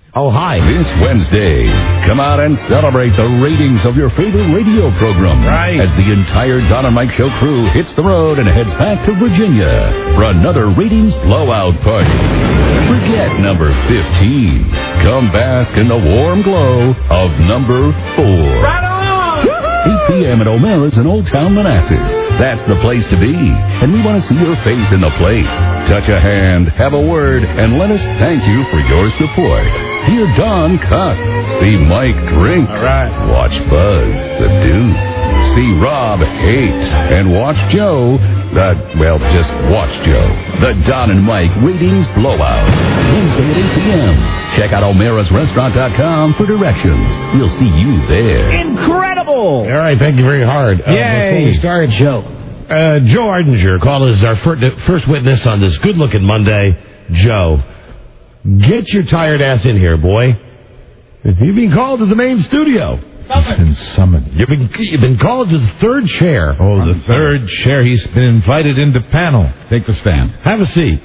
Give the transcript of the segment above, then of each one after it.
Oh, hi. This Wednesday, come out and celebrate the ratings of your favorite radio program. Right. As the entire Don and Mike Show crew hits the road and heads back to Virginia for another ratings blowout party. Forget number 15. Come bask in the warm glow of number 4. Right on! 8 p.m. at O'Mara's in Old Town Manassas. That's the place to be, and we want to see your face in the plate. Touch a hand, have a word, and let us thank you for your support. Hear Don cuss, see Mike drink, All right. watch Buzz seduce, see Rob hate, and watch Joe, just watch Joe. The Don and Mike Ratings Blowout. Wednesday at 8 p.m. Check out O'Mara'sRestaurant.com for directions. We'll see you there. Incredible! All right, thank you very hard. Yay. Before we start, Joe Ardinger called as our first witness on this good-looking Monday. Joe, get your tired ass in here, boy. You've been called to the main studio. He's been summoned. You've been called to the third chair. Oh, the third chair. He's been invited into panel. Take the stand. Have a seat.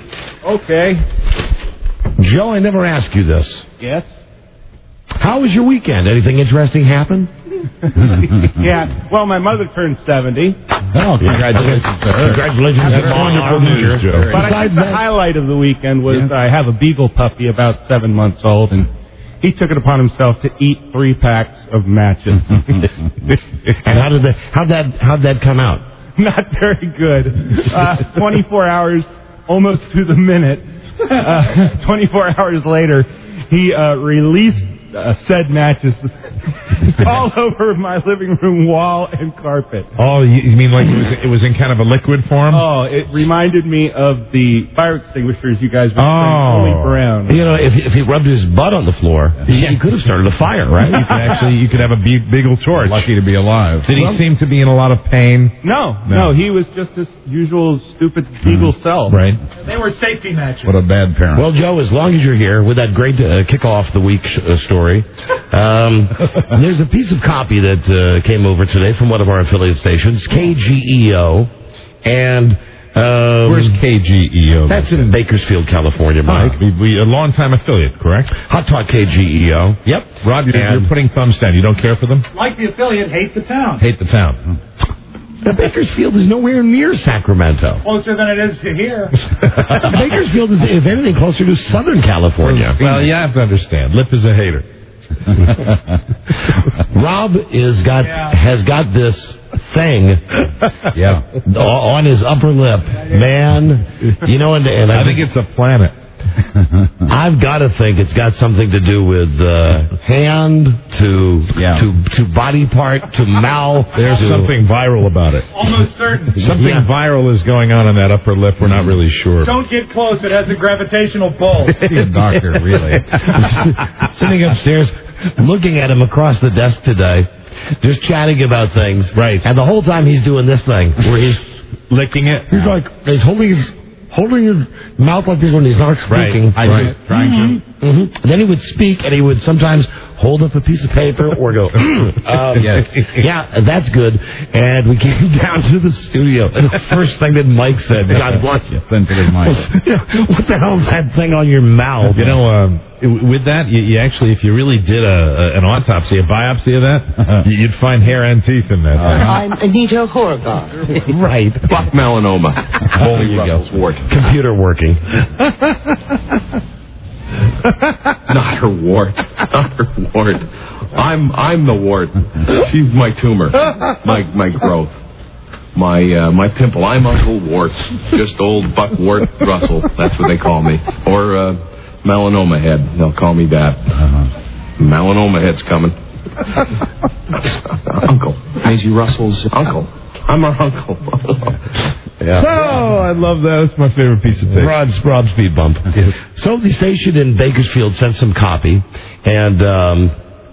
Okay. Joe, I never asked you this. Yes? How was your weekend? Anything interesting happen? Yeah. Well, my mother turned 70. Oh, congratulations to her. Congratulations. That's wonderful news, Joe. But I think the highlight of the weekend was I have a beagle puppy about 7 months old, and he took it upon himself to eat 3 packs of matches. And how'd that come out? Not very good. 24 hours, almost to the minute. 24 hours later, he released said matches all over my living room wall and carpet. Oh, you mean like it was in kind of a liquid form? Oh, it reminded me of the fire extinguishers you guys were only brown. You know, if he rubbed his butt on the floor, he could have started a fire, right? You could have a beagle torch. Lucky to be alive. Did he seem to be in a lot of pain? No, he was just his usual stupid beagle self. Right. They were safety matches. What a bad parent. Well, Joe, as long as you're here with that great kick off the week story, there's a piece of copy that came over today from one of our affiliate stations, KGEO, and where's KGEO? That's in Bakersfield, California, Mike. We a long-time affiliate, correct? Hot Talk KGEO. Yep. Rob, you're putting thumbs down. You don't care for them? Like the affiliate, hate the town. Hate the town. Now, Bakersfield is nowhere near Sacramento. Closer than it is to here. Bakersfield is, if anything, closer to Southern California. Well, you have to understand. Lip is a hater. Rob has got this thing on his upper lip. Man, you know, and I think it's a planet. I've got to think it's got something to do with hand to body part to mouth. There's something viral about it. Almost certain. Something viral is going on that upper lip. We're not really sure. Don't get close. It has a gravitational pull. See a doctor, really. Sitting upstairs, looking at him across the desk today, just chatting about things. Right. And the whole time he's doing this thing where he's licking it. He's like he's holding his mouth like this when he's not speaking. Right. Trying to. Mm-hmm. And then he would speak, and he would sometimes hold up a piece of paper or go, yes. Yeah, that's good. And we came down to the studio, and the first thing that Mike said, God bless you, sensitive Mike. What the hell is that thing on your mouth? You know, with that, you actually, if you really did an autopsy, a biopsy of that, you'd find hair and teeth in that. I'm Anita Horvath. Right. Buck melanoma. There you go. Wart. Computer working. Not her wart. Not her wart. I'm the wart. She's my tumor. My growth. My pimple. I'm Uncle Warts. Just old Buck Wart Russell. That's what they call me. Or melanoma head. They'll call me that. Melanoma head's coming. Uncle. Maisie Russell's uncle. I'm her uncle. Yeah. Oh, I love that. That's my favorite piece of tape. Rob speed bump. So the station in Bakersfield sent some copy, and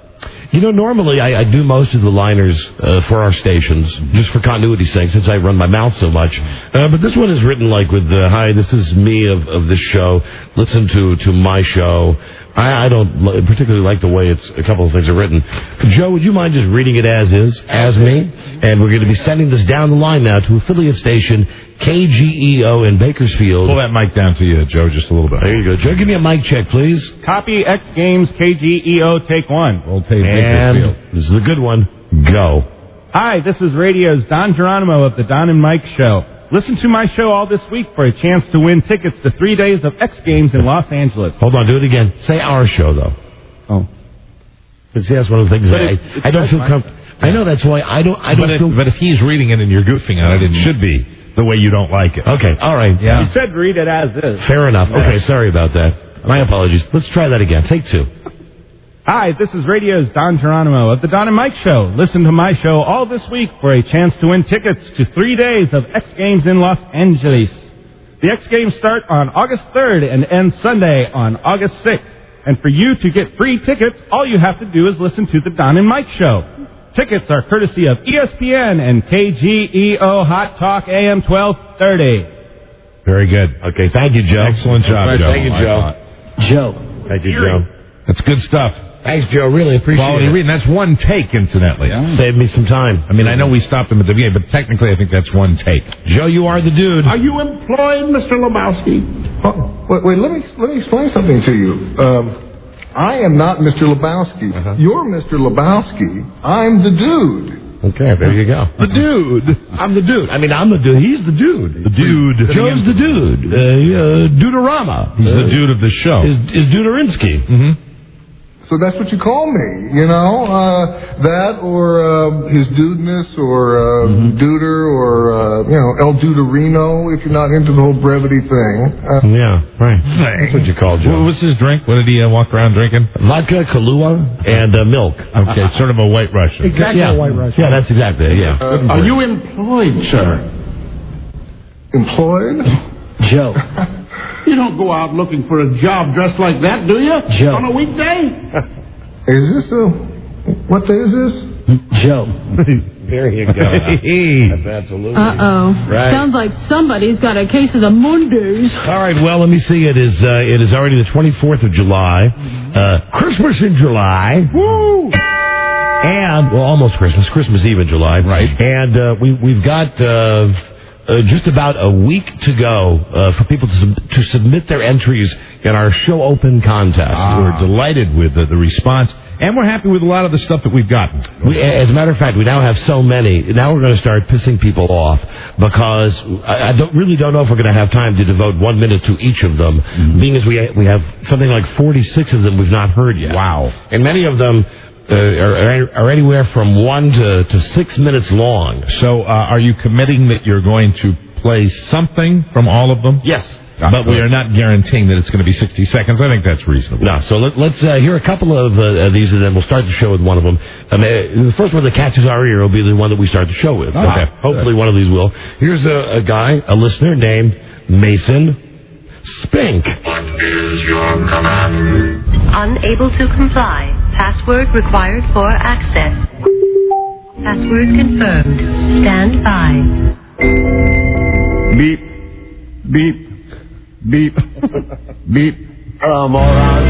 Normally I do most of the liners for our stations, just for continuity's sake, since I run my mouth so much. But this one is written like with, hi, this is me of this show. Listen to my show. I don't particularly like the way a couple of things are written. Joe, would you mind just reading it as is, as me? And we're going to be sending this down the line now to affiliate station KGEO in Bakersfield. Pull that mic down to you, Joe, just a little bit. There you go. Joe, give me a mic check, please. Copy X Games KGEO, take one. We'll take And Bakersfield. this is a good one. Go. Hi, this is radio's Don Geronimo of the Don and Mike Show. Listen to my show all this week for a chance to win tickets to 3 days of X Games in Los Angeles. Hold on, do it again. Say our show, though. Oh. See, that's one of the things I don't feel comfortable. I know, that's why I don't feel... But if he's reading it and you're goofing on it, it should be the way you don't like it. Okay, all right. You said read it as is. Fair enough. Okay, sorry about that. My apologies. Let's try that again. Take two. Hi, this is radio's Don Geronimo of the Don and Mike Show. Listen to my show all this week for a chance to win tickets to 3 days of X Games in Los Angeles. The X Games start on August 3rd and end Sunday on August 6th. And for you to get free tickets, all you have to do is listen to the Don and Mike Show. Tickets are courtesy of ESPN and KGEO Hot Talk AM 1230. Very good. Okay, thank you, Joe. Excellent job, Joe. Thank you, Joe. Joe. Thank you, Joe. That's good stuff. Thanks, Joe. Really appreciate Quality it. reading. That's one take, incidentally. Saved me some time. I mean, I know we stopped him at the beginning, but technically I think that's one take. Joe, you are the dude. Are you employed, Mr. Lebowski? Wait, let me explain something to you. I am not Mr. Lebowski. You're Mr. Lebowski. I'm the dude. Okay, there you go. The dude. I'm the dude. I mean, I'm the dude. He's the dude. The dude. Joe's the dude. Duderama. He's the dude of the show. Is Duderinsky. Mm-hmm. So that's what you call me, that or his dudeness or duder or, El Duderino if you're not into the whole brevity thing. Yeah, right. That's what you call Joe. What was his drink? What did he walk around drinking? Vodka, Kahlua, and milk. Okay, sort of a white Russian. Exactly a white Russian. Yeah, that's exactly it, yeah. Are you employed, sir? Employed? Joe. You don't go out looking for a job dressed like that, do you? Joe. On a weekday? Is this what day is this? Joe. There you go. That's absolutely. Uh-oh. Right. Sounds like somebody's got a case of the Mondays. All right, well, let me see. It is already the 24th of July. Christmas in July. Woo! And, well, almost Christmas. Christmas Eve in July. Right. And we've got just about a week to go for people to submit their entries in our show open contest. We're delighted with the response, and we're happy with a lot of the stuff that we've gotten. As a matter of fact, we now have so many. Now we're going to start pissing people off because I really don't know if we're going to have time to devote 1 minute to each of them, being as we have something like 46 of them we've not heard yet. Wow. And many of them are anywhere from 1 to 6 minutes long. So are you committing that you're going to play something from all of them? Yes. But we are not guaranteeing that it's going to be 60 seconds. I think that's reasonable. No, so let's hear a couple of these, and then we'll start the show with one of them. The first one that catches our ear will be the one that we start the show with. Okay. Hopefully one of these will. Here's a guy, a listener named Mason Spink. What is your command? Unable to comply. Password required for access. Password confirmed. Stand by. Beep, beep, beep, beep. Hello, moron.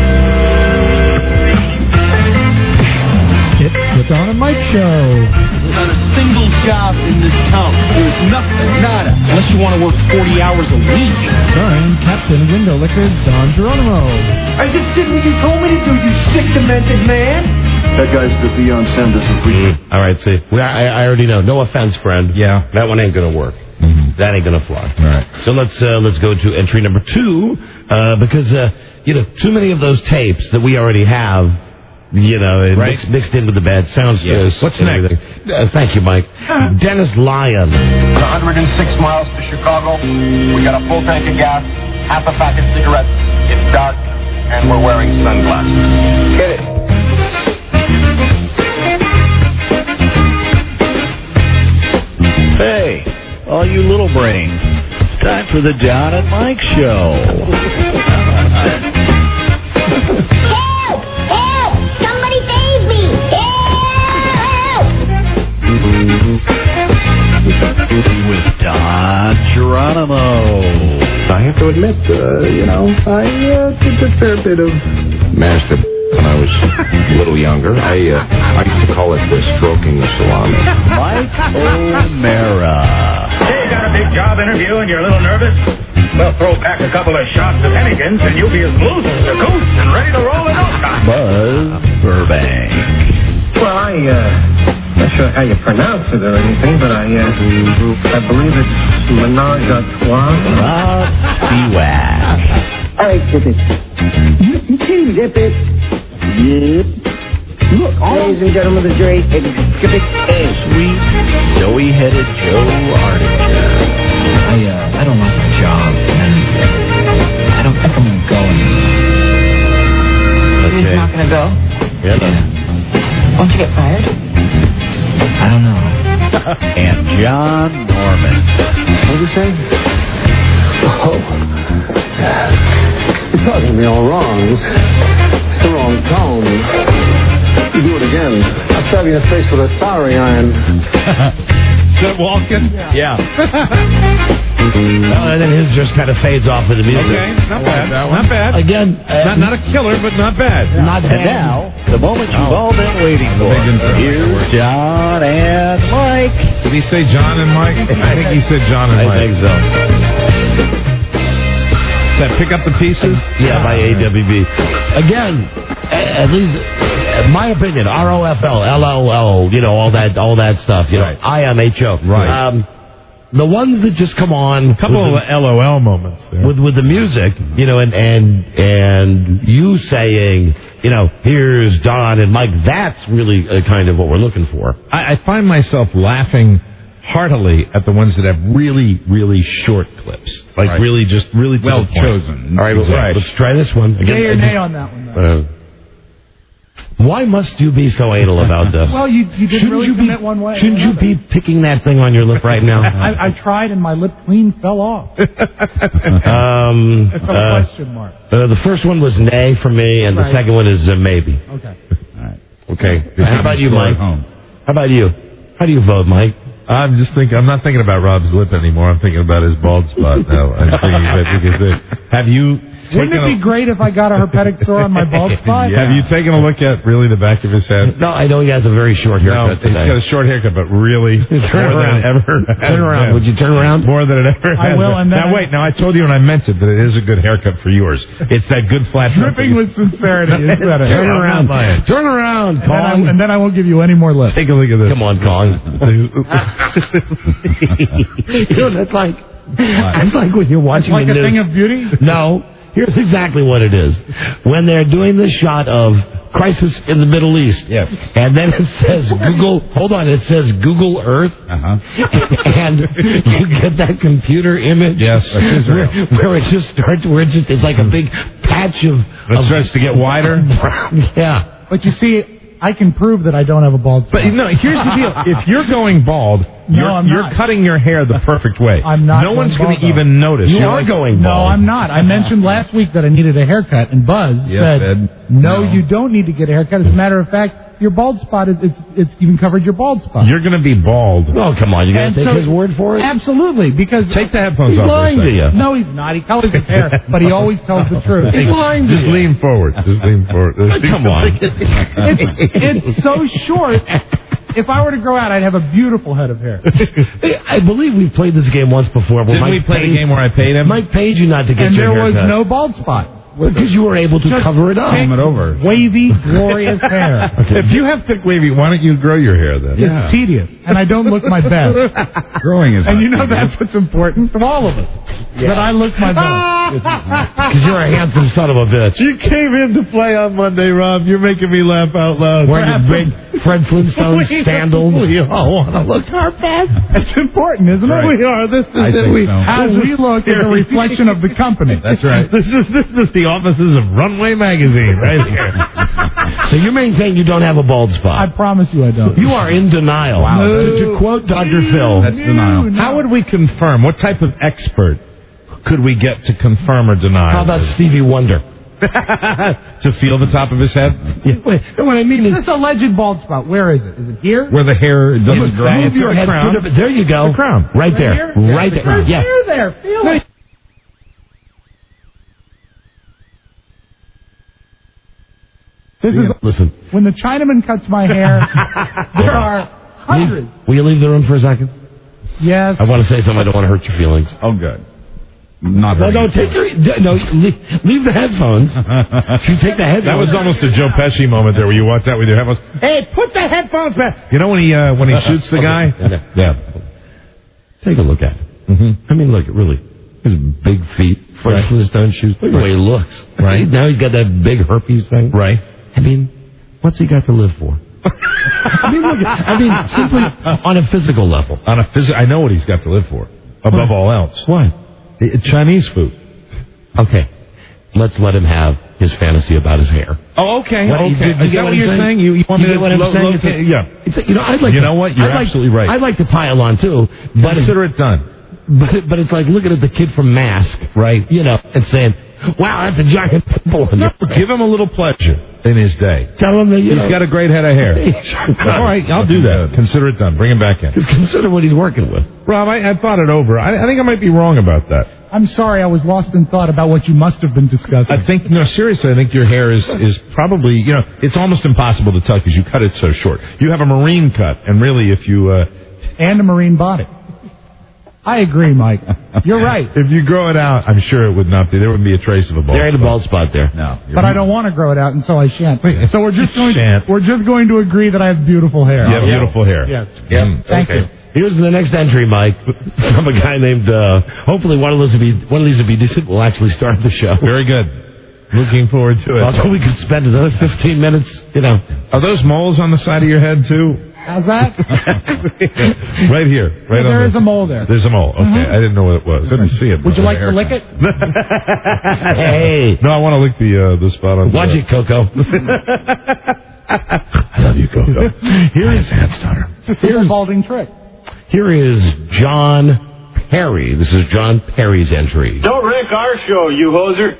It's the Don and Mike Show. Not a single job in this town. There's nothing, nada. Unless you want to work 40 hours a week. Starring Captain Window Liquor Don Geronimo. I just did what you told me to do, you sick, demented man. That guy's the Deion Sanders of All right, see, I already know. No offense, friend. Yeah. That one ain't going to work. That ain't going to fly. All right. So let's go to entry number 2, because too many of those tapes that we already have, mixed in with the bad sounds. What's next? Thank you, Mike. Dennis Lyon. 106 miles to Chicago. We got a full tank of gas, half a pack of cigarettes. It's dark, and we're wearing sunglasses. Get it? Hey, all you little brains, it's time for the Don and Mike Show. Help! Help! Somebody save me! Help! admit, I did a fair bit of masturbation when I was a little younger. I used to call it stroking the salami. Mike O'Mara. Hey, got a big job interview and you're a little nervous? Well, throw back a couple of shots of Hennigan's and you'll be as loose as a goose and ready to roll in no time. Buzz Burbank. Well, I'm not sure how you pronounce it or anything, but I believe it's Menage a Trois. Rob Spiewak. All right, Zip It. Zip It. Yep. Look, ladies and gentlemen, the great Exhibit A. Sweet, doughy-headed Joe Ardinger. I don't like my job, and I don't think I'm going to go anymore. Okay. He's not going to go? Yeah. Won't you get fired? I don't know. And John Norman. What did you say? Oh. You're talking to me all wrong. It's the wrong tone. You do it again. I'll stab you in the face with a soldering iron. Is that Walken? Yeah. And then his just kind of fades off with the music. Okay, not bad. Not bad. Again, not a killer, but not bad. Not bad. And now, the moment you've all been waiting for. Here's John and Mike. Did he say John and Mike? I think he said John and Mike. I think so. Does that pick up the pieces? Yeah, by AWB. Again, at least, my opinion, ROFL, LOL, all that stuff. Right. IMHO. Right. The ones that just come on, a couple of LOL moments there. with the music, and you saying, here's Don and Mike. That's really kind of what we're looking for. I find myself laughing heartily at the ones that have really, really short clips, like really well chosen. All right, let's try this one again. Yay or nay on that one? Why must you be so anal about this? Well, you didn't really commit one way. Shouldn't you be picking that thing on your lip right now? I tried and my lip clean fell off. It's a question mark. The first one was nay for me, and the second one is maybe. Okay. All right. Okay. How about you, Mike? How about you? How do you vote, Mike? I'm not thinking about Rob's lip anymore. I'm thinking about his bald spot now. Have you? Wouldn't it be great if I got a herpetic sore on my bald spot? Have you taken a look at really the back of his head? No, I know he has a very short haircut today. He's got a short haircut, but really turn around. Would you turn around? More than it ever has. I will. And then now I told you and I meant it that it is a good haircut for yours. It's that good flat. Dripping with sincerity. Turn around. Turn around, Kong. And then I won't give you any more lip. Take a look at this. Come on, Kong. That's like when you're watching like the a news. thing of beauty? No. Here's exactly what it is. When they're doing the shot of crisis in the Middle East. Yes. And then it says it says Google Earth. And you get that computer image. Yes. Where it just starts, it's like a big patch of... It starts to get wider? Yeah. But you see, I can prove that I don't have a bald spot. But here's the deal. If you're going bald, you're cutting your hair the perfect way. I'm not. No one's going to even notice. You are going bald. No, I'm not. I mentioned last week that I needed a haircut, and Buzz said, no, you don't need to get a haircut. As a matter of fact, your bald spot, it's even covered your bald spot. You're going to be bald. Oh, come on. You're going to take his word for it? Absolutely. Because take the headphones off. He's lying to you. No, he's not. He colors his hair, but he always tells the truth. He's lying to you. Just lean forward. Come on. It's so short. If I were to grow out, I'd have a beautiful head of hair. I believe we've played this game once before. Didn't we play the game where I paid him? Mike paid you not to get your haircut. And there was no bald spot. Because you were able to cover it up. Comb it over. Wavy, glorious hair. Okay. If you have thick wavy, why don't you grow your hair then? It's tedious, and I don't look my best. Growing is. And that's what's important for all of us. That I look my best. Because you're a handsome son of a bitch. You came in to play on Monday, Rob. You're making me laugh out loud. Wearing your big Fred Flintstone sandals. We all want to look our best. It's important, isn't it? We are. This is it. How we look is a reflection of the company. That's right. This is the offices of Runway Magazine, right here. So you maintain you don't have a bald spot? I promise you I don't. You are in denial. Wow. To quote Dr. Phil. That's denial. No. How would we confirm? What type of expert could we get to confirm or deny? How about Stevie Wonder? To feel the top of his head? Yeah, what I mean is... This alleged bald spot, where is it? Is it here? Where the hair doesn't dry. Move your head. There you go. The crown. Right there. Right there. There's Yeah. hair there. Feel it. Listen. When the Chinaman cuts my hair, there are hundreds. Will you leave the room for a second? Yes. I want to say something. I don't want to hurt your feelings. Oh, good. Not no, leave the headphones. If you take the headphones. That was almost a Joe Pesci moment there where you watch that with your headphones. Hey, put the headphones back. You know when he shoots the guy? Yeah. Take a look at it. Mm-hmm. I mean, look, really. His big feet, freshness done shoes. Look at the way he looks. Right. Now he's got that big herpes thing. Right. I mean, what's he got to live for? I mean, simply on a physical level. I know what he's got to live for. Above all else. What? Chinese food. Okay. Let's let him have his fantasy about his hair. Oh, okay. Is that what you're saying? You want me to what I'm saying? Yeah. I'd like what? You're absolutely right. I'd like to pile on, too. But consider it done. But it's like looking at the kid from Mask. Right. And saying, wow, that's a giant pimple. No, give him a little pleasure in his day. Tell him that, he's got a great head of hair. All right, I'll do that. Consider it done. Bring him back in. Consider what he's working with. Rob, I thought it over. I think I might be wrong about that. I'm sorry, I was lost in thought about what you must have been discussing. I think, seriously, I think your hair is probably, it's almost impossible to tell because you cut it so short. You have a marine cut, and really if you... and a marine body. I agree, Mike. You're right. If you grow it out, I'm sure it would not be. There wouldn't be a trace of a bald spot. There ain't a bald spot there. No. But I don't want to grow it out, and so I shan't. So we're just going to agree that I have beautiful hair. You have beautiful hair. Yes. Yeah. Thank you. Here's the next entry, Mike, from a guy named, hopefully one of these will be decent. We'll actually start the show. Very good. Looking forward to it. Also, we could spend another 15 minutes, Are those moles on the side of your head, too? How's that? Right here. Right there is a mole there. There's a mole. Okay. I didn't know what it was. Couldn't see it. Would you like to lick it? Hey. No, I want to lick the spot on Watch it, Coco. I love you, Coco. Here's a balding trick. Here is John Perry. This is John Perry's entry. Don't wreck our show, you hoser.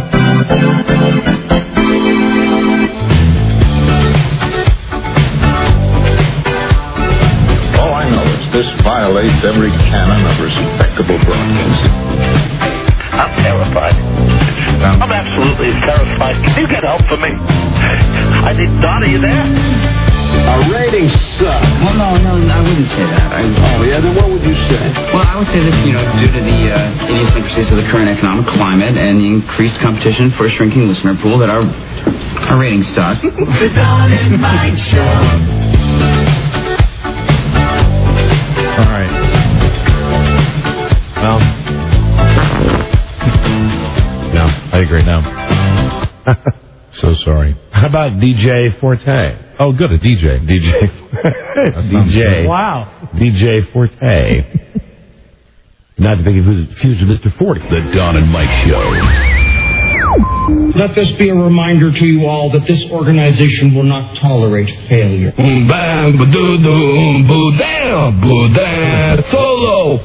All I know is this violates every canon of respectable broadcasting. I'm terrified. I'm absolutely terrified. Can you get help for me? I need Don, are you there? Our ratings suck. Well, no, I wouldn't say that. Then what would you say? Well, I would say that, due to the idiosyncrasies of the current economic climate and the increased competition for a shrinking listener pool, that our ratings suck. The Don and Mike Show. All right. Well, no, I agree. No. So sorry. How about DJ Forte? Oh, good, a DJ. DJ. Wow. DJ Forte. Not to be confused with Mr. 40. The Don and Mike Show. Let this be a reminder to you all that this organization will not tolerate failure. Solo.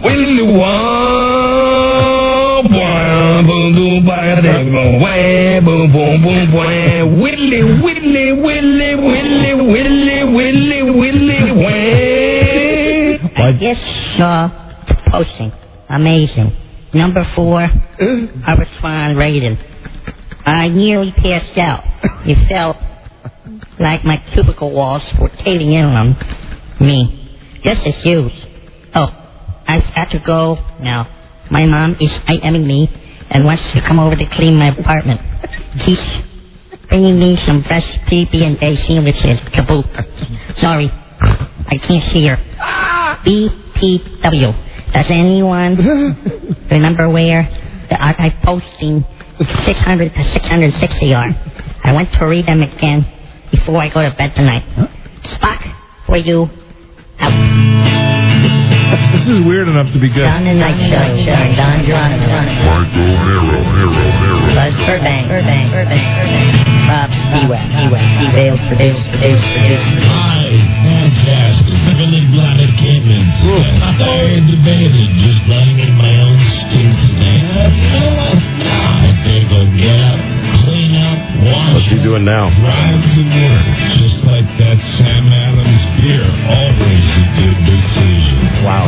I just saw the posting. Amazing. Number 4, I was Ron Reagan. I nearly passed out. It felt like my cubicle walls were caving in on me. Just as huge. Oh, I've got to go now. My mom is IMing me and wants to come over to clean my apartment. She's bringing me some fresh PB&J sandwiches to boot. Sorry, I can't see her. BTW. Does anyone remember where the archive posting 600 to 660 are? I want to read them again before I go to bed tonight. Spock, for you. Out. This is weird enough to be good. Don and Night Show. Don Geronimo. Buzz Burbank. Bob Stewart. Dale produced. Fantastic. Heavily blotted Caymans. I debated just playing in my own stinks now. I think I'll get up, clean up, wash. What's he doing now? Drive to work, just like that Sam Adams beer. Always a good decision. Wow.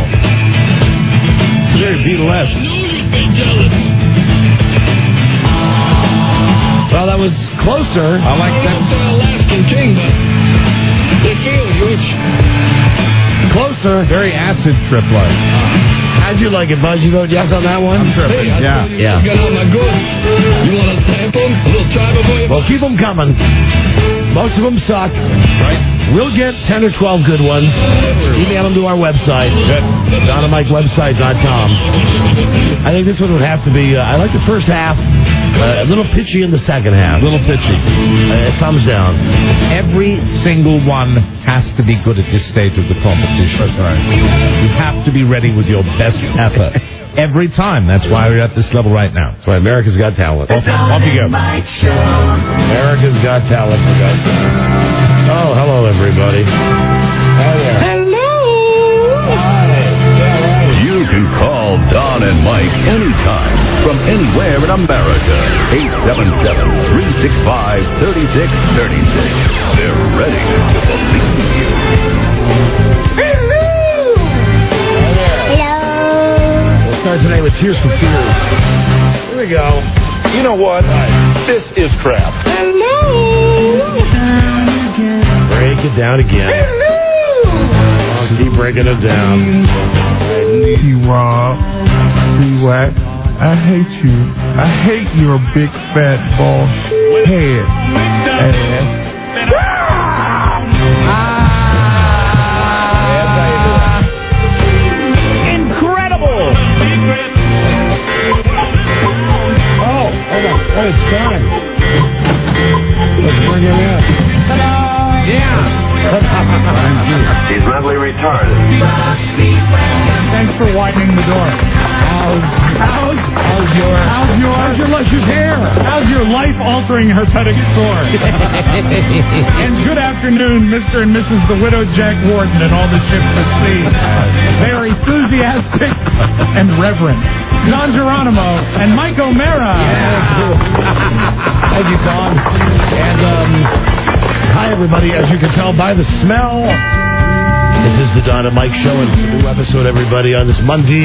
There's Beatlesque. You've been jealous. Well, that was closer. I like that. Alaskan king, but it feels rich. Closer. Very acid trip like. How'd you like it, Buzz? You vote yes on that one? I'm tripping. Hey, I told you to get all my goods. You want a sample? A little tribal boy? Well, keep them coming. Most of them suck. Right. We'll get 10 or 12 good ones. Email them to our website. DonandMikeWebsite.com. I think this one would have to be, I like the first half. A little pitchy in the second half. A little pitchy. Thumbs down. Every single one has to be good at this stage of the competition. That's right. You have to be ready with your best effort. Every time. That's why we're at this level right now. That's why America's Got Talent. Off you go. America's Got Talent. Oh, hello, everybody. Hello. You can call Don and Mike anytime from anywhere in America. 877-365-3636. They're ready to believe you. We'll start today with Tears for Fears. Here we go. You know what? This is crap. Break it down again. I'll keep breaking it down. Rob, C-Wax, I hate you. I hate your big fat bald head ass. Incredible! Oh, hold on. Oh, it's time. Let's bring him in. Yeah. He's mentally retarded. Thanks for widening the door. How's your luscious hair? How's your life-altering herpetic sore? And good afternoon, Mr. and Mrs. the Widow Jack Warden and all the ships at sea. They are enthusiastic and reverent. Don Geronimo and Mike O'Mara. Thank you, Don. And, hi, everybody. As you can tell by the smell, this is the Don and Mike Show, and it's a new episode, everybody, on this Monday,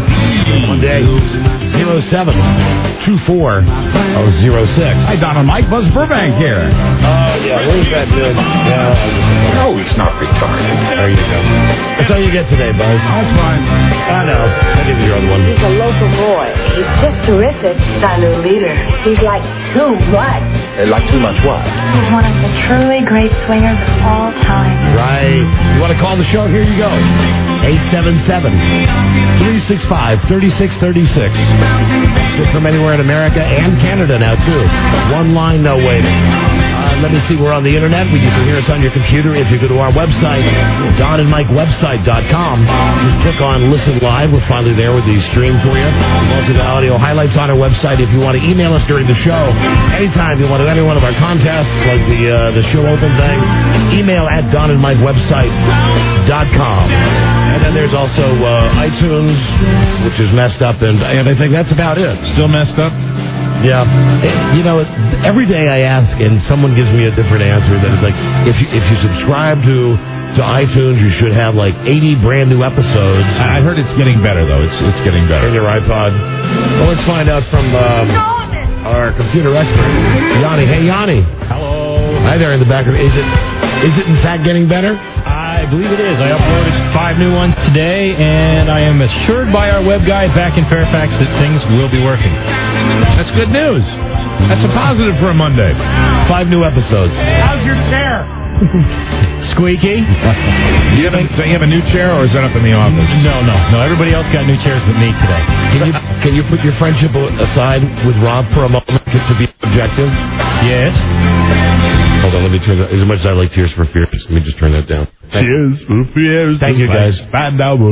07-24-06. Hi, Don and Mike. Buzz Burbank here. Yeah, where's that dude? No, he's not retarded. There you go. That's all you get today, Buzz. That's fine. I know. I'll give you your other one. He's a local boy. He's just terrific. He's our new leader. He's like too much. Like too much what? He's one of the truly great swingers of all time. Right. You want to call the show? Here you go. 877-365-3636. Good from anywhere in America and Canada now, too. One line, no waiting. Let me see. We're on the internet. You can hear us on your computer if you go to our website, DonandMikeWebsite.com. Just click on Listen Live. We're finally there with the stream for you. Also, the audio highlights on our website. If you want to email us during the show, anytime you want to enter one of our contests, like the show open thing, email at DonandMikeWebsite.com. And then there's also iTunes, which is messed up, and I think that's about it. Still messed up? Yeah. You know, every day I ask, and someone gives me a different answer. That is like, if you subscribe to iTunes, you should have like 80 brand new episodes. I heard it's getting better, though. It's getting better. In your iPod. Well, let's find out from our computer expert, Yanni. Hey, Yanni. Hello. Hi there in the back. Is it in fact getting better? I believe it is. I uploaded 5 new ones today, and I am assured by our web guy back in Fairfax that things will be working. That's good news. That's a positive for a Monday. 5 new episodes. How's your chair? Squeaky. Do you have a new chair, or is that up in the office? No. Everybody else got new chairs but me today. Can you put your friendship aside with Rob for a moment to be objective? Yes. Hold on, let me turn that. As much as I like Tears for Fears, let me just turn that down. Tears for Fears. Thank you, guys. You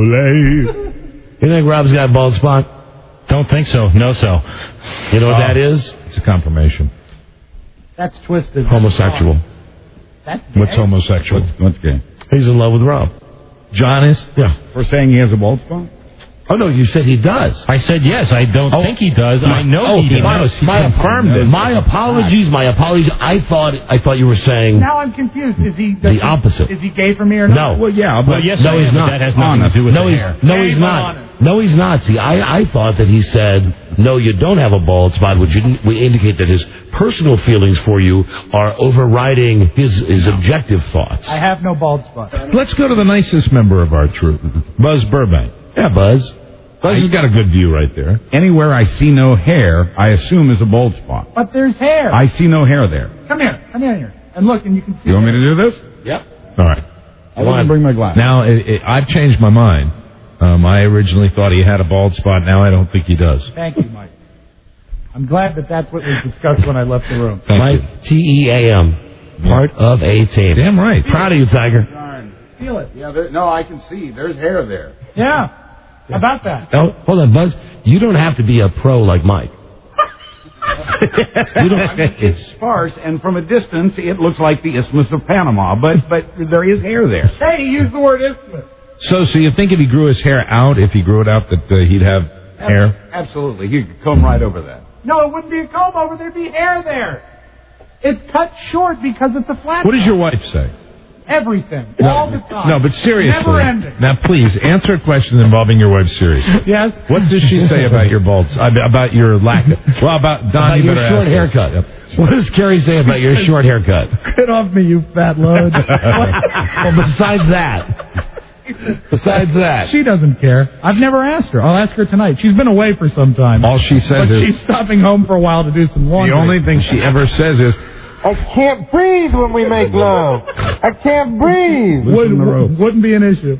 think Rob's got a bald spot? Don't think so. No, so. You know what that is? It's a confirmation. That's twisted. Homosexual. That's What's homosexual? What's gay? He's in love with Rob. John is? Yeah. For saying he has a bald spot? Oh, no, you said he does. I said yes. I don't think he does. I know he does. My apologies. I thought you were saying Now I'm confused. Is he the opposite. Is he gay for me or not? No. Well, yeah. But yes, no, he's not. That has nothing to do with the hair. No, he's not. No, he's not. See, I thought that he said no, you don't have a bald spot, which would indicate that his personal feelings for you are overriding his objective thoughts. I have no bald spot. Let's go to the nicest member of our troop, Buzz Burbank. Yeah, Buzz. Buzz has got a good view right there. Anywhere I see no hair, I assume is a bald spot. But there's hair. I see no hair there. Come here. And look, and you can see. You want me to do this? Yep. All right. I want to bring my glass. Now, I've changed my mind. I originally thought he had a bald spot. Now I don't think he does. Thank you, Mike. I'm glad that's what was discussed when I left the room. Mike, TEAM, part of a team. Damn right. Proud of you, Tiger. Feel it. Yeah, no, I can see. There's hair there. Yeah. How about that? Oh, hold on, Buzz. You don't have to be a pro like Mike. It's sparse, and from a distance, it looks like the Isthmus of Panama, but there is hair there. Hey, you used the word isthmus. So you think if he grew his hair out, if he grew it out, that he'd have hair? Absolutely. He could comb right over that. No, it wouldn't be a comb over. There'd be hair there. It's cut short because it's a flat. What does your wife say? Everything. All the time. No, but seriously. Never ending. Now, please, answer a question involving your wife seriously. Yes? What does she say about your bald... about your lack of... Well, about Don, your short haircut. Yep. What does Carrie say about your short haircut? Get off me, you fat load. Well, besides that. She doesn't care. I've never asked her. I'll ask her tonight. She's been away for some time. All she says but is... she's stopping home for a while to do some laundry. The only thing she ever says is... I can't breathe when we make love. I can't breathe. Wouldn't be an issue.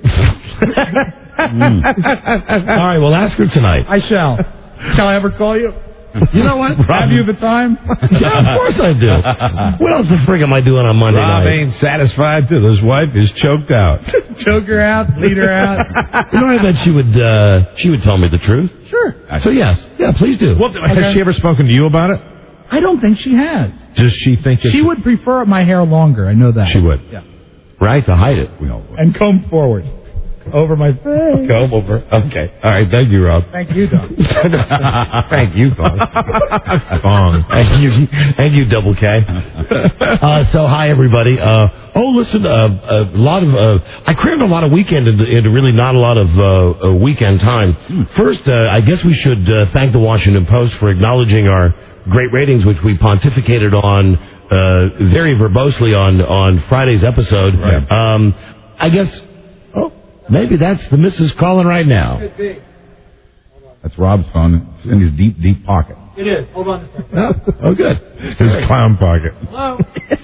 All right, well, ask her tonight. I shall. Shall I ever call you? You know what? Have you the time? Yeah, of course I do. What else the frig am I doing on Monday Rob night? ain't satisfied till his wife is choked out. Choke her out, lead her out. You know, I bet she would tell me the truth. Sure. So yes, yeah, please do. Well, has she ever spoken to you about it? I don't think she has. Does she think she would prefer my hair longer? I know that. She would. Yeah. Right, to hide it. We all would. And comb forward. Over my face. Comb over. Okay. All right, thank you, Rob. Thank you, Don. Thank you, Thong. Thong. Thank you, Double K. So, hi, everybody. Listen, a lot of... I crammed a lot of weekend into really not a lot of weekend time. First, I guess we should thank the Washington Post for acknowledging our great ratings, which we pontificated on very verbosely on Friday's episode. Right. I guess... Maybe that's the missus calling right now. That's Rob's phone. It's in his deep, deep pocket. It is. Hold on a second. Oh, good. It's his clown pocket. Hello?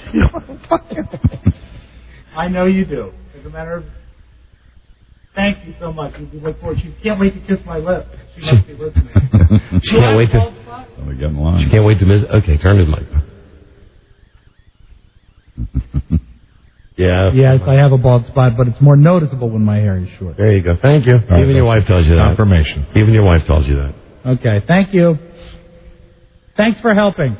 I know you do. As a matter of... Thank you so much. We look forward. She can't wait to kiss my lips. She must be listening. She can't wait to... We get in line. She can't wait to miss... Okay, turn his mic. Yeah. Yes, I have a bald spot, but it's more noticeable when my hair is short. There you go. Thank you. Right, Even your wife tells you that. Confirmation. Even your wife tells you that. Okay, thank you. Thanks for helping.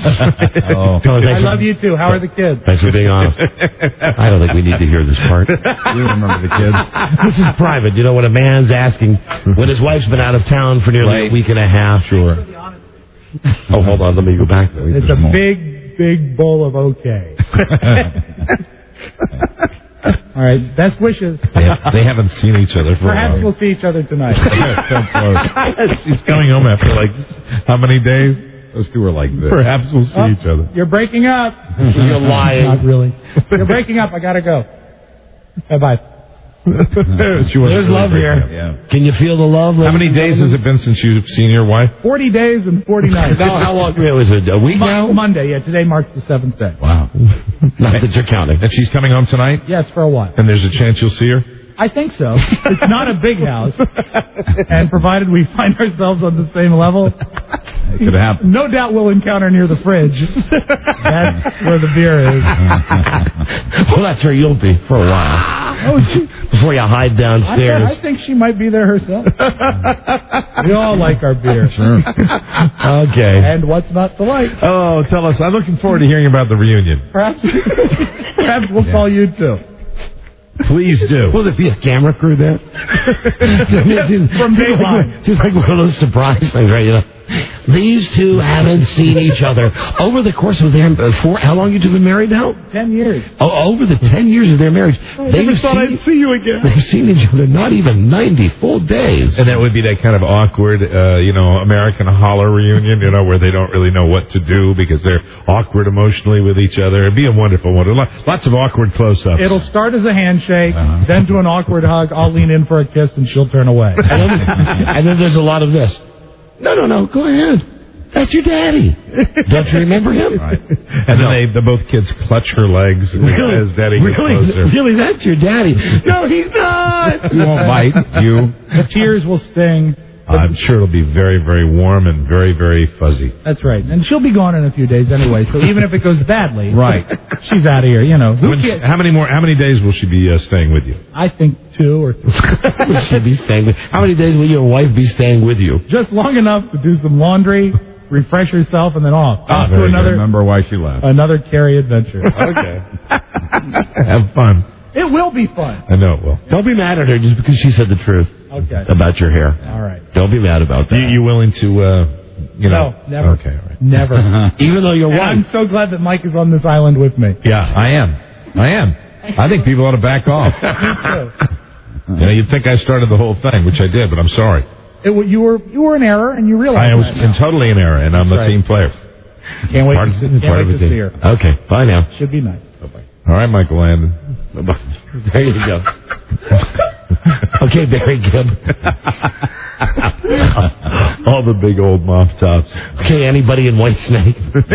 I love you too. How are the kids? Thanks for being honest. I don't think we need to hear this part. You remember the kids? This is private. You know, when a man's asking, when his wife's been out of town for nearly a week and a half. Sure. Oh, hold on. Let me go back. It's a big bowl of okay. All right, best wishes. They haven't seen each other for Perhaps a while. we'll see each other tonight. So close. She's coming home after how many days? Those two are like this. Perhaps we'll see each other. You're breaking up. You're lying. Not really. You're breaking up. I gotta go. Bye-bye. There's love here. Yeah. Can you feel the love? How many days has it been since you've seen your wife? 40 days and 40 nights. No, how long? Was it a week now? Monday, yeah. Today marks the 7th day. Wow. Not that you're counting. And she's coming home tonight? Yes, for a while. And there's a chance you'll see her? I think so. It's not a big house. And provided we find ourselves on the same level, It could happen. no doubt we'll encounter near the fridge. That's where the beer is. Well, that's where you'll be for a while. Before you hide downstairs. I think she might be there herself. We all like our beer. Sure. Okay. And what's not to like? Oh, tell us. I'm looking forward to hearing about the reunion. Perhaps we'll call you too. Please do. Will there be a camera crew there? From Dayline. It's like one of those surprise things, right? You know, These two haven't seen each other over the course of their how long you two been married now? 10 years. Oh, over the 10 years of their marriage, I never thought I'd see you again. They've seen each other not even 90 full days. And that would be that kind of awkward, American holler reunion, where they don't really know what to do because they're awkward emotionally with each other. It'd be a wonderful one. Lots of awkward close-ups. It'll start as a handshake, then to an awkward hug. I'll lean in for a kiss, and she'll turn away. And then there's a lot of this. No, go ahead. That's your daddy. Don't you remember him? Right. And then the both kids clutch her legs as daddy gets closer. Really, that's your daddy. No, he's not. He won't bite you. The tears will sting. I'm sure it'll be very, very warm and very, very fuzzy. That's right. And she'll be gone in a few days anyway, so even if it goes badly, right, she's out of here, How many days will she be staying with you? I think 2 or 3. Will she be staying with? How many days will your wife be staying with you? Just long enough to do some laundry, refresh herself, and then off to another. Remember why she left. Another Carrie adventure. Okay. Have fun. It will be fun. I know it will. Don't be mad at her just because she said the truth. Okay. About your hair. All right. Don't be mad about that. You willing to, No, never. Okay, all right. Never. Even though you're and white. I'm so glad that Mike is on this island with me. Yeah, I am. I think people ought to back off. You'd think I started the whole thing, which I did, but I'm sorry. You were in error, and you realized I was totally in error, and I'm a team player. Can't wait to see her. Okay, bye now. Should be nice. Bye-bye. All right, Michael Landon. There you go. Okay, Barry Gibb. All the big old mop tops. Okay, anybody in White Snake?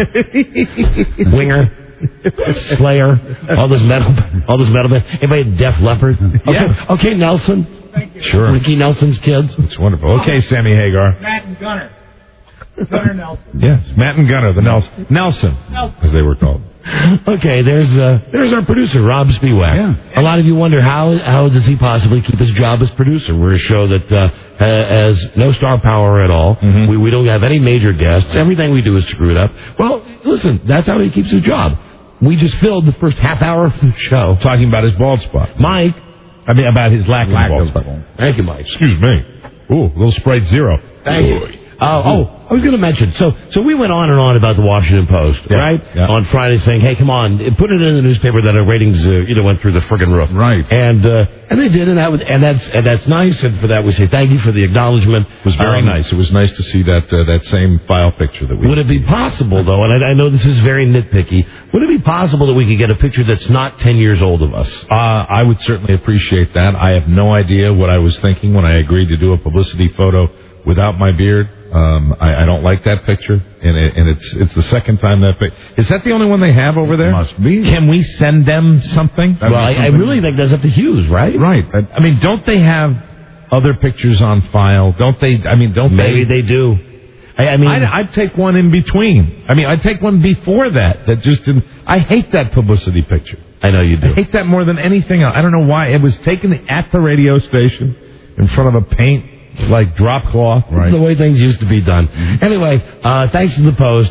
Winger? Slayer? All this metal band? Anybody in Def Leppard? Okay, Nelson? Thank you. Sure. Ricky Nelson's kids? It's wonderful. Okay, Sammy Hagar. Matt and Gunner. Gunner Nelson. Yes, Matt and Gunner, the Nelson, as they were called. Okay, there's our producer, Rob Spiewak. Yeah. A lot of you wonder how does he possibly keep his job as producer? We're a show that has no star power at all. Mm-hmm. We don't have any major guests. Everything we do is screwed up. Well, listen, that's how he keeps his job. We just filled the first half hour of the show talking about his bald spot. Mike. About his lack of bald spot. Thank you, Mike. Excuse me. Ooh, a little Sprite Zero. Thank you. I was going to mention, so we went on and on about the Washington Post, right? Yeah. On Friday saying, hey, come on, put it in the newspaper that our ratings went through the friggin' roof. Right. And they did, and that's nice, and for that we say thank you for the acknowledgement. It was very nice. It was nice to see that same file picture that we... Would it be possible, though, and I know this is very nitpicky, would it be possible that we could get a picture that's not 10 years old of us? I would certainly appreciate that. I have no idea what I was thinking when I agreed to do a publicity photo without my beard. I don't like that picture, and it's the second time that picture. Is that the only one they have over there? Must be. Can we send them something? Well, I really think that's up to Hughes, right? Right. I mean, don't they have other pictures on file? Don't they? I mean, don't Maybe they do. I mean, I'd take one in between. I mean, I'd take one before that. That just didn't. I hate that publicity picture. I know you do. I hate that more than anything else. I don't know why. It was taken at the radio station in front of a paint. Like drop cloth, right? The way things used to be done. Mm-hmm. Anyway, thanks to the Post,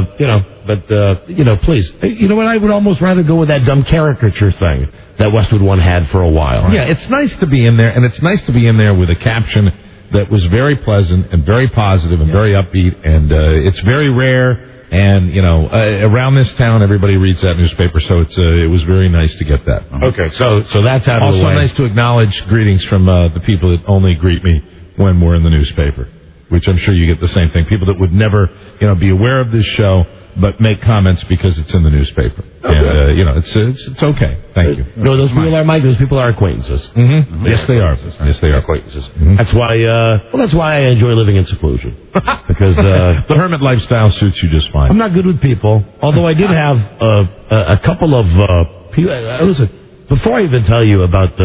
please. You know what? I would almost rather go with that dumb caricature thing that Westwood One had for a while. Right? Yeah, it's nice to be in there, and it's nice to be in there with a caption that was very pleasant and very positive and very upbeat, and it's very rare. And, around this town, everybody reads that newspaper, so it was very nice to get that. Okay, so that's out of the way. Also nice to acknowledge greetings from the people that only greet me when we're in the newspaper, which I'm sure you get the same thing. People that would never, be aware of this show, but make comments because it's in the newspaper. Okay. And, it's okay. Thank you. No, those people are, Mike, those people are acquaintances. Mm-hmm. Yes, they are. Yes, they are. Acquaintances. Mm-hmm. That's why I enjoy living in seclusion. Because the hermit lifestyle suits you just fine. I'm not good with people, although I did have a couple of people. Listen, before I even tell you about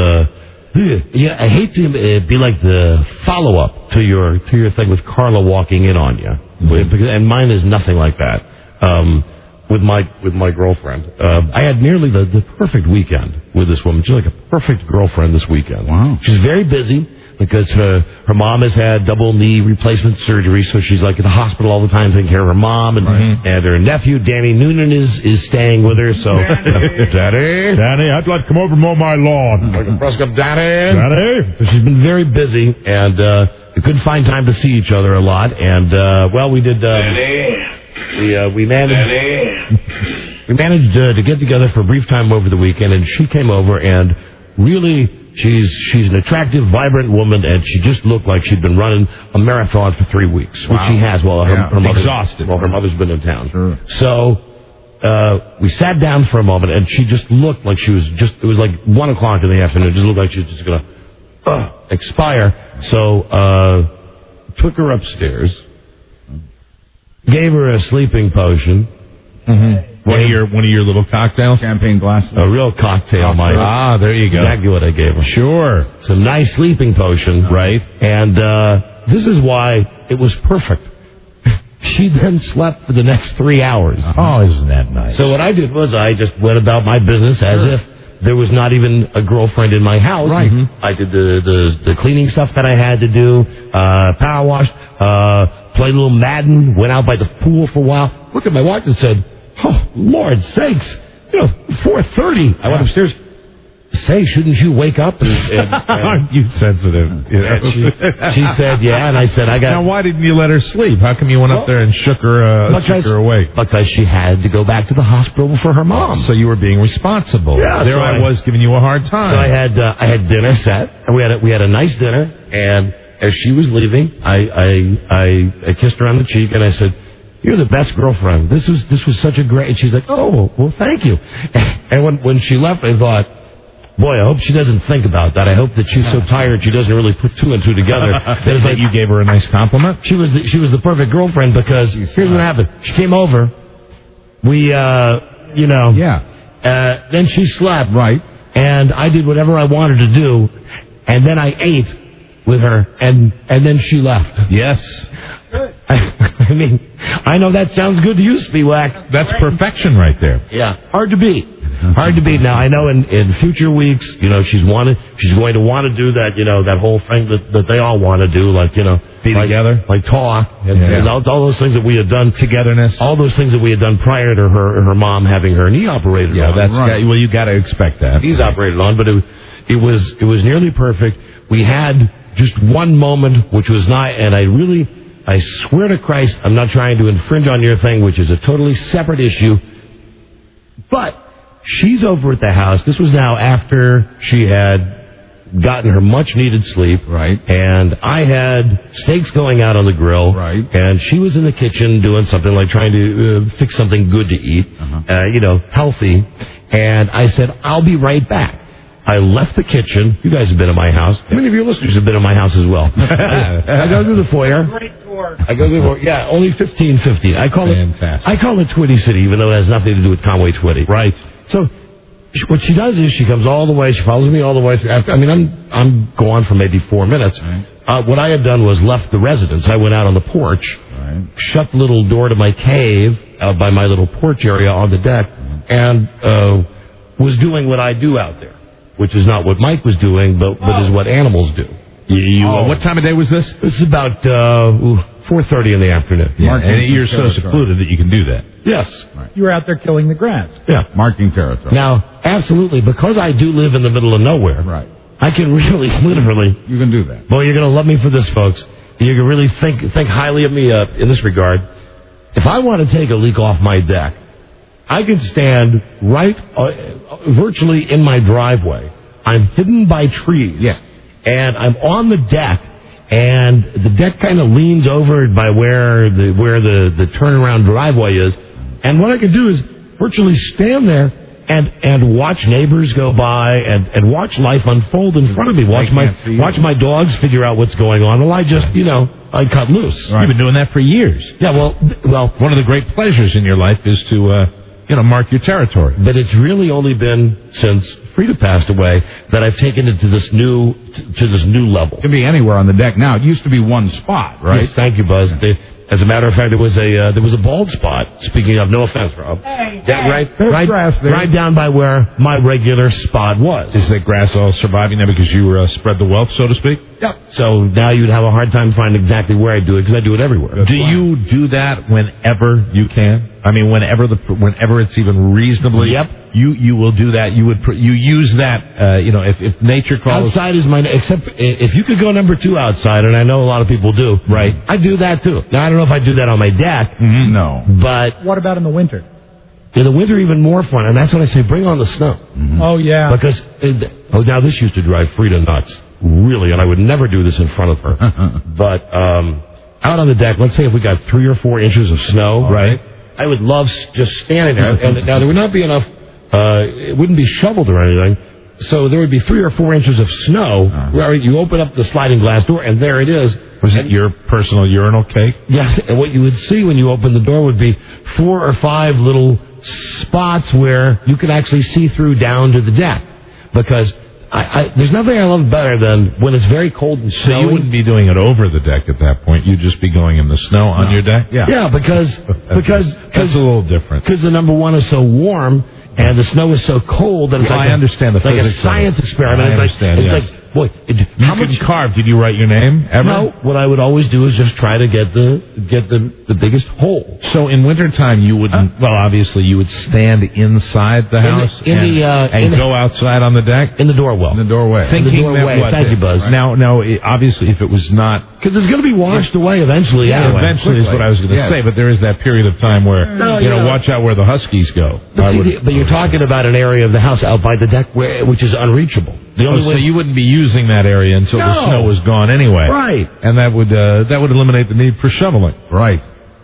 I hate to be like the follow-up to your thing with Carla walking in on you, and mine is nothing like that. With my girlfriend, I had nearly the perfect weekend with this woman. She's like a perfect girlfriend this weekend. Wow. She's very busy because her mom has had double knee replacement surgery, so she's like at the hospital all the time taking care of her mom, and her nephew Danny Noonan is staying with her. So, Daddy, I'd like to come over and mow my lawn. Like a Prescott, Daddy. So she's been very busy, and we couldn't find time to see each other a lot, and we did. We managed to get together for a brief time over the weekend, and she came over, and really, she's an attractive, vibrant woman, and she just looked like she'd been running a marathon for 3 weeks, which she has while her mother's exhausted. While her mother's been in town. Sure. So we sat down for a moment, and she just looked like she was it was like 1 o'clock in the afternoon. It just looked like she was just going to expire. So took her upstairs, gave her a sleeping potion. Mm-hmm. One of your little cocktails? Champagne glasses. A real cocktail, Mike. Ah, there you go. Exactly what I gave her. Sure. Some nice sleeping potion. Right. And this is why it was perfect. She then slept for the next 3 hours. Oh, isn't that nice? So what I did was I just went about my business as if there was not even a girlfriend in my house. Right. Mm-hmm. I did the cleaning stuff that I had to do, power washed, played a little Madden, went out by the pool for a while, looked at my watch and said, "Oh, Lord sakes, 4:30. I went upstairs. Say, shouldn't you wake up? And you sensitive. She said, yeah, and I said, I got... Now, why didn't you let her sleep? How come you went up there and shook her awake? Because she had to go back to the hospital for her mom. So you were being responsible. Yeah, there I was giving you a hard time. So I had dinner set, and we had a nice dinner, and as she was leaving, I kissed her on the cheek, and I said, "You're the best girlfriend. This was such a great..." And she's like, "Oh, well, thank you." And when she left, I thought, boy, I hope she doesn't think about that. I hope that she's so tired she doesn't really put two and two together. That is like you gave her a nice compliment? She was the perfect girlfriend because here's what happened. She came over. We, then she slept. Right. And I did whatever I wanted to do. And then I ate with her. And then she left. Yes. I mean, I know that sounds good to you, Spiewak. That's perfection right there. Yeah. Hard to beat. Hard to beat. Now, I know in future weeks, she's going to want to do that, that whole thing that they all want to do, like, be together, like talk, and all those things that we had done, togetherness, all those things that we had done prior to her mom having her knee operated on. Yeah, that's right. Well, you got to expect that. Knees operated on, but it was nearly perfect. We had just one moment, which was not, and I swear to Christ, I'm not trying to infringe on your thing, which is a totally separate issue, but she's over at the house. This was now after she had gotten her much-needed sleep. Right. And I had steaks going out on the grill. Right. And she was in the kitchen doing something like trying to fix something good to eat, healthy. And I said, "I'll be right back." I left the kitchen. You guys have been in my house. How many of your listeners have been in my house as well? I go through the foyer. Great tour. I go through the foyer. Yeah, only 1550. I call Fantastic. it Twitty City, even though it has nothing to do with Conway Twitty. Right. So what she does is she comes all the way. She follows me all the way through. I'm gone for maybe 4 minutes. Right. What I had done was left the residence. I went out on the porch, shut the little door to my cave out by my little porch area on the deck, and was doing what I do out there, which is not what Mike was doing, but is what animals do. What time of day was this? This is about 4:30 in the afternoon. Yeah, and you're so secluded that you can do that. Yes. Right. You were out there killing the grass. Yeah. Marking territory. Now, absolutely, because I do live in the middle of nowhere, right. I can really, literally... You can do that. Boy, you're going to love me for this, folks. You can really think highly of me in this regard. If I want to take a leak off my deck, I can stand right virtually in my driveway. I'm hidden by trees. Yes. And I'm on the deck, and the deck kind of leans over by where the turnaround driveway is. And what I can do is virtually stand there and watch neighbors go by and watch life unfold in front of me. Watch my dogs figure out what's going on. Well, I just, I cut loose. Right. You've been doing that for years. Yeah, well, one of the great pleasures in your life is to, mark your territory. But it's really only been since Frida passed away that I've taken it to this new level. It can be anywhere on the deck now. It used to be one spot, right? Yes, thank you, Buzz. As a matter of fact, there was a bald spot. Speaking of, no offense, Rob. Right down by where my regular spot was. Is the grass all surviving there because you spread the wealth, so to speak? Yep. So now you'd have a hard time finding exactly where I do it because I do it everywhere. Do you do that whenever you can? I mean, whenever it's even reasonably. Yep. you will do that. You use that. If nature calls. Outside is except if you could go number 2 outside, and I know a lot of people do. Right. I do that too. Now I don't know if I do that on my deck. Mm-hmm. No. But what about in the winter? In the winter, even more fun, and that's when I say bring on the snow. Mm-hmm. Oh yeah. Because now this used to drive Frida nuts, really, and I would never do this in front of her. But out on the deck, let's say if we got 3 or 4 inches of snow, right? I would love just standing there. And now there would not be enough. It wouldn't be shoveled or anything. So there would be 3 or 4 inches of snow. Where you open up the sliding glass door, and there it is. Was it your personal urinal cake? Yes. And what you would see when you open the door would be 4 or 5 little spots where you could actually see through down to the deck. Because there's nothing I love better than when it's very cold and snowy. So you wouldn't be doing it over the deck at that point. You'd just be going in the snow on your deck? Yeah, because that's a little different. Because the number 1 is so warm and the snow is so cold that it's I understand the like physics a science experiment. I understand, it's like boy, how much carve? Did you write your name ever? No. What I would always do is just try to get the biggest hole. So in wintertime, you wouldn't. Well, obviously, you would stand inside the house and go outside on the deck in the doorway. In the doorway. Thinking in the doorway. Thank you, Buzz. Right. Now, obviously, if it was not, because it's going to be washed away eventually. Yeah, anyway. eventually is what I was going to say. But there is that period of time where watch out where the Huskies go. But you're talking about an area of the house out by the deck which is unreachable. So you wouldn't be using that area until the snow was gone ananyway. Right. And that would eliminate the need for shoveling. Right.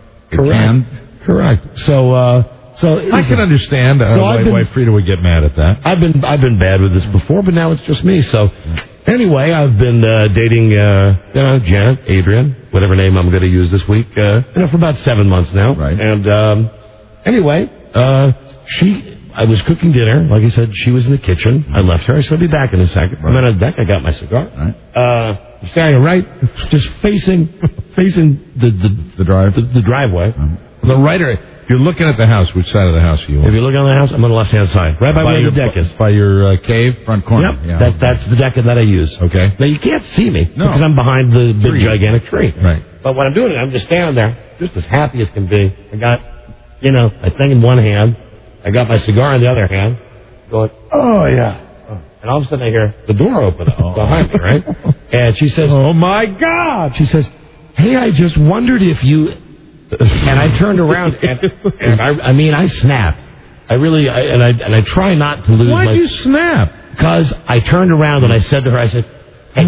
Correct. So I can understand why Frida would get mad at that. I've been bad with this before, but now it's just me. So anyway, I've been dating Janet, Adrian, whatever name I'm going to use this week, for about 7 months now. Right. And anyway, I was cooking dinner. Like I said, she was in the kitchen. I left her. I said, I'll be back in a second. Right. I'm on the deck. I got my cigar. Right. I'm standing just facing the driveway. The writer, you're looking at the house. Which side of the house are you on? If you're looking on the house, I'm on the left-hand side. Right by where the deck is. By your cave? Front corner? Yep. Yeah. That's the deck that I use. Okay. Now, you can't see me because I'm behind the big, gigantic tree. Right. But when I'm doing it, I'm just standing there, just as happy as can be. I got, a thing in one hand. I got my cigar in the other hand, going, oh, yeah. And all of a sudden I hear the door open up behind me, right? And she says, oh, my God. She says, hey, I just wondered if you... And I turned around, and I snapped. I really... And I try not to lose my... Why'd you snap? Because I turned around and I said to her, hey,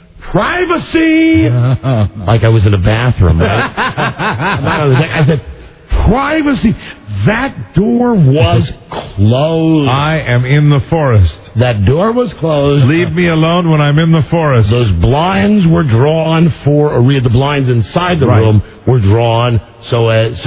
privacy! Like I was in a bathroom, right? I said... Privacy. That door was closed. I am in the forest. That door was closed. Leave me alone when I'm in the forest. Those blinds were drawn the blinds inside the room were drawn. So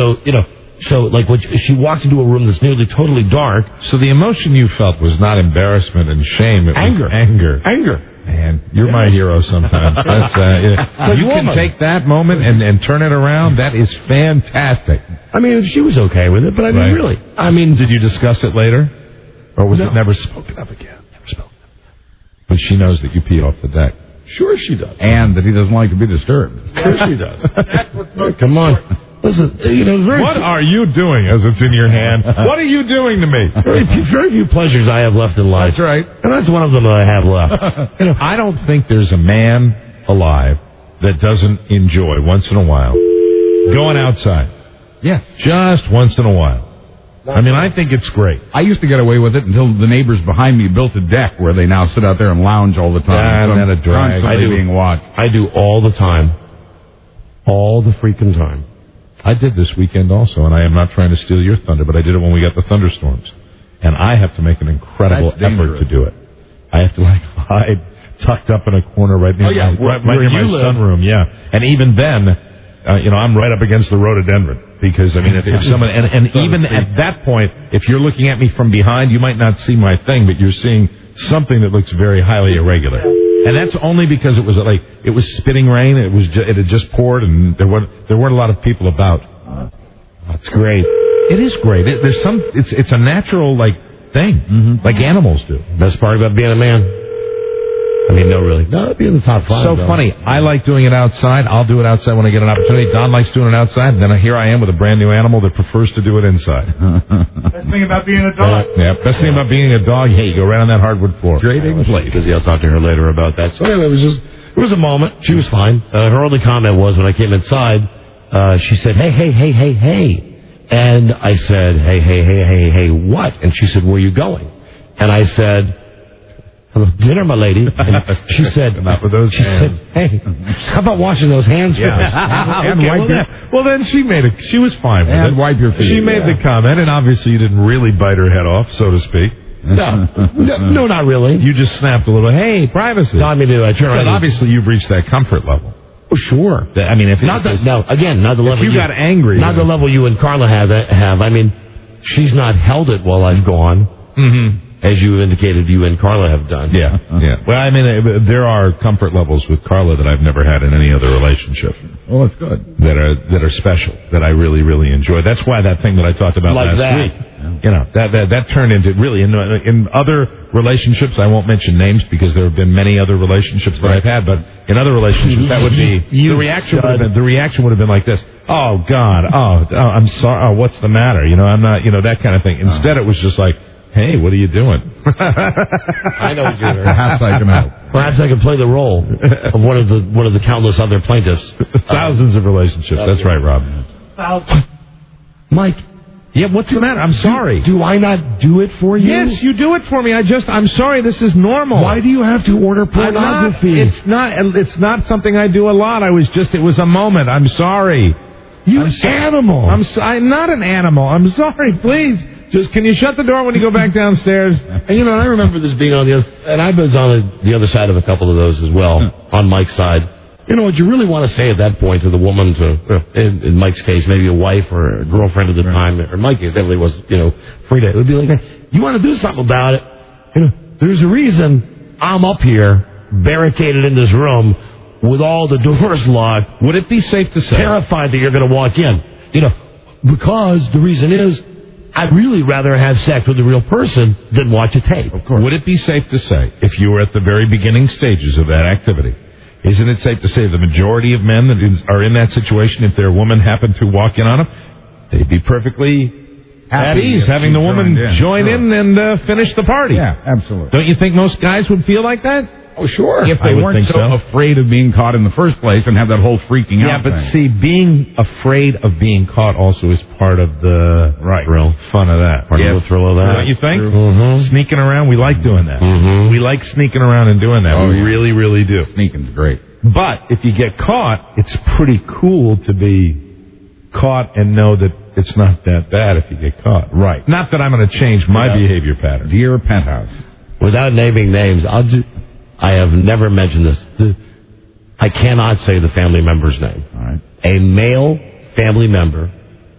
like when she walks into a room that's nearly totally dark. So the emotion you felt was not embarrassment and shame. It was anger. Man, you're my hero sometimes. That's, you can take that moment and turn it around. That is fantastic. I mean, she was okay with it, but really. Did you discuss it later? Or was it never spoken of again? Never spoken of. But she knows that you pee off the deck. Sure she does. And that he doesn't like to be disturbed. Sure she does. That's what's most Come on. Listen, what are you doing as it's in your hand? What are you doing to me? Very few pleasures I have left in life. That's right. And that's one of them that I have left. I don't think there's a man alive that doesn't enjoy, once in a while, going outside. Yes. Just once in a while. I think it's great. I used to get away with it until the neighbors behind me built a deck where they now sit out there and lounge all the time. And then a drag. Constantly being watched. I do all the time. All the freaking time. I did this weekend also, and I am not trying to steal your thunder, but I did it when we got the thunderstorms. And I have to make an incredible effort to do it. I have to hide tucked up in a corner right near my sunroom, And even then, I'm right up against the rhododendron. Because, if someone, and even at that point, if you're looking at me from behind, you might not see my thing, but you're seeing something that looks very highly irregular. And that's only because it was spitting rain. It had just poured, and there weren't a lot of people about. That's great. It is great. It's a natural thing, like animals do. Best part about being a man. I mean, no, really. No, it'd be in the top 5. So though. funny. I like doing it outside. I'll do it outside when I get an opportunity. Don likes doing it outside. And then here I am with a brand new animal that prefers to do it inside. Best thing about being a dog. Yeah, best thing about being a dog, hey, you go right on that hardwood floor. Trading place. I'll talk to her later about that. So anyway, it was a moment. She was fine. Her only comment was when I came inside, she said, hey. And I said, hey, what? And she said, where are you going? And I said, dinner, my lady. And she said, not with those hands. Said, hey, how about washing those hands first? And wipe your... Well, then she was fine with it. And wipe your feet. She made the comment, and obviously you didn't really bite her head off, so to speak. No, not really. You just snapped a little, hey, privacy. No, I mean, But obviously you've reached that comfort level. Oh, sure. I mean, if not the level if you got angry, not the level you and Carla have. I mean, she's not held it while I've gone, as you indicated you and Carla have done. Yeah. Well, I mean, there are comfort levels with Carla that I've never had in any other relationship. Well, that's good. That are special. That I really, really enjoy. That's why that thing that I talked about like last that. week. You know, that turned into really in other relationships. I won't mention names because there have been many other relationships that I've had. But in other relationships, that would be the reaction. The reaction would have been like this: "Oh God, I'm sorry. Oh, what's the matter? You know, I'm not. You know, that kind of thing." Instead, it was just like, "Hey, what are you doing?" I know what you're doing. Perhaps I can help. Perhaps I can play the role of one of the countless other plaintiffs. Thousands of relationships. That's right, Rob. Thousands. Mike. Yeah, what's the matter? I'm sorry. Do I not do it for you? Yes, you do it for me. I'm sorry. This is normal. Why do you have to order pornography? It's not something I do a lot. It was a moment. I'm sorry. Animal. I'm not an animal. I'm sorry. Please. Just, can you shut the door when you go back downstairs? And, you know, I remember this being on the other, and I was on the other side of a couple of those as well, on Mike's side. You know what you really want to say at that point to the woman, in Mike's case, maybe a wife or a girlfriend at the time, or Mike definitely was, free to, it would be like, hey, you want to do something about it? You know, there's a reason I'm up here, barricaded in this room, with all the doors locked. Would it be safe to say? Terrified that you're going to walk in. You know, because the reason is, I'd really rather have sex with a real person than watch a tape. Of course. Would it be safe to say, if you were at the very beginning stages of that activity, isn't it safe to say the majority of men that are in that situation, if their woman happened to walk in on them, they'd be perfectly at ease having the woman join in and finish the party? Yeah, absolutely. Don't you think most guys would feel like that? Oh, sure. If they weren't so afraid of being caught in the first place and have that whole freaking out thing. thing. Yeah, but see, being afraid of being caught also is part of the thrill, fun of that. Part of the thrill of that. Don't you think? Mm-hmm. Sneaking around, we like doing that. Mm-hmm. We like sneaking around and doing that. We really, really do. Sneaking's great. But if you get caught, it's pretty cool to be caught and know that it's not that bad if you get caught. Right. Not that I'm going to change my behavior pattern. Dear Penthouse. Without naming names, I have never mentioned this. I cannot say the family member's name. All right. A male family member,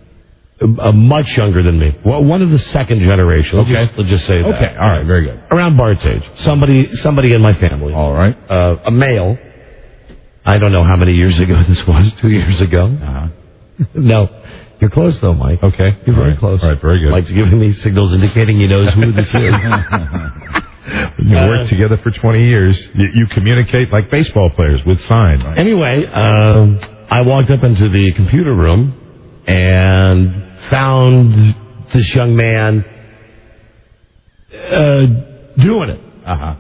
much younger than me. Well, one of the second generation. Let's just say that. Okay. All right. Very good. Around Bart's age. Somebody in my family. All right. A male. I don't know how many years ago this was. 2 years ago. Uh-huh. No. You're close, though, Mike. Okay. You're very close. All right. Very good. Mike's giving me signals indicating he knows who this is. You work together for 20 years. You communicate like baseball players with signs. Right? Anyway, I walked up into the computer room and found this young man doing it. Uh-huh.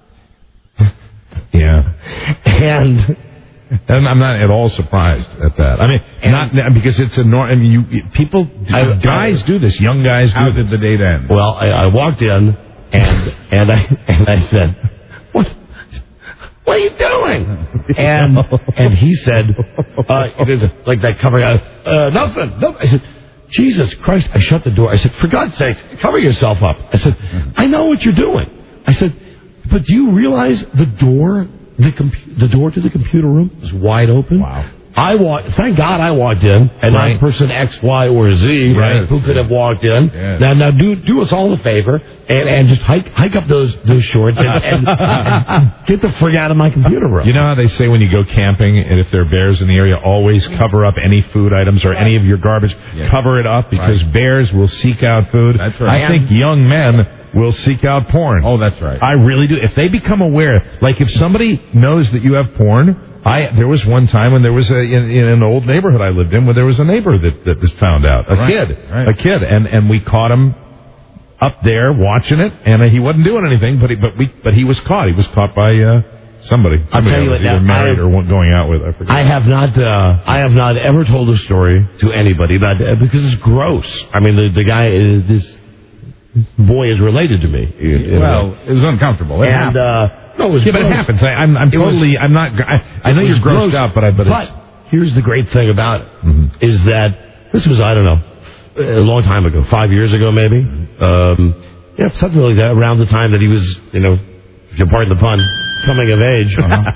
Yeah. And I'm not at all surprised at that. I mean, not because it's a norm. I mean, guys do this. Young guys do. How did the date end? Well, I walked in and I said, "What are you doing?" And he said, like that covering out, nothing. I said, Jesus Christ! I shut the door. I said, for God's sake, cover yourself up. I said, I know what you're doing. I said, but do you realize the door to the computer room is wide open? Wow. Thank God I walked in, and not person X, Y, or Z, who could have walked in. Yes. Now do us all a favor and just hike up those shorts and get the frig out of my computer room. You know how they say when you go camping, and if there are bears in the area, always cover up any food items or any of your garbage. Yes. Cover it up because bears will seek out food. That's right. I think young men will seek out porn. Oh, that's right. I really do. If they become aware, like if somebody knows that you have porn, there was one time when there was in an old neighborhood I lived in where there was a neighbor that was found out, a kid, and we caught him up there watching it, and he wasn't doing anything, but he was caught. He was caught by somebody. I'll tell you was what, either married or going out with. I forget. I have not ever told a story to anybody about that because it's gross. I mean, the guy, this boy is related to me. Well, it was uncomfortable. It happened. No, it was but it happens. I'm not. I know you're grossed out, but here's the great thing about it is that this was, I don't know, a long time ago, 5 years ago maybe, something like that, around the time that he was, if you pardon the pun, coming of age.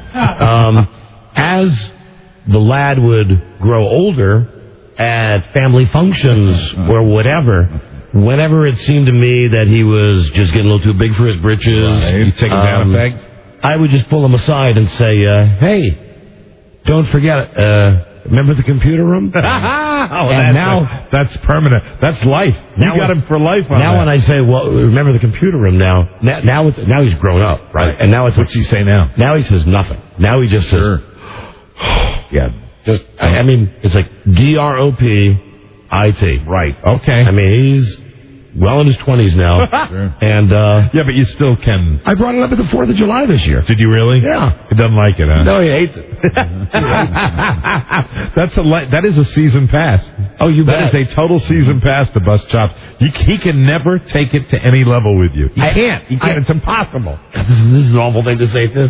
As the lad would grow older at family functions or whatever, whenever it seemed to me that he was just getting a little too big for his britches, you take him down a peg? I would just pull him aside and say, hey, don't forget, remember the computer room? That's permanent. That's life. You got him for life on Now when I say, well, remember the computer room now he's grown up, right? And now what's he say now? Now he says nothing. Now he just says, I mean, it's like DROPIT. Right. Okay. I mean, he's well in his 20s now. And but you still can. I brought it up at the 4th of July this year. Did you really? Yeah. He doesn't like it, huh? No, he hates it. That is a season pass. Oh, you bet. That is a total season pass to Bust Chops. He can never take it to any level with you. He can't. It's impossible. This is an awful thing to say, too.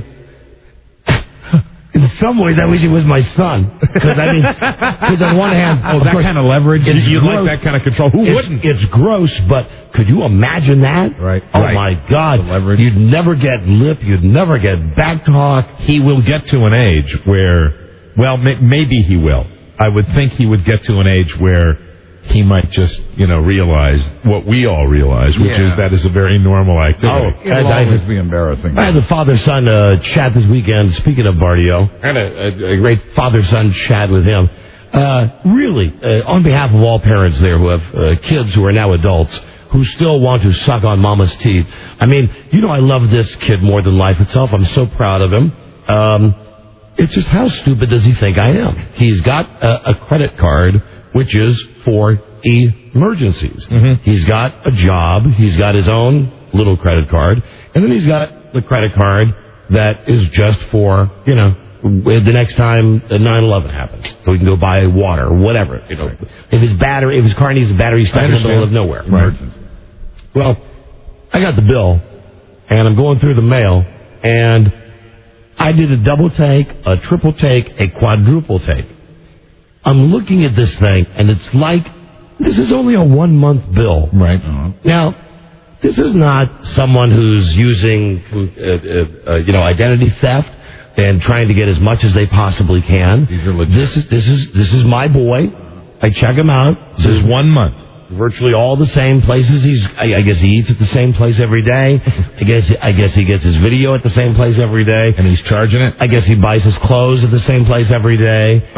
In some ways, I wish he was my son. Because on one hand... that kind of leverage? You like that kind of control. Who wouldn't? It's gross, but could you imagine that? Right. Oh, my God. You'd never get lip. You'd never get back talk. He will get to an age where... Well, maybe he will. I would think he would get to an age where he might just, realize what we all realize, which is that is a very normal activity. It'll always be embarrassing. I had the father-son chat this weekend, speaking of Bardio. I had a great father-son chat with him. Really, on behalf of all parents there who have kids who are now adults, who still want to suck on mama's teeth. I mean, I love this kid more than life itself. I'm so proud of him. It's just how stupid does he think I am? He's got a credit card, which is for emergencies. Mm-hmm. He's got a job. He's got his own little credit card. And then he's got the credit card that is just for, the next time 9/11 happens. So he can go buy water or whatever. If his car needs a battery, he's stuck in the middle of nowhere. Right. Well, I got the bill, and I'm going through the mail, and I did a double take, a triple take, a quadruple take. I'm looking at this thing, and it's like, this is only a 1-month bill. Right. Now, this is not someone who's using, identity theft and trying to get as much as they possibly can. These are legit. This is my boy. I check him out. This is 1 month. Virtually all the same places. I guess he eats at the same place every day. I guess he gets his video at the same place every day. And he's charging it? I guess he buys his clothes at the same place every day.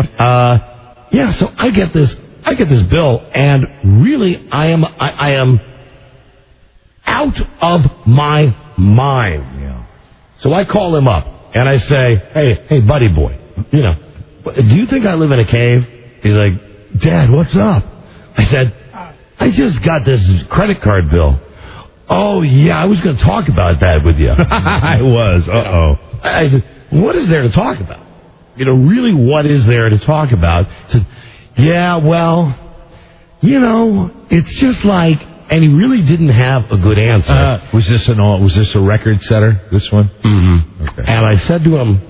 So I get this bill, and really I am out of my mind. Yeah. So I call him up and I say, hey, buddy boy, do you think I live in a cave? He's like, Dad, what's up? I said, I just got this credit card bill. Oh, yeah, I was going to talk about that with you. I was. Uh-oh. I said, what is there to talk about? Really, what is there to talk about? He said, yeah, well, it's just like, and he really didn't have a good answer. Was this a record setter, this one? Mm-hmm. Okay. And I said to him,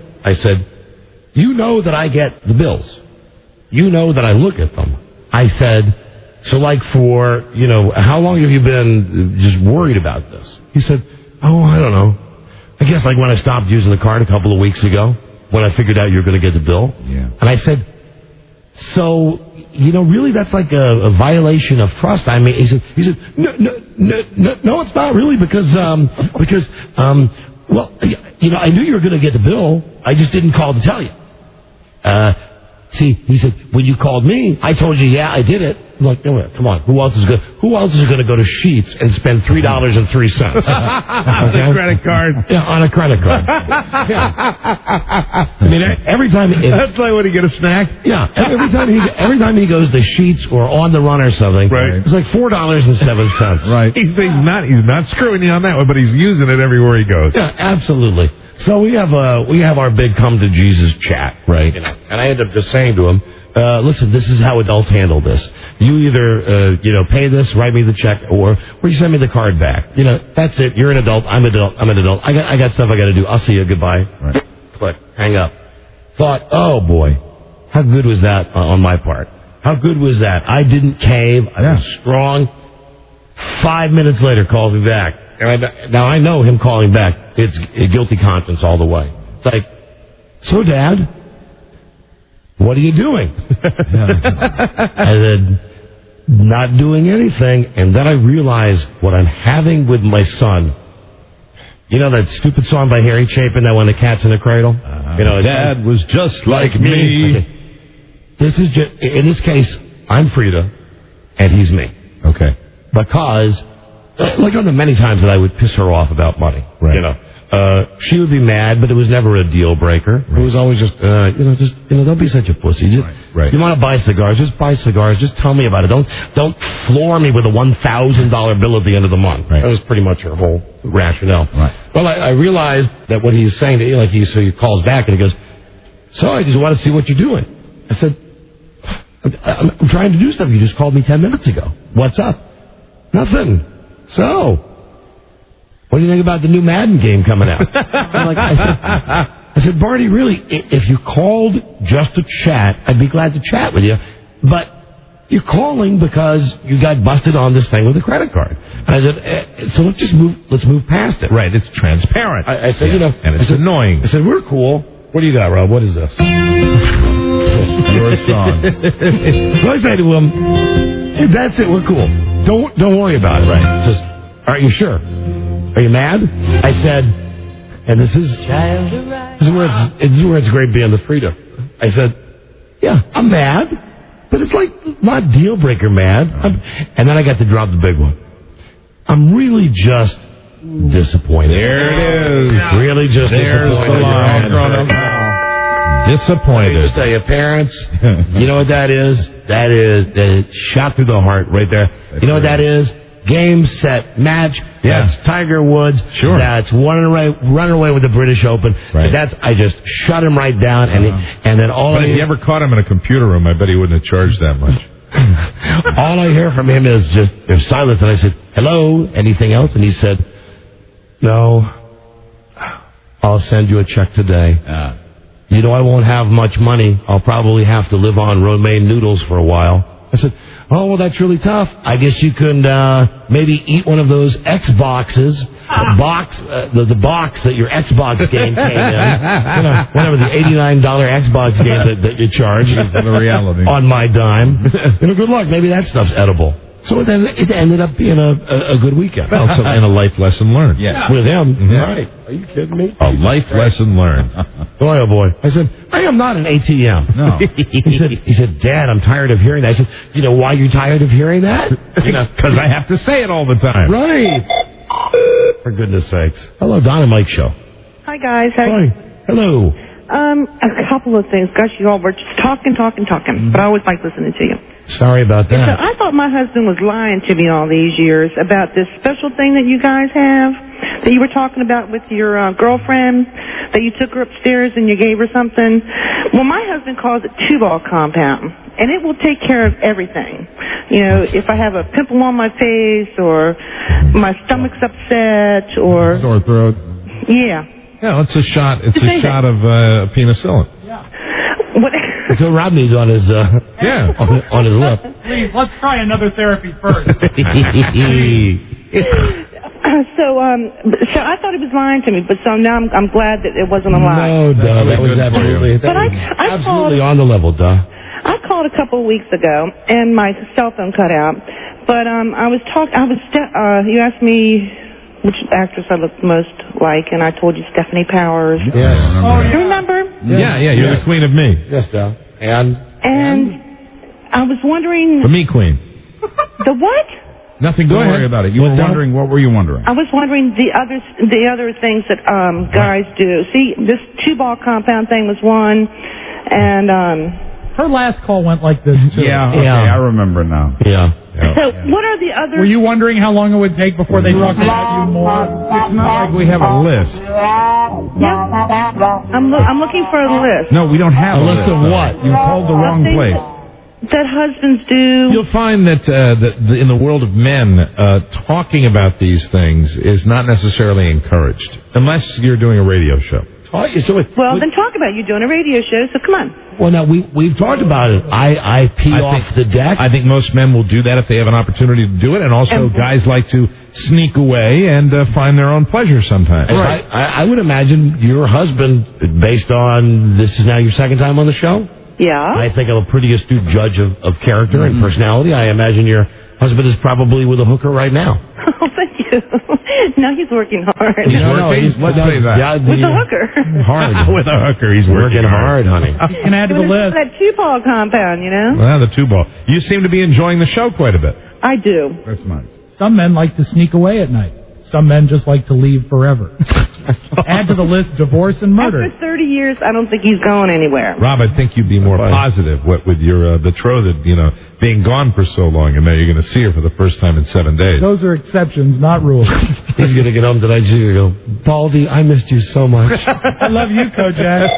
you know that I get the bills. You know that I look at them. I said, so like for, how long have you been just worried about this? He said, oh, I don't know. I guess like when I stopped using the card a couple of weeks ago, when I figured out you were going to get the bill. Yeah. And I said, so, really that's like a violation of trust. I mean, he said, no, it's not really because, I knew you were going to get the bill. I just didn't call to tell you. See, he said, when you called me, I told you, yeah, I did it. I'm like, no, come on. Who else is going to go to Sheetz and spend $3.03? On a credit card. Yeah, on a credit card. Yeah. I mean, every time. That's like when you get a snack. Yeah. Every time he goes to Sheetz or On the Run or something, right. It's like $4.07. Right. He's not screwing you on that one, but he's using it everywhere he goes. Yeah, absolutely. So we have our big come to Jesus chat, right? And I end up just saying to him, listen, this is how adults handle this. You either, pay this, write me the check, or you send me the card back. That's it. You're an adult. I'm an adult. I got stuff I got to do. I'll see you. Goodbye. Right. Click. Hang up. Thought, oh boy, how good was that on my part? How good was that? I didn't cave. I was strong. 5 minutes later, called me back. And now I know him calling back. It's a guilty conscience all the way. It's like, so Dad, what are you doing? I said, not doing anything. And then I realized what I'm having with my son. You know that stupid song by Harry Chapin, that When the Cat's in the Cradle? Dad was just like me. Okay. This is just, in this case, I'm Frida, and he's me. Okay. Because, like on the many times that I would piss her off about money, right. She would be mad, but it was never a deal breaker. Right. It was always just, don't be such a pussy. Just, right. You want to buy cigars? Just buy cigars. Just tell me about it. Don't floor me with a $1,000 bill at the end of the month. Right. That was pretty much her whole rationale. Right. Well, I realized that what he's saying to me, so he calls back and he goes, so I just want to see what you're doing. I said, I'm trying to do stuff. You just called me 10 minutes ago. What's up? Nothing. So, what do you think about the new Madden game coming out? I said, Barney, really, if you called just to chat, I'd be glad to chat with you. But you're calling because you got busted on this thing with a credit card. And I said, so let's move past it. Right, it's transparent. I said, and it's annoying. I said, we're cool. What do you got, Rob? What is this? Your song. So I say to him, hey, that's it, we're cool. Don't worry about it. Right. He says, aren't you sure? Are you mad? I said, and this is where it's great being the Frida. I said, yeah, I'm mad, but it's like not deal breaker mad. And then I got to drop the big one. I'm really just disappointed. There it is. Really just disappointed. Disappointed. Just tell you, parents, you know what that is? That is shot through the heart right there. You know what that is? Game, set, match. Yeah. That's Tiger Woods. Sure. That's running away with the British Open. Right. I just shut him right down, and then all. But if you ever caught him in a computer room, I bet he wouldn't have charged that much. All I hear from him is just silence, and I said, "Hello, anything else?" And he said, "No, I'll send you a check today." I won't have much money. I'll probably have to live on romaine noodles for a while. I said, oh, well, that's really tough. I guess you could maybe eat one of those Xboxes, the box that your Xbox game came in. Whatever the $89 Xbox game that you charge. The reality. On my dime. Good luck. Maybe that stuff's edible. So it ended up being a good weekend. Also, and a life lesson learned. Yeah. With him. Mm-hmm. Right. Are you kidding me? A life lesson learned. Boy, oh boy. I said, I am not an ATM. No. He said, Dad, I'm tired of hearing that. I said, you know why you're tired of hearing that? Because I have to say it all the time. Right. For goodness sakes. Hello, Don and Mike Show. Hi, guys. Hi. Hello. A couple of things. Gosh, you all were just talking. But I always like listening to you. Sorry about that. So I thought my husband was lying to me all these years about this special thing that you guys have that you were talking about with your girlfriend, that you took her upstairs and you gave her something. Well, my husband calls it two-ball compound, and it will take care of everything. If I have a pimple on my face or my stomach's upset or... Sore throat. Yeah. Yeah, it's a shot. It's a shot of penicillin. Yeah. What? That's what Rob needs on his on his lip. Please, let's try another therapy first. So I thought he was lying to me, but so now I'm glad that it wasn't a lie. No, duh, that was absolutely absolutely on the level, duh. I called a couple of weeks ago, and my cell phone cut out. But you asked me which actress I looked most like, and I told you Stephanie Powers. Yes. Oh, you remember? Yeah, you're the queen of me. Yes, duh. And And I was wondering... The Me Queen. The what? Nothing. Don't worry about it. You were wondering. What were you wondering? I was wondering the other things that guys do. See, this 2-ball compound thing was one, and her last call went like this too. Yeah. Okay, I remember now. Yeah. So what are the other? Were you wondering how long it would take before they talked about you more? It's not like we have a list. Yeah. I'm looking for a list. No, we don't have a list of what? You called the wrong place. That husbands do. You'll find that in the world of men, talking about these things is not necessarily encouraged, unless you're doing a radio show. Well, then talk about you doing a radio show, so come on. Well, now, we've talked about it. I pee off the deck. I think most men will do that if they have an opportunity to do it, and also guys like to sneak away and find their own pleasure sometimes. Right. I would imagine your husband, based on this is now your second time on the show? Yeah. I think I'm a pretty astute judge of character and personality. I imagine your husband is probably with a hooker right now. Oh, thank you. No, he's working hard. He's working? Let's say that. Yeah, with a hooker. Hard. With a hooker, he's working hard, honey. You can add to the list. That 2-ball compound, you know? Well, the 2-ball. You seem to be enjoying the show quite a bit. I do. That's nice. Some men like to sneak away at night. Some men just like to leave forever. Add to the list divorce and murder. After 30 years, I don't think he's going anywhere. Rob, I think you'd be more positive with your betrothed, being gone for so long, and now you're going to see her for the first time in 7 days. Those are exceptions, not rules. He's going to get home tonight. She's going to go, Baldy, I missed you so much. I love you, Kojak.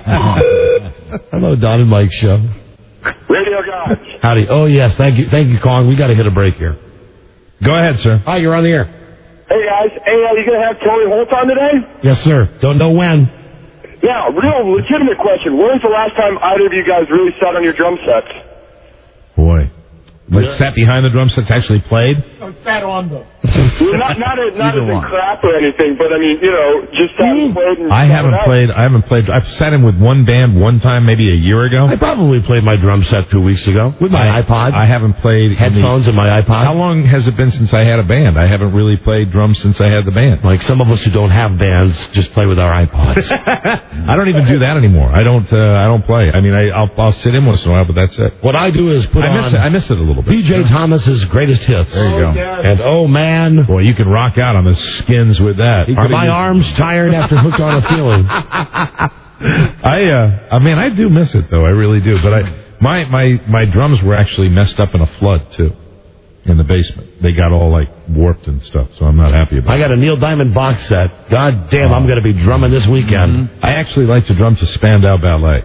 Hello, Don and Mike show. Radio guys. Howdy. Oh, yes. Thank you, Kong. We got to hit a break here. Go ahead, sir. Hi, you're on the air. Hey guys, you gonna have Tony Holt on today? Yes, sir. Don't know when. Yeah, real legitimate question. When was the last time either of you guys really sat on your drum sets? Boy. Sat behind the drum sets, actually played? Sat on them. Well, not as in crap or anything, but I mean, just haven't played. And I haven't played. I've sat in with one band one time, maybe a year ago. I probably played my drum set 2 weeks ago with my iPod. I haven't played headphones and my iPod. How long has it been since I had a band? I haven't really played drums since I had the band. Like some of us who don't have bands just play with our iPods. I don't even do that anymore. I don't play. I mean, I'll sit in once in a while, but that's it. What I do is I miss it a little bit. PJ Thomas's greatest hits. There you go. Yeah. And oh man, boy, you can rock out on the Skins with that. Are my arms tired after Hooked on a Feeling? I do miss it though. I really do. But my drums were actually messed up in a flood too, in the basement. They got all like warped and stuff. So I'm not happy about it. I got a Neil Diamond box set. God damn, I'm going to be drumming this weekend. I actually like to drum to Spandau Ballet.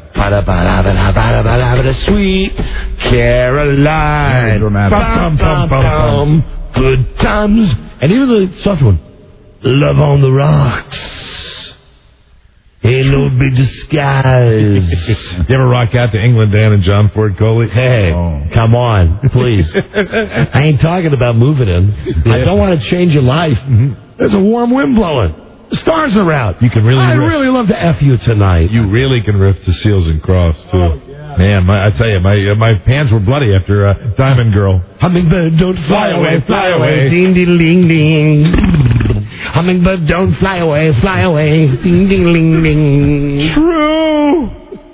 Sweet Caroline. Dramatic. Good times. And even the soft one. Love on the rocks. Ain't no big disguise. You ever rock out to England Dan and John Ford Coley? Hey, come on, please. I ain't talking about moving in. I don't want to change your life. There's a warm wind blowing. The stars are out. You can really I'd really love to F you tonight. You really can riff to Seals and Crofts, too. Oh, yeah. Man, I tell you, my hands were bloody after Diamond Girl. Hummingbird, don't fly away, fly away. Ding, ding, ding, ding. Hummingbird, don't fly away, ding, ding, ding, ding. True.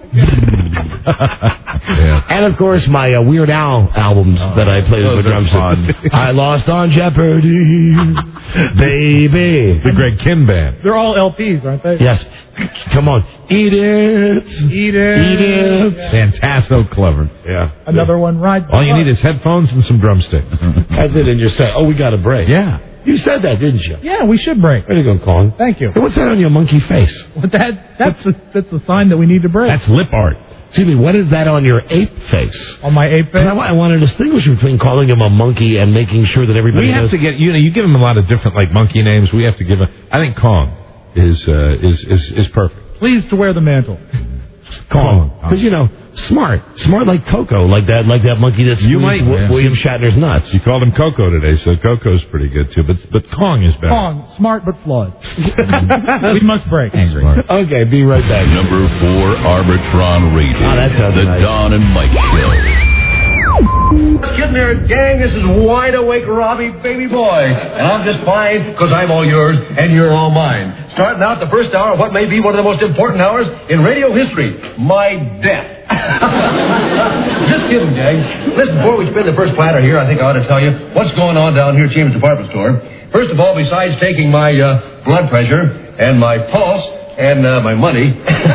Yeah. And of course, my Weird Al albums that I played with the drum set. I Lost on Jeopardy, baby. The Greg Kinn Band. They're all LPs, aren't they? Yes. Come on. Eat it. Eat it. Eat it. Yeah. Fantastic. So clever. Yeah. Another one right. All you need is headphones and some drumsticks. That's it. And you say, oh, we got a break. Yeah. You said that, didn't you? Yeah, we should break. There you go, Colin. Thank you. Hey, what's that on your monkey face? Well, that's a sign that we need to break. That's lip art. Excuse me, what is that on your ape face? On my ape face? I want to distinguish between calling him a monkey and making sure that everybody knows. We have to get, you give him a lot of different, monkey names. We have to give him, I think Kong is perfect. Pleased to wear the mantle. Kong. Because, smart like Coco, like that monkey that's William Shatner's nuts. You called him Coco today, so Coco's pretty good too. But Kong is better. Kong, smart but flawed. We must break. Angry. Okay, be right back. Number 4 Arbitron rating. Oh, that sounds the nice. Don and Mike Show. Getting there, gang. This is Wide Awake Robbie, baby boy. And I'm just fine because I'm all yours and you're all mine. Starting out the first hour of what may be one of the most important hours in radio history, my death. Just kidding, gang. Listen, before we spin the first platter here, I think I ought to tell you what's going on down here at Chambers Department Store. First of all, besides taking my blood pressure and my pulse and my money,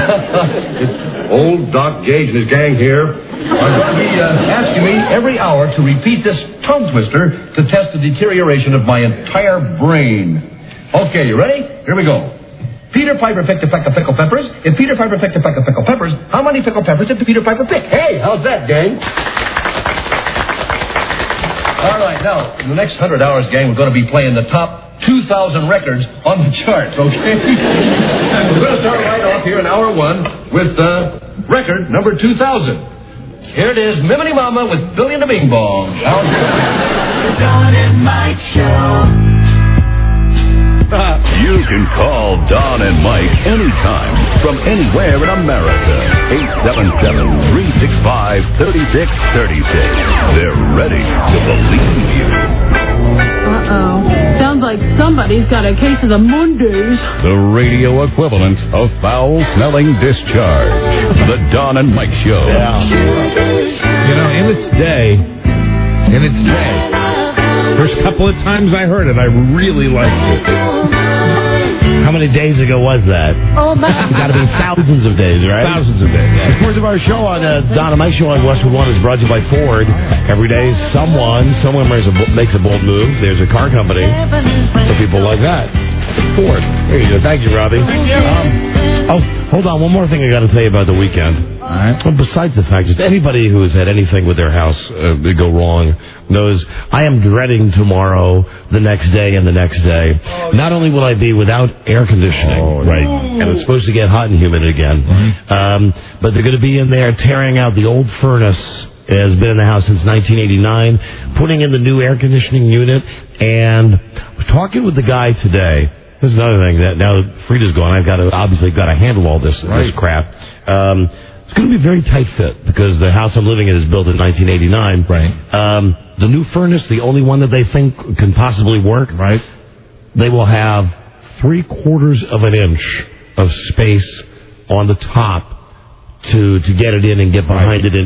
old Doc Gage and his gang here are going to be asking me every hour to repeat this tongue twister to test the deterioration of my entire brain. Okay, you ready? Here we go. Peter Piper picked a peck of pickled peppers. If Peter Piper picked a peck of pickled peppers, how many pickled peppers did Peter Piper pick? Hey, how's that, gang? All right, now, in the next 100 hours, gang, we're going to be playing the top 2,000 records on the charts, okay? We're going to start right off here in hour one with record number 2,000. Here it is, Mimini Mama with Billy and the Bing Bong. How's it? Don and Mike Show. You can call Don and Mike anytime from anywhere in America. 877-365-3636. They're ready to believe you. Uh-oh. Sounds like somebody's got a case of the Mondays. The radio equivalent of foul-smelling discharge. The Don and Mike Show. Yeah. You know, in its day, first couple of times I heard it, I really liked it. How many days ago was that? Oh, my. It's got to be thousands of days, right? Thousands of days. The course of our show on Don and Mike Show on Westwood One is brought to you by Ford. Every day, someone makes a bold move. There's a car company for people like that. Ford. There you go. Thank you, Robbie. Thank you. Hold on. One more thing I got to tell you about the weekend. All right. Well, besides the fact, just anybody who has had anything with their house go wrong knows I am dreading tomorrow, the next day, and the next day. Not only will I be without air conditioning, right, and it's supposed to get hot and humid again, but they're going to be in there tearing out the old furnace. It has been in the house since 1989, putting in the new air conditioning unit, and talking with the guy today. This is another thing that now that Frida's gone, I've got to handle all this crap. It's going to be a very tight fit because the house I'm living in is built in 1989. Right. The new furnace, the only one that they think can possibly work. Right. They will have 3/4 of an inch of space on the top to get it in and get behind it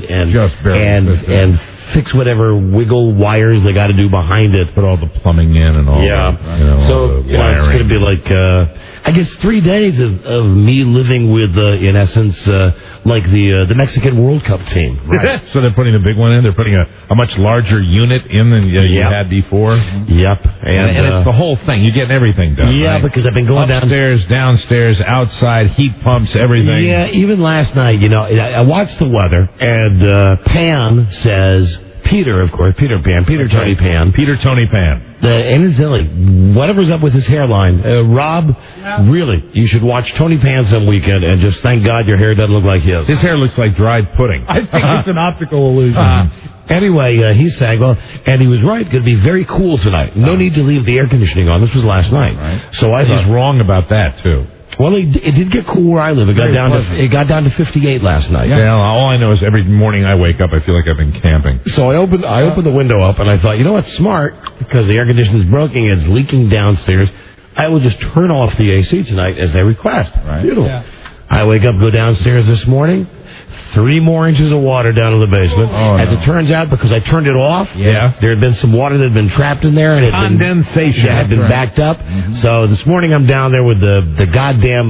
and fix whatever wiggle wires they got to do behind it. Put all the plumbing in and all. Yeah. It's going to be like I guess 3 days of me living with in essence like the Mexican World Cup team. Right. So they're putting a big one in. They're putting a much larger unit in than you had before. Yep. And it's the whole thing. You're getting everything done. Yeah, right? because I've been going upstairs, downstairs, outside, heat pumps, everything. Yeah, even last night, I watched the weather, and Pan says, Peter, Tony Pan. And it's silly. Whatever's up with his hairline. Rob, really, you should watch Tony Pan some weekend and just thank God your hair doesn't look like his. His hair looks like dried pudding. I think it's an optical illusion. Anyway, he's saying, and he was right, going to be very cool tonight. No need to leave the air conditioning on. This was last night. Right. So I thought, he's wrong about that, too. Well, it did get cool where I live. It got down to 58 last night. Yeah, all I know is every morning I wake up, I feel like I've been camping. So I opened the window up, and I thought, what's smart? Because the air conditioning is broken, it's leaking downstairs. I will just turn off the AC tonight as they request. Right. Beautiful. Yeah. I wake up, go downstairs this morning. 3 more inches of water down in the basement. As it turns out, because I turned it off, there had been some water that had been trapped in there, and condensation had been backed up. Mm-hmm. So this morning I'm down there with the goddamn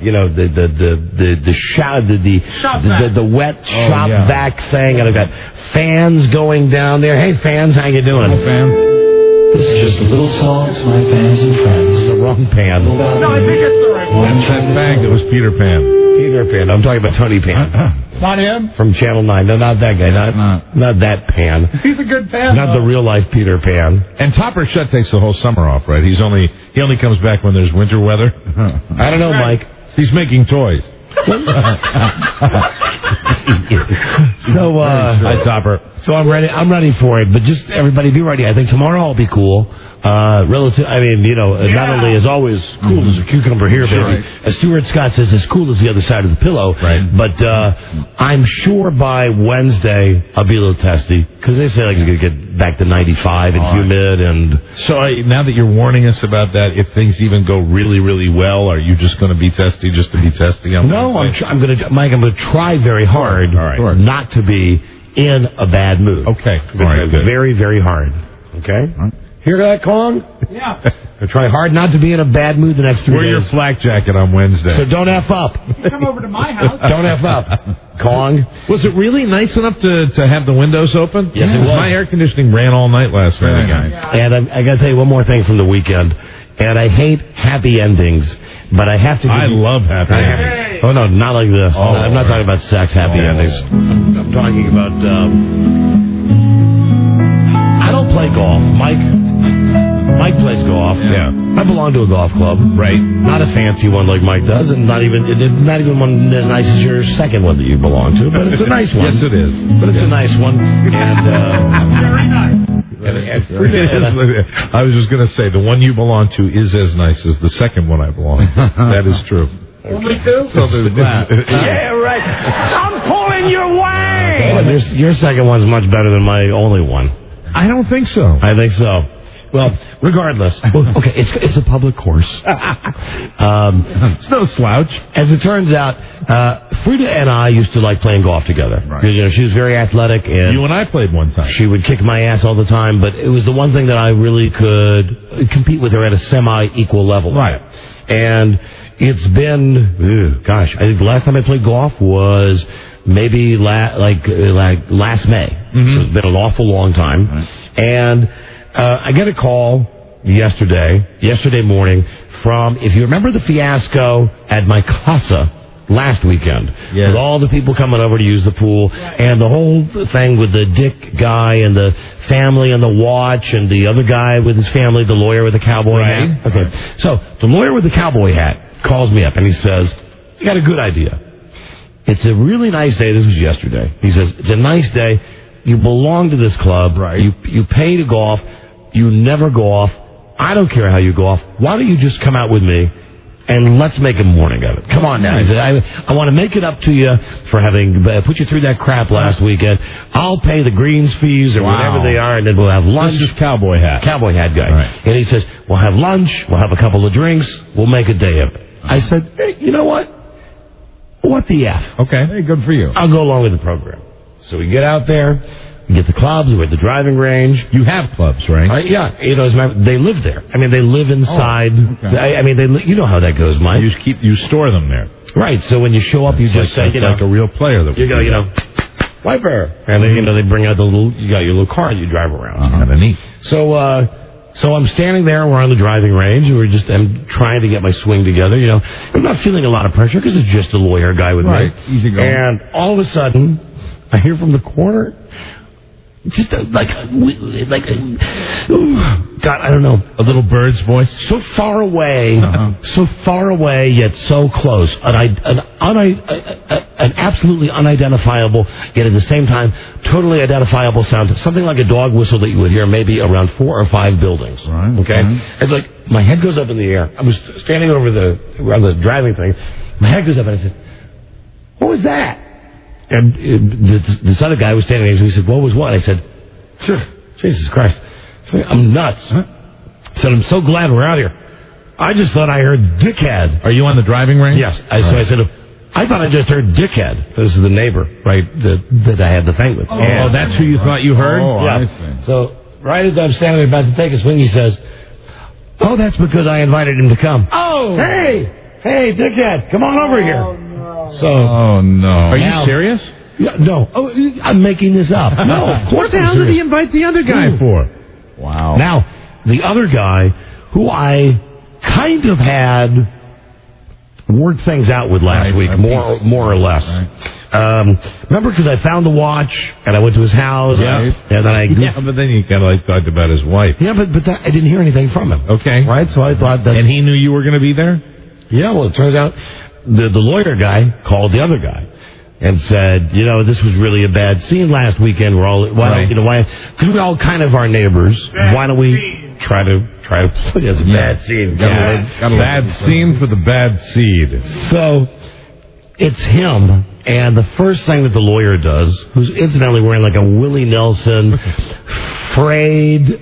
the wet shop vac thing, and I've got fans going down there. Hey fans, how you doing? Hello, fans. This is just a little song to my fans and friends. The wrong Pan. No, I think it's the right one. That's that bag that was Peter Pan. Peter Pan. I'm talking about Tony Pan. Not him? From Channel 9. No, not that guy. Not that Pan. He's a good Pan. Not the real life Peter Pan. And Topper Shutt takes the whole summer off, right? He only comes back when there's winter weather. I don't know, Mike. He's making toys. So, Hi, Topper. So I'm ready for it. But just everybody be ready. I think tomorrow will be cool. Relative, I mean, not only is always cool as a cucumber here, baby. Right. As Stuart Scott says, as cool as the other side of the pillow. Right. But I'm sure by Wednesday I'll be a little testy because they say like it's going to get back to 95 and humid and. So now that you're warning us about that, if things even go really, really well, are you just going to be testy just to be testy? No, I'm going to, Mike. I'm going to try very hard not to be in a bad mood. Okay. All right. Good. Very, very hard. Okay. Hear that, Kong? Yeah. I try hard not to be in a bad mood the next 3 days. Wear your flak jacket on Wednesday. So don't F up. You come over to my house. Don't F up. Kong. Was it really nice enough to have the windows open? Yes, it was. My air conditioning ran all night last night. Yeah. And I got to tell you one more thing from the weekend. And I hate happy endings, but I have to. I love happy endings. Oh, no, not like this. Oh, I'm not talking about sex happy endings. I'm talking about. I don't play golf, Mike plays golf. Yeah. I belong to a golf club. Right. Not a fancy one like Mike does, and not even one as nice as your second one that you belong to, but it's a nice one. Yes, it is. But it's a nice one. And, Very nice. I was just going to say, the one you belong to is as nice as the second one I belong to. That is true. Only two? So there's that. Yeah, right. I'm pulling your way. Your second one's much better than my only one. I don't think so. I think so. Well, regardless. Okay, it's a public course. It's no slouch. As it turns out, Frida and I used to like playing golf together. Right. Because, she was very athletic. And you and I played one time. She would kick my ass all the time, but it was the one thing that I really could compete with her at a semi-equal level. Right. And it's been, I think the last time I played golf was maybe last May. Mm-hmm. So it's been an awful long time. Right. And I get a call yesterday morning from, if you remember the fiasco at my casa last weekend, with all the people coming over to use the pool, and the whole thing with the dick guy and the family and the watch and the other guy with his family, the lawyer with the cowboy hat. Okay, so the lawyer with the cowboy hat calls me up and he says, "I got a good idea. It's a really nice day." This was yesterday. He says, "It's a nice day. You belong to this club. Right. You pay to golf. You never go off. I don't care how you go off. Why don't you just come out with me and let's make a morning of it? Come on now." He said, I want to make it up to you for having put you through that crap last weekend. I'll pay the greens fees or whatever they are, and then we'll have lunch." This is cowboy hat guy. Right. And he says, "We'll have lunch. We'll have a couple of drinks. We'll make a day of it." I said, "Hey, you know what? What the F? Okay. Hey, good for you. I'll go along with the program." So we get out there. We get the clubs. We're at the driving range. You have clubs, right? Yeah. They live there. I mean, they live inside. Oh, okay. You know how that goes, Mike. You store them there. Right. So when you show up, you just say, like a real player. That you go, wiper. And then, they bring out you got your little car that you drive around. Kind of neat. So I'm standing there. We're on the driving range. I'm trying to get my swing together. I'm not feeling a lot of pressure because it's just a lawyer guy with me. Easy going. And all of a sudden, I hear from the corner, just God, I don't know, a little bird's voice. So far away, yet so close. An absolutely unidentifiable, yet at the same time totally identifiable sound. Something like a dog whistle that you would hear maybe around 4 or 5 buildings. Right. Okay. It's like my head goes up in the air. I was standing on the driving thing. My head goes up and I said, "What was that?" And this other guy was standing there, so he said, "What was what?" I said, "Sure, Jesus Christ. I'm nuts." I said, "I'm so glad we're out here. I just thought I heard dickhead." Are you on the driving range? Yes. So I said, "I thought I just heard dickhead." This is the neighbor, right, that I had the thing with. Oh, that's who you thought you heard? Oh, yeah. I see. So right as I'm standing there about to take a swing, he says, "Oh, that's because I invited him to come." Oh! Hey, dickhead, come on over here. Oh, no. Oh, no. Are you serious? Yeah, no. Oh, I'm making this up. No, of course. What the hell did he invite the other guy for? Wow. Now, the other guy, who I kind of had worked things out with last week, more or less. Right. Remember, because I found the watch, and I went to his house, and then but then you kind of talked about his wife. Yeah, but I didn't hear anything from him. Okay. Right, so I thought that... And he knew you were going to be there? Yeah, well, it turns out the lawyer guy called the other guy and said, this was really a bad scene last weekend. We're all, because we all kind of are neighbors. Why don't we try to put it as a bad scene? Got a bad scene for the bad seed. So it's him, and the first thing that the lawyer does, who's incidentally wearing like a Willie Nelson frayed,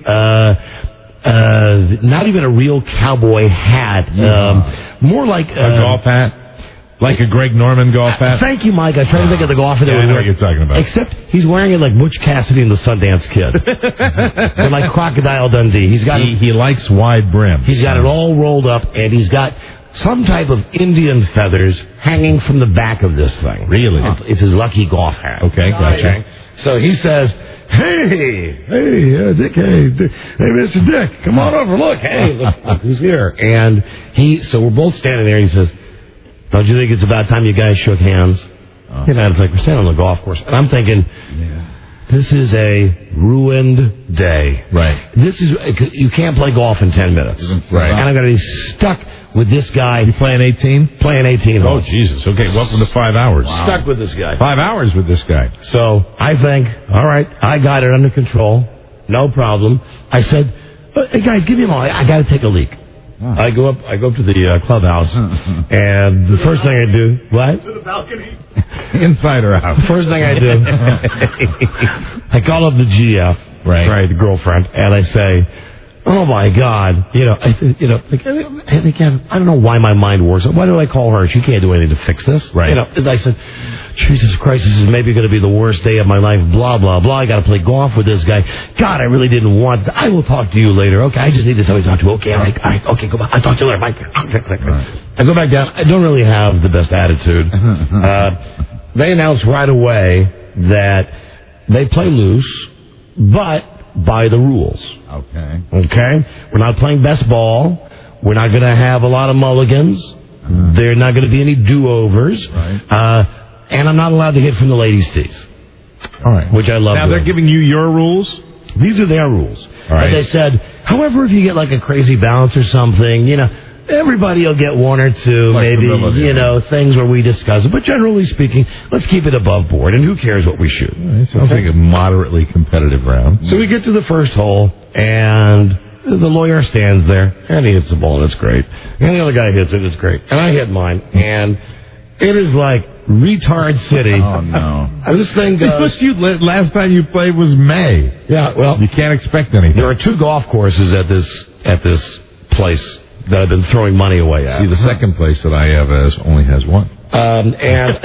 not even a real cowboy hat, more like a golf hat. Like a Greg Norman golf hat? Thank you, Mike. I was trying to think of the golf hat. I know what you're talking about. Except he's wearing it like Butch Cassidy and the Sundance Kid. Or like Crocodile Dundee. He likes wide brims. He's got it all rolled up, and he's got some type of Indian feathers hanging from the back of this thing. Really? It's his lucky golf hat. Okay, gotcha. Okay. So he says, Hey, Dick, hey, Mr. Dick, come on over, look, look who's here. And so we're both standing there, and he says, don't you think it's about time you guys shook hands? It's like we're standing on the golf course. And I'm thinking, this is a ruined day. Right. You can't play golf in 10 minutes. Right. And I'm going to be stuck with this guy. You playing 18? Playing 18. Oh, Jesus. Okay, welcome to 5 hours. Wow. Stuck with this guy. 5 hours with this guy. So I think, all right, I got it under control. No problem. I said, hey, guys, give me a moment. I got to take a leak. I go up to the clubhouse, and the first thing I do, what? To the balcony. Inside or out? The first thing I do, I call up the GF, right, the girlfriend, and I say, oh my God, I don't know why my mind works. Why do I call her? She can't do anything to fix this. Right. I said, Jesus Christ, this is maybe going to be the worst day of my life, blah, blah, blah. I got to play golf with this guy. God, I really didn't want to. I will talk to you later. Okay, I just need to somebody to talk to. Okay, all right, okay, go back. I'll talk to you later. Bye. I go back down. I don't really have the best attitude. They announced right away that they play loose, but by the rules. Okay. We're not playing best ball. We're not going to have a lot of mulligans. There are not going to be any do-overs. Right. And I'm not allowed to hit from the ladies' tees. All right. Which I love. Now they're giving you your rules? These are their rules. All right. And they said, however, if you get like a crazy bounce or something, everybody will get one or two, maybe, things where we discuss it. But generally speaking, let's keep it above board. And who cares what we shoot? It sounds like a moderately competitive round. So we get to the first hole, and the lawyer stands there, and he hits the ball, and it's great. And the other guy hits it, it's great. And I hit mine, and it is like retard city. Oh, no. This thing goes... Last time you played was May. Yeah, well... You can't expect anything. There are 2 golf courses at this place that I've been throwing money away at. See, the second place that I have only has 1. And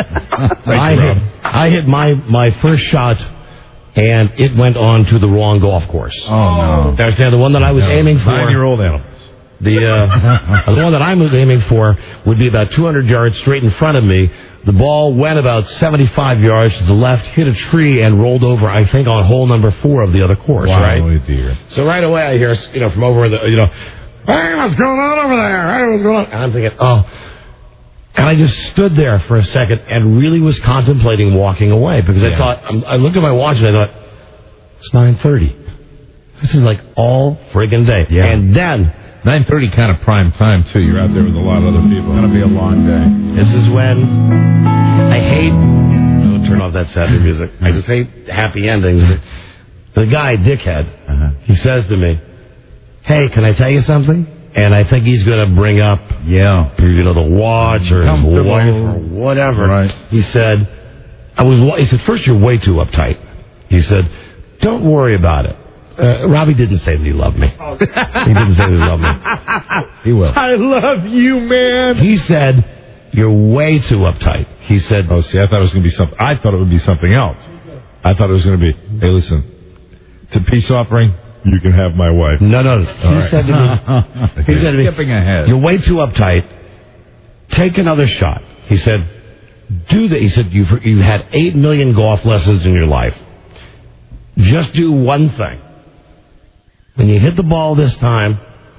I hit my first shot, and it went on to the wrong golf course. Oh, no. Understand? The one that I was aiming for... 9-year-old animals. The one that I was aiming for would be about 200 yards straight in front of me. The ball went about 75 yards to the left, hit a tree, and rolled over, I think, on hole number 4 of the other course, right? Oh, dear. So right away I hear, from over the, hey, what's going on over there? Hey, what's going on? And I'm thinking, And I just stood there for a second and really was contemplating walking away because I thought, I looked at my watch and I thought, it's 9:30. This is like all friggin' day. Yeah. And then... 9:30 kind of prime time, too. You're out there with a lot of other people. It's going to be a long day. This is when I hate... Don't turn off that sad music. I just hate happy endings. The guy, dickhead, he says to me, hey, can I tell you something? And I think he's going to bring up, the watch or his wife or whatever. Right. He said, first, you're way too uptight. He said, don't worry about it. Robbie didn't say that he loved me. He didn't say that he loved me. He will. I love you, man. He said, you're way too uptight. He said... Oh, see, I thought it was going to be something... I thought it would be something else. I thought it was going to be, hey, listen, to peace offering, you can have my wife. No. He said to me... Skipping ahead. You're way too uptight. Take another shot. He said, do that. He said, you've had 8 million golf lessons in your life. Just do one thing. When you hit the ball this time,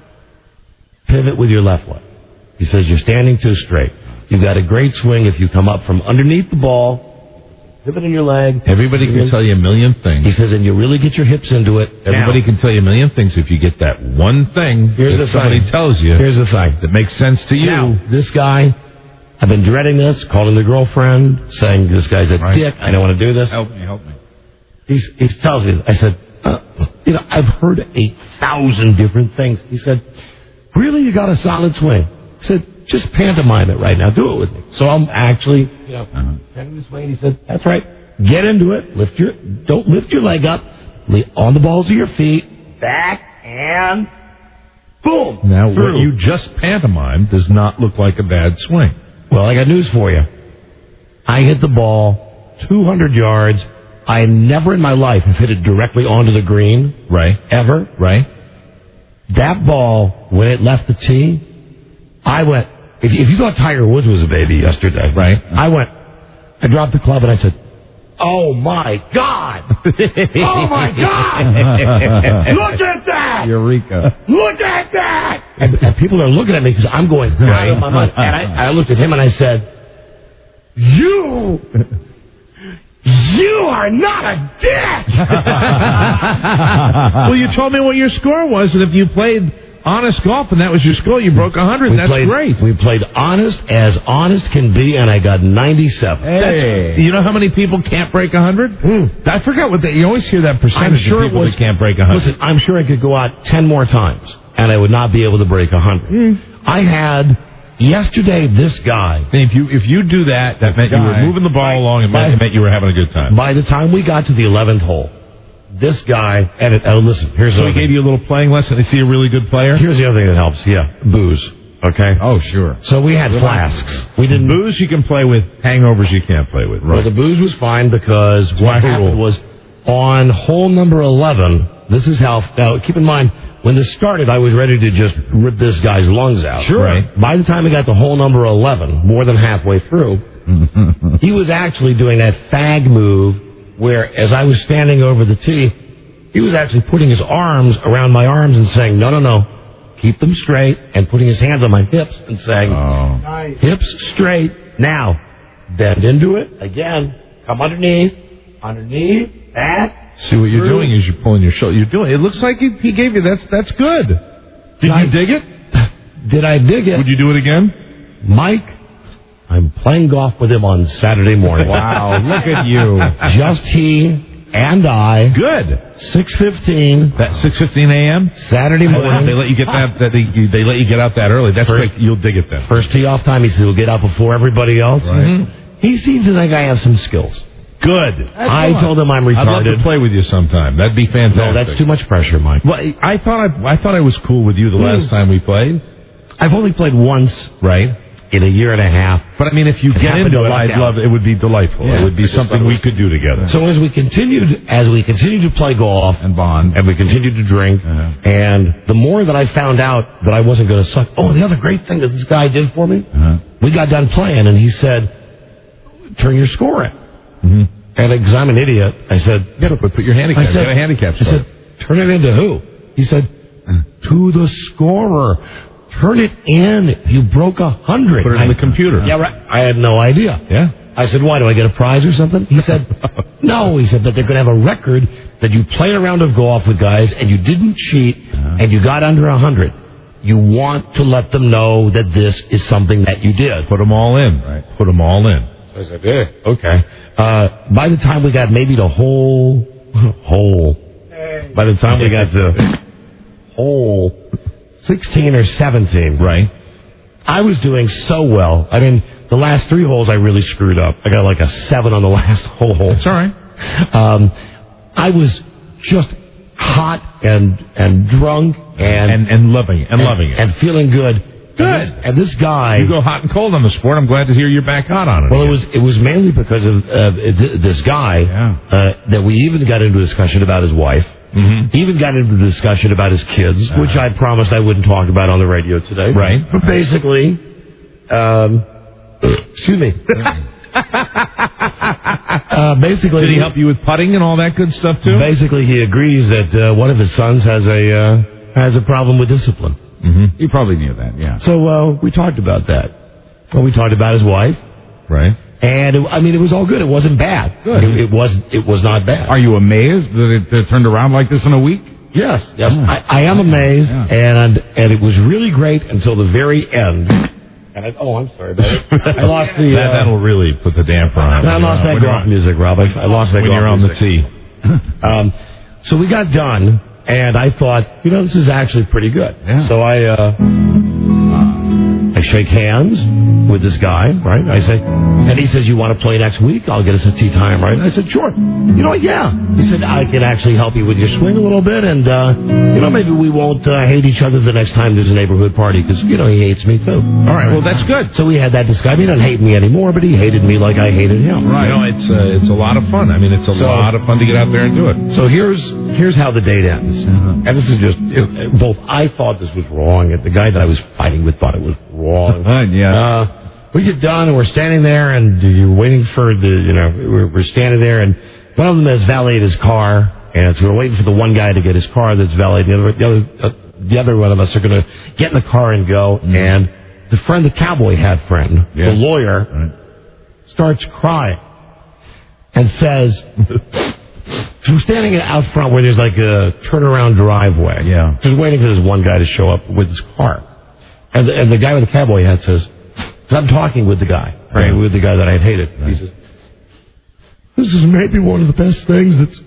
pivot with your left leg. He says, you're standing too straight. You've got a great swing if you come up from underneath the ball, pivot in your leg. Everybody can tell you a million things. He says, and you really get your hips into it. Everybody can tell you a million things if you get that one thing Here's that the somebody thing. tells you Here's the thing. that makes sense to you. Now, this guy I've been dreading this, calling the girlfriend, saying this guy's a dick, I don't want to do this. Help me. He tells me, I said, I've heard 8,000 different things. He said, really, you got a solid swing? I said, just pantomime it right now. Do it with me. So I'm actually, pantomime this way, and he said, that's right. Get into it. Don't lift your leg up. Lay on the balls of your feet. Back and boom. Now, through. what you just pantomimed does not look like a bad swing. Well, I got news for you. I hit the ball 200 yards. I never in my life have hit it directly onto the green. Right. Ever. Right. That ball, when it left the tee, I went, if you thought Tiger Woods was a baby yesterday, right? I dropped the club and I said, oh my God! Oh my God! Look at that! Eureka. Look at that! And people are looking at me because I'm going out of my mind. And I looked at him and I said, you are not a dick! Well, you told me what your score was, and if you played honest golf and that was your score, you broke 100. That's great. We played honest as honest can be, and I got 97. Hey. You know how many people can't break 100? I forgot what you always hear that percentage of people that can't break 100. Listen, I'm sure I could go out 10 more times, and I would not be able to break 100. I had yesterday this guy. And if you do that meant you were moving the ball along, and it meant you were having a good time. By the time we got to the 11th hole, this guy, listen, here's so he gave you a little playing lesson. Is he a really good player? Here's the other thing that helps. Yeah, booze. Okay. Oh, sure. So we had flasks. We didn't booze you can play with. Hangovers you can't play with. Right. Well, the booze was fine because what happened was on hole number 11. This is how. Now, keep in mind when this started, I was ready to just rip this guy's lungs out. Sure. Right. By the time we got to hole number 11, more than halfway through, he was actually doing that fag move. Where, as I was standing over the tee, he was actually putting his arms around my arms and saying, no, keep them straight, and putting his hands on my hips and saying, hips straight. Now, bend into it, again, come underneath, back. See, what you're doing is you're pulling your shoulder. It looks like he gave you, that's good. Did you dig it? Did I dig it? Would you do it again? Mike, I'm playing golf with him on Saturday morning. Wow, look at you. Just he and I. Good. 6:15. That 6:15 a.m. Saturday morning. They let you get they let you get out that early. That's great. You'll dig it then. First tee off time. He said we'll get out before everybody else. Right. He seems to think I have some skills. Good. I told him I'm retarded. I'd love to play with you sometime. That'd be fantastic. No, that's too much pressure, Mike. Well, I thought I was cool with you the last time we played. I've only played once. Right. In a year and a half. But I mean, if you get into it, I'd love it. It would be delightful. Yeah. It would be something we could do together. So as we continued to play golf and bond, and we continued to drink, and the more that I found out that I wasn't going to suck. Oh, the other great thing that this guy did for me, we got done playing, and he said, "Turn your score in." Mm-hmm. And because I'm an idiot, I said, "You got to put your handicap." I said, "Get a handicap." I said, "Turn it into who?" He said, "To the scorer." Turn it in. You broke 100. Put it in the computer. Yeah, right. I had no idea. Yeah. I said, why, do I get a prize or something? He said, no. He said, but they're going to have a record that you played a round of golf with guys and you didn't cheat and you got under 100. You want to let them know that this is something that you did. Put them all in. Right. Put them all in. So I said, yeah, okay. By the time we got maybe to hole, by the time we got to hole 16 or 17. Right. I was doing so well. I mean, the last 3 holes I really screwed up. I got like a 7 on the last hole. That's all right. I was just hot and drunk and loving it. And feeling good. Good. And this guy... You go hot and cold on the sport. I'm glad to hear you're back hot on it. Well, it was mainly because of this guy that we even got into a discussion about his wife. Mm-hmm. Even got into a discussion about his kids, which I promised I wouldn't talk about on the radio today. Right. But basically, excuse me. Basically, did he help you with putting and all that good stuff too? Basically, he agrees that one of his sons has a problem with discipline. Mm-hmm. You probably knew that, yeah. So we talked about that. Well, we talked about his wife. Right. And it was all good. It wasn't bad. Good. It was not bad. Are you amazed that it turned around like this in a week? Yes. I am amazed, and it was really great until the very end. And I'm sorry about it. I lost the... That'll really put the damper on. I lost that golf music, Rob. I lost that when golf you're on music. the tee. So we got done, and I thought, this is actually pretty good. Yeah. So I shake hands with this guy, right? I say, and he says, you want to play next week? I'll get us a tee time, right? I said, sure. Yeah. He said, I can actually help you with your swing a little bit, and, maybe we won't hate each other the next time there's a neighborhood party, because, he hates me, too. All right, well, that's good. So we had that discussion. He doesn't hate me anymore, but he hated me like I hated him. Right. It's a lot of fun. I mean, it's a lot of fun to get out there and do it. So here's how the date ends. And this is just, both I thought this was wrong, and the guy that I was fighting with thought it was wrong. We get done, and we're standing there, and you're waiting for we're standing there, and one of them has valeted his car, and so we're waiting for the one guy to get his car that's valeted. The other one of us are going to get in the car and go, and the cowboy hat friend, the lawyer, starts crying and says, we're standing out front where there's like a turnaround driveway. Yeah. Just waiting for this one guy to show up with his car. And the guy with the cowboy hat says, I'm talking with the guy, right? With the guy that I had hated. Right. He says, this is maybe one of the best things that's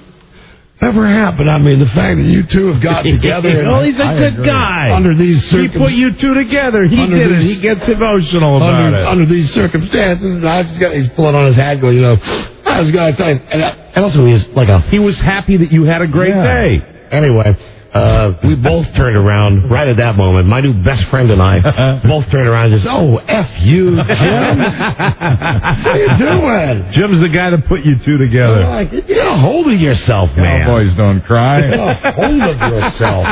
ever happened. I mean, the fact that you two have gotten together. And he's a good guy. Under these He put you two together. He did it. He gets emotional about it. Under these circumstances, and he's pulling on his hat going, I was going to tell you. And also, he was happy that you had a great day. Anyway, we both turned around right at that moment. My new best friend and I both turned around and just, F you, Jim. What are you doing? Jim's the guy that put you two together. Get a hold of yourself, man. Cowboys don't cry. Get a hold of yourself.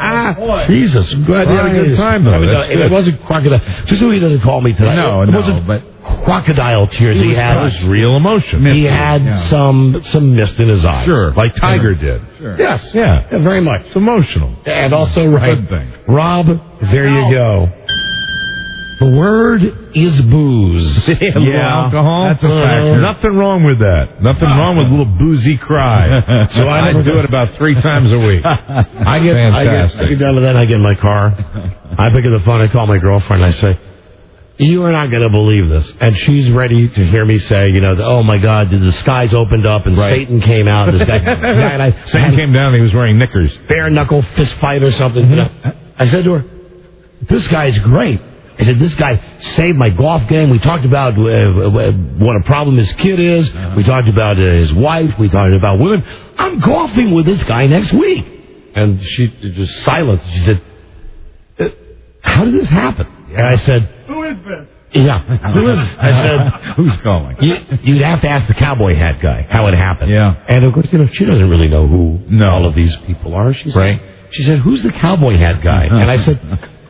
Jesus. I'm glad you had a good time, though. It wasn't crocodile. Just so he doesn't call me today. No, but crocodile tears. He had real emotion. He had some mist in his eyes. Sure, like Tiger did. Sure. Yes. Yeah, very much. It's emotional. And also, right. Good thing. Rob, there you go. The word is booze. Alcohol. That's a factor. Nothing wrong with that. Nothing wrong with a little boozy cry. So I do it about 3 times a week. I get down to that. I get in my car. I pick up the phone. I call my girlfriend. I say, you are not going to believe this. And she's ready to hear me say, oh, my God, the skies opened up and Satan came out. This guy and Satan came down and he was wearing knickers. Bare knuckle fist fight or something. I said to her, this guy's great. I said, this guy saved my golf game. We talked about what a problem his kid is. We talked about his wife. We talked about women. I'm golfing with this guy next week. And she just silent. She said, how did this happen? And I said, who is this? Yeah. Who is this? I said, who's calling? You'd have to ask the cowboy hat guy how it happened. Yeah. And of course, she doesn't really know who all of these people are. She said, who's the cowboy hat guy? And I said,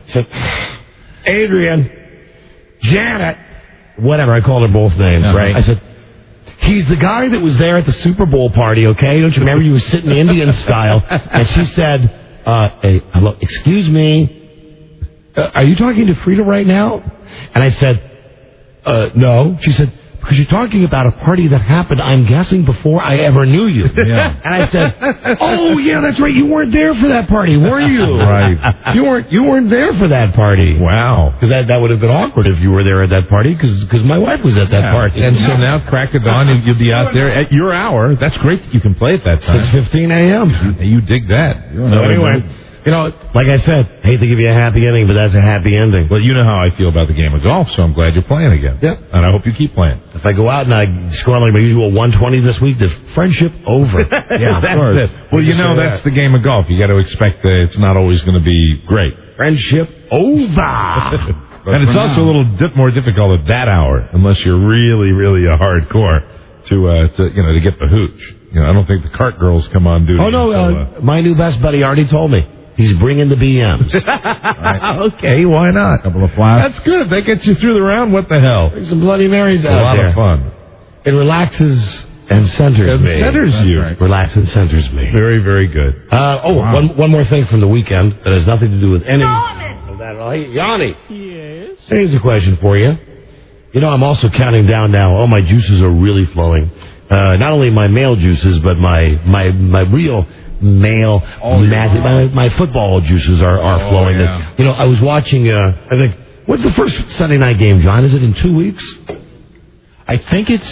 Adrian, Janet, whatever. I called her both names, right? I said, he's the guy that was there at the Super Bowl party, okay? Don't you remember you were sitting Indian style? And she said, hey, hello, excuse me. Are you talking to Frida right now? And I said, no. She said, because you're talking about a party that happened, I'm guessing, before I ever knew you. Yeah. And I said, oh, yeah, that's right. You weren't there for that party, were you? Right. You weren't there for that party. Wow. Because that would have been awkward if you were there at that party, because my wife was at that party. And so now, crack of dawn, you'll be out there at your hour. That's great that you can play at that time. 6:15 a.m. You dig that. So anyway... like I said, hate to give you a happy ending, but that's a happy ending. Well, you know how I feel about the game of golf, so I'm glad you're playing again. Yep. And I hope you keep playing. If I go out and I score like my usual 120 this week, the friendship over. Yeah, that's it. Well, that's the game of golf. You got to expect that it's not always going to be great. Friendship over. And it's also a little more difficult at that hour, unless you're really, really a hardcore to get the hooch. I don't think the cart girls come on duty. Oh, no, my new best buddy already told me. He's bringing the BMs. Right. Okay, why not? A couple of flasks. That's good. If that gets you through the round, what the hell? Bring some Bloody Marys out there. A lot there. of fun. It relaxes and centers me. It centers you. Right. Relax and centers me. Very, very good. Wow. One more thing from the weekend that has nothing to do with any of that. Yanni. Yes? Here's a question for you. I'm also counting down now. Oh, my juices are really flowing. Not only my male juices, but my real male, my football juices are flowing. Yeah. I was watching, I think, What's the first Sunday night game, John? Is it in 2 weeks? I think it's,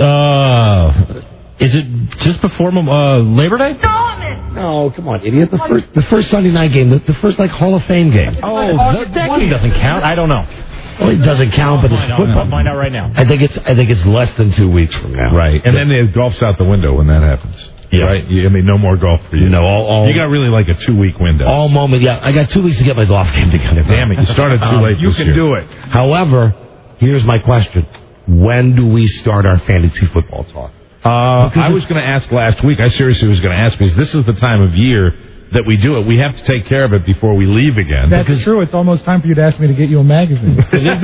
is it just before Labor Day? No, come on, idiot. The first Sunday night game, the first, like, Hall of Fame game. Oh, that game doesn't count. I don't know. Well, it doesn't count, but it's football. I'll find out right now. I think it's less than 2 weeks from now. Right, and then the golf's out the window when that happens. Yeah. Right? I mean, no more golf for you. No, you got really like a 2-week window. All moment, yeah. I got 2 weeks to get my golf game together. Damn it, you started too late You this can year. do it. However, here's my question. When do we start our fantasy football talk? I was going to ask last week. I seriously was going to ask because this is the time of year that we do it. We have to take care of it before we leave again. That's true. It's almost time for you to ask me to get you a magazine.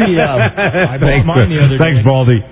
I bought mine the other day. Thanks, Baldy.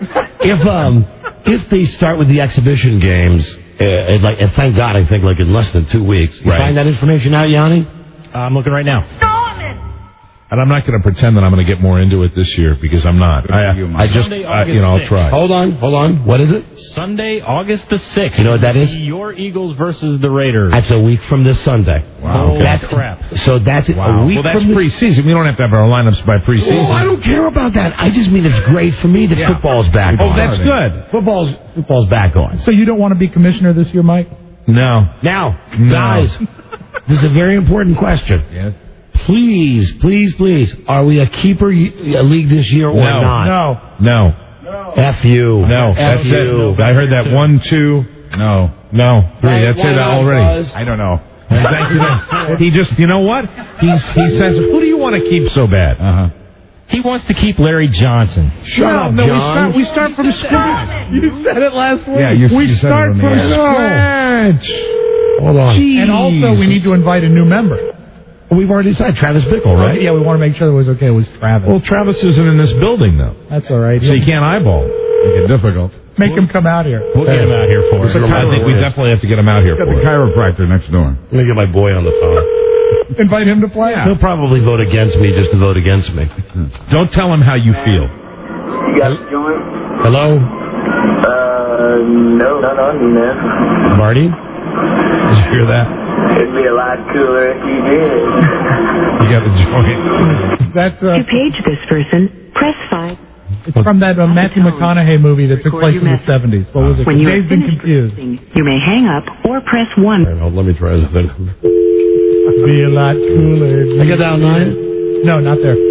If they start with the exhibition games, and thank God, I think like in less than 2 weeks. You find that information out, Yanni? I'm looking right now. And I'm not going to pretend that I'm going to get more into it this year because I'm not. I just, Sunday, August I'll 6th. try. Hold on. What is it? Sunday, August the 6th. You know what that is? Your Eagles versus the Raiders. That's a week from this Sunday. Wow. That's crap. So that's a week Well, that's from this... preseason. We don't have to have our lineups by preseason. Oh, I don't care about that. I just mean it's great for me that football's back on. Oh, that's good. Football's back on. So you don't want to be commissioner this year, Mike? No. Now, guys, this is a very important question. Yes. Please, are we a keeper league this year or not? No. F you. No. That's it. I heard that 1, 2. No. 3. That's it already. I don't know. He just, you know what? He says, who do you want to keep so bad? He wants to keep Larry Johnson. Shut up, John. We start from scratch. You said it last week. Yeah, we start from scratch. Hold on. And also, we need to invite a new member. We've already decided Travis Bickle, right? Yeah, we want to make sure it was okay. It was Travis. Well, Travis isn't in this building, though. That's all right. So you can't eyeball. Make it difficult. Make him come out here. We'll get him out here for us. I think we definitely have to get him out here Got for the it. chiropractor next door. Let me get my boy on the phone. Invite him to play. He'll probably vote against me just to vote against me. Don't tell him how you feel. You guys join? Hello? No, not on you, man. Marty? Did you hear that? It'd be a lot cooler if you did. You got the joint. That's To page this person, press 5. it's from that Matthew McConaughey movie that took place in the 70s. What was it? When you Dave's are been finished confused. you may hang up or press 1. All right, let me try this thing. Be a lot cooler. I get down 9? No, not there.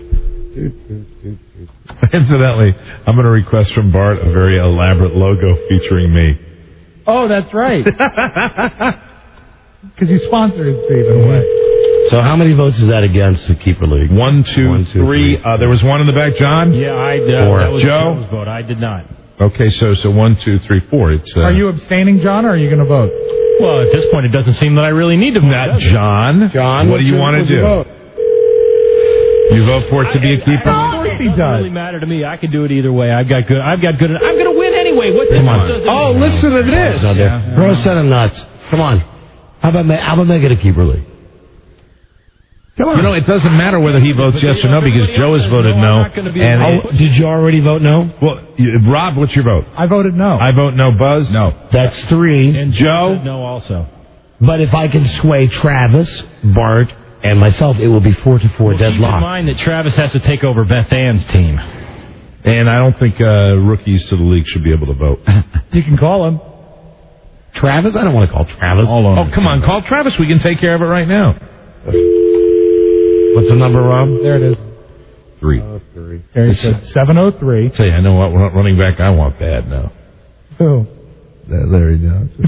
Incidentally, I'm going to request from Bart a very elaborate logo featuring me. Oh, that's right. Because you sponsored Steve in a way. So how many votes is that against the keeper league? 1, 2, 3. There was one in the back, John? Yeah, Four. that was Joe? Joe's vote. I did not. Okay, so 1, 2, 3, 4. It's Are you abstaining, John, or are you going to vote? Well, at this point, it doesn't seem that I really need to vote. not John. John, what do you want to do? You vote for it to be a keeper? Of course he It doesn't does. really matter to me. I can do it either way. I'm going to win anyway. What difference does it make? Oh, listen to this. Not there. Bro, set him nuts. Come on. How about make it a keeper league? Come on. You know, it doesn't matter whether he votes yes or no because Joe has voted no. And Did you already vote no? well, Rob, what's your vote? I voted no. I vote no. Buzz? No. That's 3. And Joe? said no also. But if I can sway Travis, Bart, and myself, it will be 4-4 Keep in deadlock. mind that Travis has to take over Beth Ann's team. And I don't think rookies to the league should be able to vote. You can call him. Travis? I don't want to call Travis. Oh, come on. Call Travis. We can take care of it right now. What's the number, Rob? There it is. 3. There he said 703. Say, I know what running back I want bad now. Who? Larry Johnson.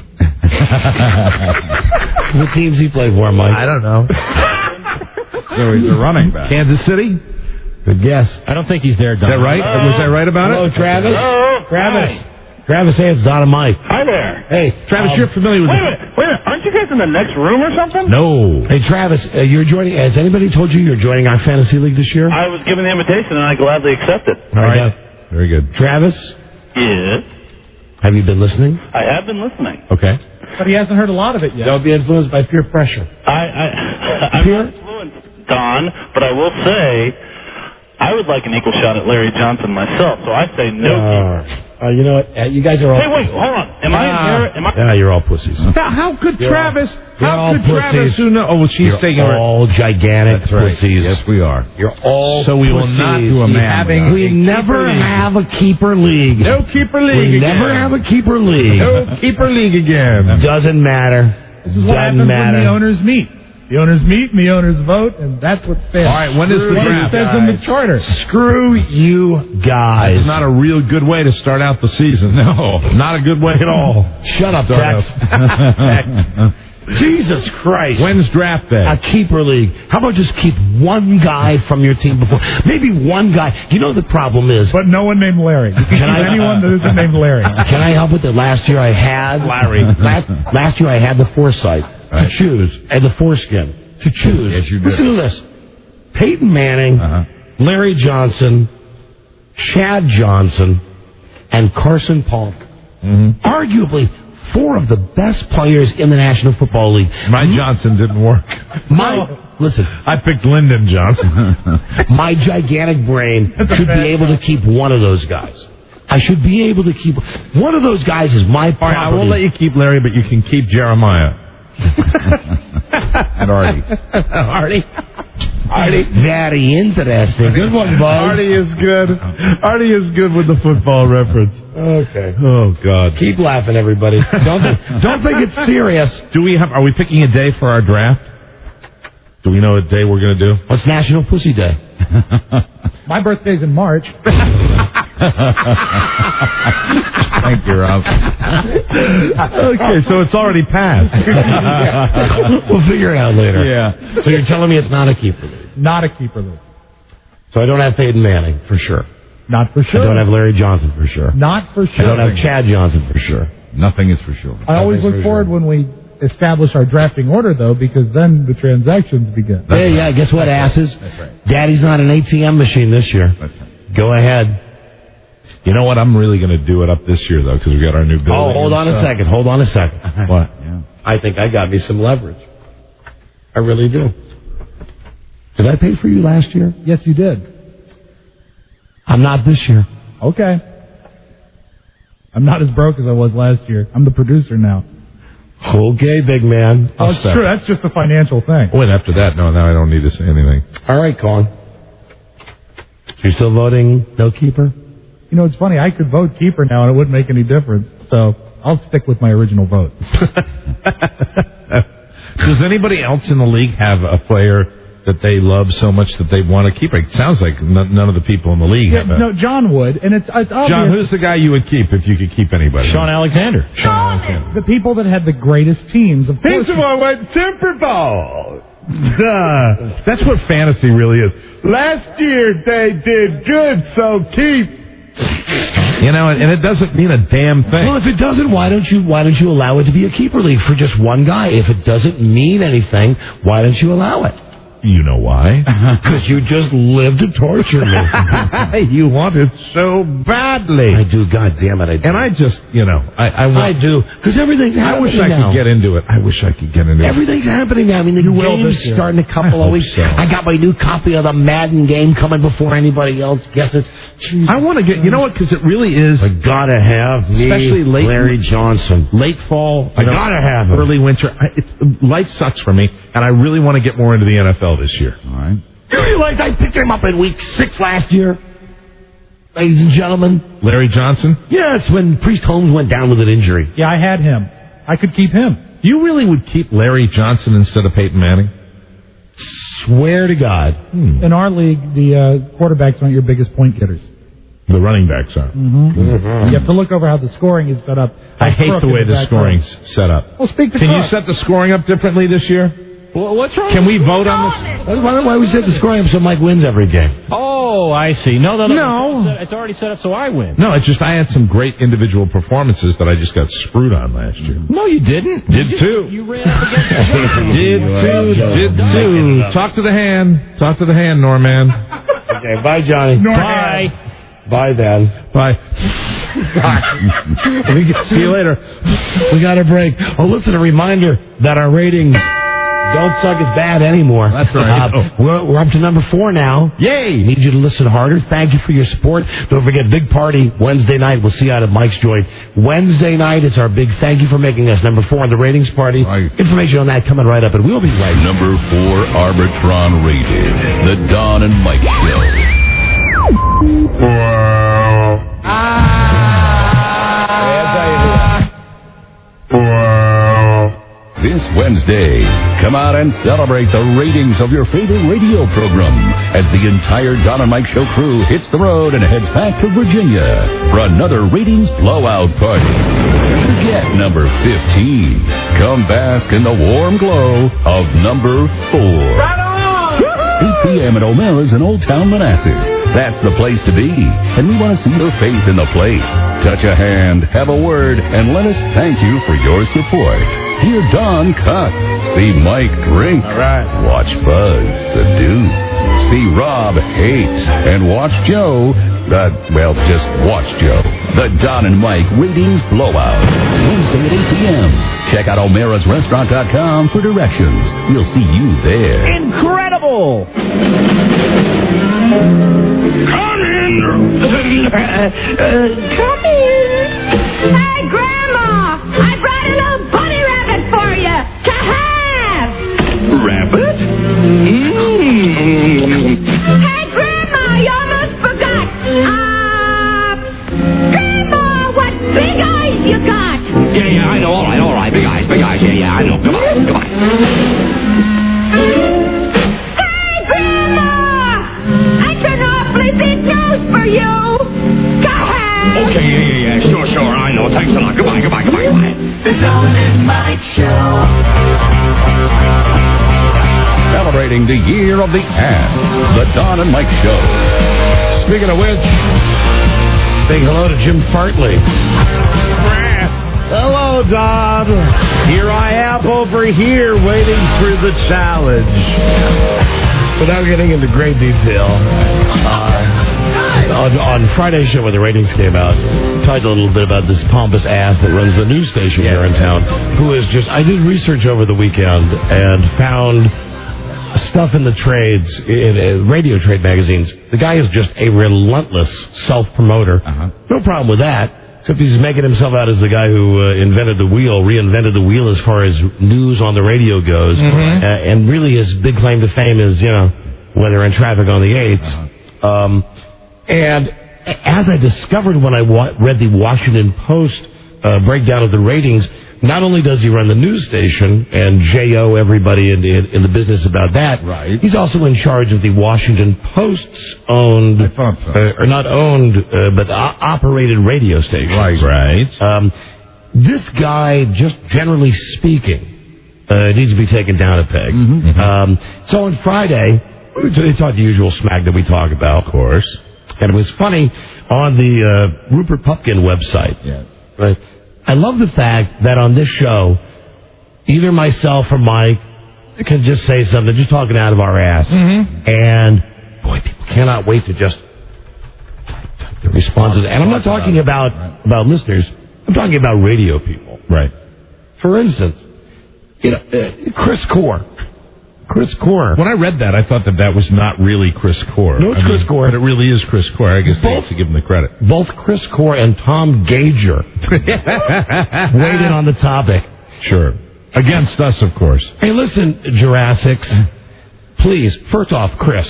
What teams he play for, Mike? I don't know. So he's a running back. Kansas City? Good guess. I don't think he's there, Don. Is that right? Was I right about Hello, it? Travis? Hello? Travis. Travis, hey, it's Don and Mike. Hi there. Hey, Travis, you're familiar with Wait a minute. Aren't you guys in the next room or something? No. Hey, Travis, you're joining. Has anybody told you you're joining our fantasy league this year? I was given the invitation and I gladly accepted. All right. Very good. Travis, Yes. have you been listening? I have been listening. Okay. But he hasn't heard a lot of it yet. Don't be influenced by peer pressure. I'm not influenced, Don, but I will say I would like an equal shot at Larry Johnson myself, so I say no. You know what? You guys are all... Hey, wait, hold on. Am I in there? Yeah, you're all pussies. How could You're Travis... you're How all could Travis pussies. who know... Oh, well, she's You're taking all gigantic That's right. pussies. Yes, we are. You're all So we will pussies. not do a man. We never have a keeper league. No keeper league We again. never have a keeper league. No keeper league again. Doesn't matter. This is what happens when the owners meet. The owners meet and the owners vote, and that's what's fair. All right, when is the draft? It says in the charter. Screw you guys. It's not a real good way to start out the season. No, not a good way at all. Shut up, Tex. Jesus Christ. When's draft day? A keeper league. How about just keep one guy from your team before? Maybe one guy. You know the problem is... But no one named Larry. You can keep anyone that isn't named Larry. Can I help with it? Last year I had... Larry. Last year I had the foresight to choose, and the foreskin to choose. Yes, you did. Listen to this. Peyton Manning, Larry Johnson, Chad Johnson, and Carson Palmer. Arguably 4 of the best players in the National Football League. My Johnson didn't work. Listen. I picked Lyndon Johnson. My gigantic brain should be able to keep one of those guys. I should be able to keep... One of those guys is my property. I won't let you keep Larry, but you can keep Jeremiah. And Artie. Artie. Very interesting. Good one, Buzz. Artie is good. Artie is good with the football reference. Okay. Oh, God. Keep laughing, everybody. Don't think it's serious. Are we picking a day for our draft? Do we know what day we're going to do? What's National Pussy Day? My birthday's in March. Thank you, Rob. Okay, so it's already passed. We'll figure it out later. Yeah. So you're telling me it's not a keeper league? Not a keeper league. So I don't have Peyton Manning, for sure. Not for sure. I don't have Larry Johnson, for sure. Not for sure. I don't have Chad Johnson, for sure. Nothing is for sure. I always look forward when we establish our drafting order, though, because then the transactions begin. Yeah, guess what, asses? That's right. Daddy's not an ATM machine this year. That's right. Go ahead. You know what? I'm really going to do it up this year, though, because we got our new building. Oh, hold on a second. What? Yeah. I think I got me some leverage. I really do. Did I pay for you last year? Yes, you did. I'm not this year. Okay. I'm not as broke as I was last year. I'm the producer now. Okay, big man. Oh, it's true. That's just a financial thing. Wait, after that, no, now I don't need to say anything. All right, Colin. You're still voting no keeper? You know, it's funny. I could vote keeper now, and it wouldn't make any difference. So I'll stick with my original vote. Does anybody else in the league have a player that they love so much that they want to keep? It sounds like none of the people in the league have that. No, John would, and it's obvious. John, who's the guy you would keep if you could keep anybody? Sean Alexander. The people that had the greatest teams, of course. won Super Bowl. That's what fantasy really is. Last year they did good, so keep. You know, and it doesn't mean a damn thing. Well, if it doesn't, why don't you allow it to be a keeper league for just one guy? If it doesn't mean anything, why don't you allow it? You know why? Because you just live to torture me. You want it so badly. I do, God damn it, I do. And I just, I do. Because everything's happening I wish I now. could get into it. I wish I could get into it. Everything's happening now. I mean, the game's starting to couple I always. hope so. I got my new copy of the Madden game coming before anybody else gets it. Jesus. I want to get, you know what, because it really is. I gotta have me, especially late Larry Johnson. Late fall. I gotta have him. Early winter. Life sucks for me, and I really want to get more into the NFL this year. All right. You realize I picked him up in week 6 last year? Ladies and gentlemen. Larry Johnson? Yes, when Priest Holmes went down with an injury. Yeah, I had him. I could keep him. You really would keep Larry Johnson instead of Peyton Manning? Swear to God. In our league, the quarterbacks aren't your biggest point getters. The running backs are. Mm-hmm. You have to look over how the scoring is set up. I hate the way the scoring's set up. Well, speak to Can Crook. you set the scoring up differently this year? Well, what's wrong? Can we vote on this? Why we set the scoring up so Mike wins every game? Oh, I see. No. No. It's already set up so I win. No, it's just I had some great individual performances that I just got screwed on last year. No, you didn't. Did too. You ran up against the Did too. Talk to the hand. Talk to the hand, Norman. Okay, bye, Johnny. Bye. Bye, Dan. Bye. See you later. We got a break. Oh, listen, a reminder that our ratings Don't Suck is bad anymore. That's right. We're up to number 4 now. Yay! Need you to listen harder. Thank you for your support. Don't forget, big party Wednesday night. We'll see you out at Mike's Joint. Wednesday night is our big thank you for making us number 4 on the ratings party. Right. Information on that coming right up, and we'll be right back. Number 4 Arbitron rated. The Don and Mike Show. This Wednesday, come out and celebrate the ratings of your favorite radio program as the entire Don and Mike Show crew hits the road and heads back to Virginia for another ratings blowout party. Forget number 15. Come bask in the warm glow of number 4. 8 p.m. at O'Mara's in Old Town Manassas. That's the place to be, and we want to see your face in the plate. Touch a hand, have a word, and let us thank you for your support. Hear Don cuss, see Mike drink, watch Buzz seduce, see Rob hate, and watch Joe, just watch Joe. The Don and Mike Ratings Blowout. Wednesday at 8 p.m. Check out omerasrestaurant.com for directions. We'll see you there. Incredible! Come in! Come in. Hey, Grandma! I brought a little bunny rabbit for you to have! Rabbit? Hey, Grandma, you almost forgot. Grandma, what big eyes you got! Yeah, I know. All right. Big eyes. Yeah, I know. Come on. Hey, Grandma! I got an awfully big nose for you! Go ahead! Okay, yeah. Sure. I know. Thanks a lot. Goodbye. The Don and Mike Show. Celebrating the year of the ass. The Don and Mike Show. Speaking of which, say hello to Jim Fartley. Hello, Don. Here I am over here waiting for the challenge. Without getting into great detail, on Friday's show when the ratings came out, talked a little bit about this pompous ass that runs the news station here in town, who is just, I did research over the weekend and found stuff in the trades, in radio trade magazines. The guy is just a relentless self-promoter. No problem with that, except he's making himself out as the guy who reinvented the wheel as far as news on the radio goes. And really his big claim to fame is, when they're in traffic on the 8s. And as I discovered when I read the Washington Post breakdown of the ratings, not only does he run the news station and J.O. everybody in the business about that, he's also in charge of the Washington Post's owned, or not owned, but operated radio station. Right. This guy, just generally speaking, needs to be taken down a peg. So on Friday, they talked the usual smack that we talk about, of course. And it was funny on the Rupert Pupkin website. Right? I love the fact that on this show, either myself or Mike can just say something, just talking out of our ass. And, boy, people cannot wait to just type the responses. And I'm not talking about listeners. I'm talking about radio people. Right. For instance, Chris Core. When I read that, I thought that was not really Chris Core. No, it's Chris Core. But it really is Chris Core. I guess they have to give him the credit. Both Chris Core and Tom Gager weighed in on the topic. Sure. Against us, of course. Hey, listen, Jurassics. Please, first off, Chris,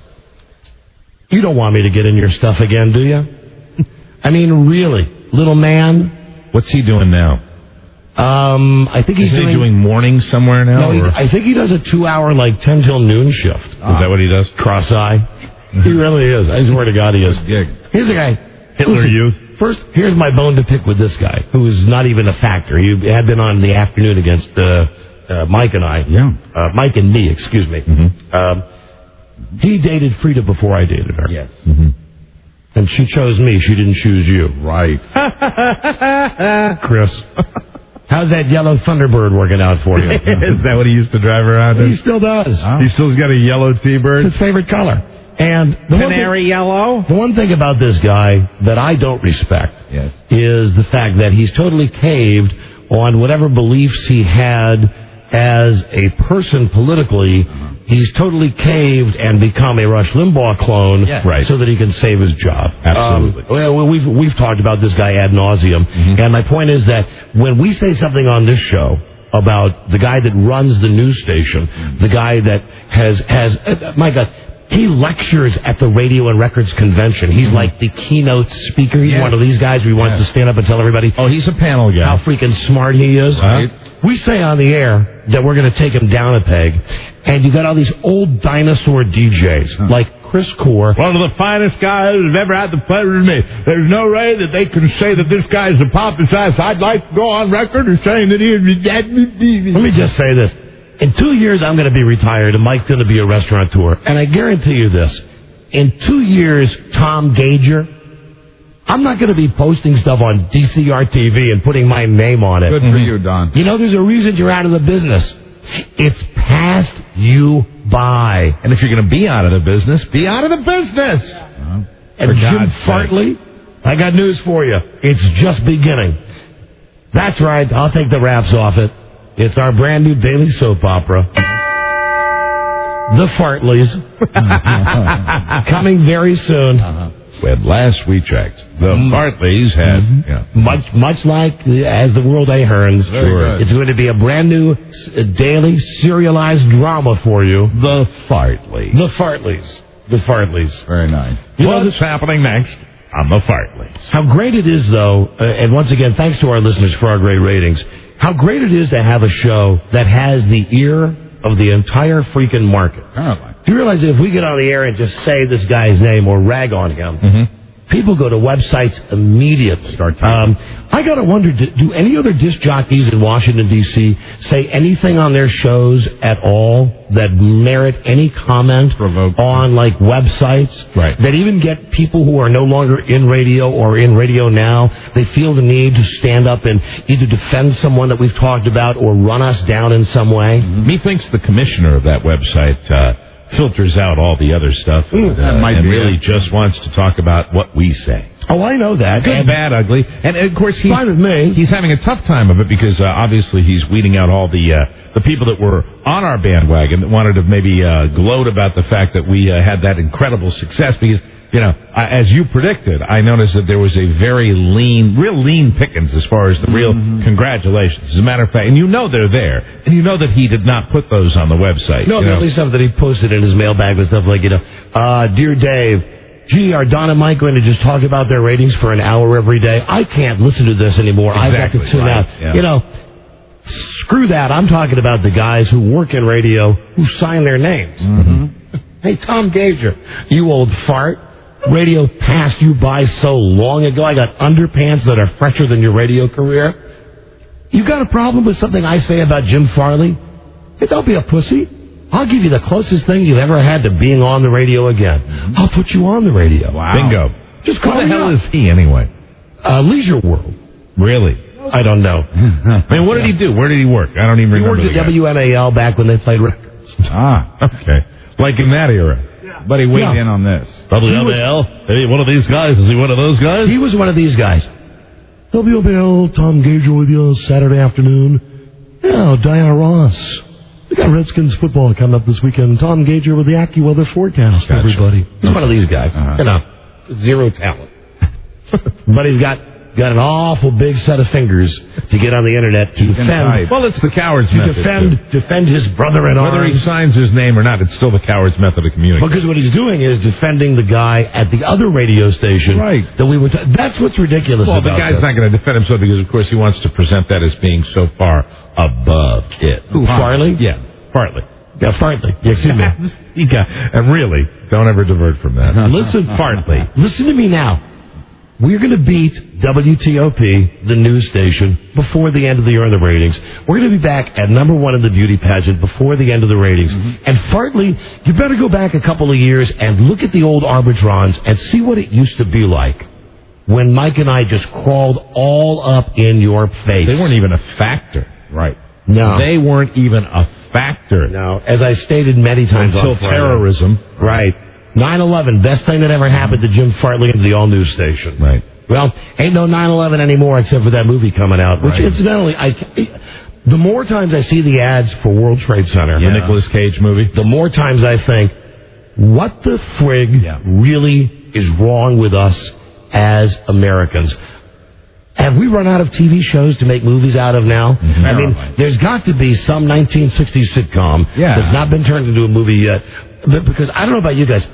you don't want me to get in your stuff again, do you? I mean, really, little man. What's he doing now? I think he's doing morning somewhere now. No, I think he does a 2-hour, 10 till noon shift. Is that what he does? Cross-eye. He really is. I swear to God he is. Here's a guy. Hitler Youth. First, here's my bone to pick with this guy, who is not even a factor. He had been on in the afternoon against Mike and I. Mike and me, excuse me. He dated Frida before I dated her. Yes. And she chose me. She didn't choose you. Right. Chris. How's that yellow Thunderbird working out for you? Is that what he used to drive around in? He still does. He still's got a yellow T-Bird? It's his favorite color. And Canary yellow? The one thing about this guy that I don't respect is the fact that he's totally caved on whatever beliefs he had as a person politically, he's totally caved and become a Rush Limbaugh clone so that he can save his job. Absolutely. We've talked about this guy ad nauseum, and my point is that when we say something on this show about the guy that runs the news station, the guy that has my God, he lectures at the Radio and Records Convention. He's like the keynote speaker. He's one of these guys where he wants to stand up and tell everybody, he's a panel guy, how freaking smart he is. Right. We say on the air that we're going to take him down a peg, and you got all these old dinosaur DJs like Chris Core. One of the finest guys who's ever had the pleasure to meet. There's no way that they can say that this guy's a pompous ass. I'd like to go on record as saying that he is. Let me just say this. In 2 years, I'm going to be retired, and Mike's going to be a restaurateur. And I guarantee you this. In 2 years, Tom Gager, I'm not going to be posting stuff on DCR TV and putting my name on it. Good for you, Don. You know, there's a reason you're out of the business. It's passed you by. And if you're going to be out of the business, be out of the business. And Jim Fartley, I got news for you. It's just beginning. That's right. I'll take the wraps off it. It's our brand new daily soap opera. The Fartleys. Coming very soon. When last we checked, the Fartleys had much like As the World Ahern's. Sure. It's going to be a brand new daily serialized drama for you. The Fartleys. The Fartleys. The Fartleys. Very nice. What's happening next on the Fartleys? How great it is, though, and once again, thanks to our listeners for our great ratings, how great it is to have a show that has the ear of the entire freaking market. Do you realize that if we get on the air and just say this guy's name or rag on him, people go to websites immediately. I got to wonder, do any other disc jockeys in Washington, D.C. say anything on their shows at all that merit any comment on, like, websites? Right. That even get people who are no longer in radio or in radio now, they feel the need to stand up and either defend someone that we've talked about or run us down in some way? Methinks the commissioner of that website filters out all the other stuff and really just wants to talk about what we say. Oh, I know that. Good, bad, ugly. And, of course, he's fine with me. He's having a tough time of it because, obviously, he's weeding out all the people that were on our bandwagon that wanted to maybe gloat about the fact that we had that incredible success because, you know, as you predicted, I noticed that there was a very real lean pickings as far as the real congratulations. As a matter of fact, and you know they're there, and you know that he did not put those on the website. No, at least something that he posted in his mailbag with stuff like, Dear Dave, gee, are Don and Mike going to just talk about their ratings for an hour every day? I can't listen to this anymore. Exactly, I've got to tune out. Yeah. You know, screw that. I'm talking about the guys who work in radio who sign their names. Hey, Tom Gager, you old fart. Radio passed you by so long ago. I got underpants that are fresher than your radio career. You got a problem with something I say about Jim Farley? Hey, don't be a pussy. I'll give you the closest thing you've ever had to being on the radio again. I'll put you on the radio. Wow. Bingo. Just call Who the me hell up. is he anyway? Leisure World. Really? I don't know. I mean, what did he do? Where did he work? I don't even remember. He worked at WMAL back when they played records. Okay. Like in that era. But he weighed in on this. WMAL? Hey, one of these guys? Is he one of those guys? He was one of these guys. WMAL, Tom Gager with you Saturday afternoon. Yeah, Diana Ross. We got Redskins football coming up this weekend. Tom Gager with the AccuWeather forecast, everybody. He's one of these guys. You know, zero talent. But he's got an awful big set of fingers to get on the internet to defend. Well, it's the coward's method. Defend his brother in arms. Whether he signs his name or not, it's still the coward's method of communicating. Because what he's doing is defending the guy at the other radio station. Right. That we were. That's what's ridiculous Well, about the guy's this. not going to defend himself because, of course, he wants to present that as being so far above it. Who, Farley? Yeah, Farley. Yeah, Fartley. Yeah, excuse me. And really, don't ever divert from that. Listen, Fartley. Listen to me now. We're going to beat WTOP, the news station, before the end of the year in the ratings. We're going to be back at number one in the beauty pageant before the end of the ratings. And Fartley, you better go back a couple of years and look at the old Arbitrons and see what it used to be like when Mike and I just crawled all up in your face. They weren't even a factor. Right. No. They weren't even a factor. No. As I stated many times until on Friday. terrorism. Right. 9/11, best thing that ever happened to Jim Fartley and the all-news station. Right. Well, ain't no 9/11 anymore except for that movie coming out, which incidentally, The more times I see the ads for World Trade Center, the Nicolas Cage movie, the more times I think, what the frig really is wrong with us as Americans? Have we run out of TV shows to make movies out of now? Mm-hmm. I mean, there's got to be some 1960s sitcom that's not been turned into a movie yet. But because I don't know about you guys,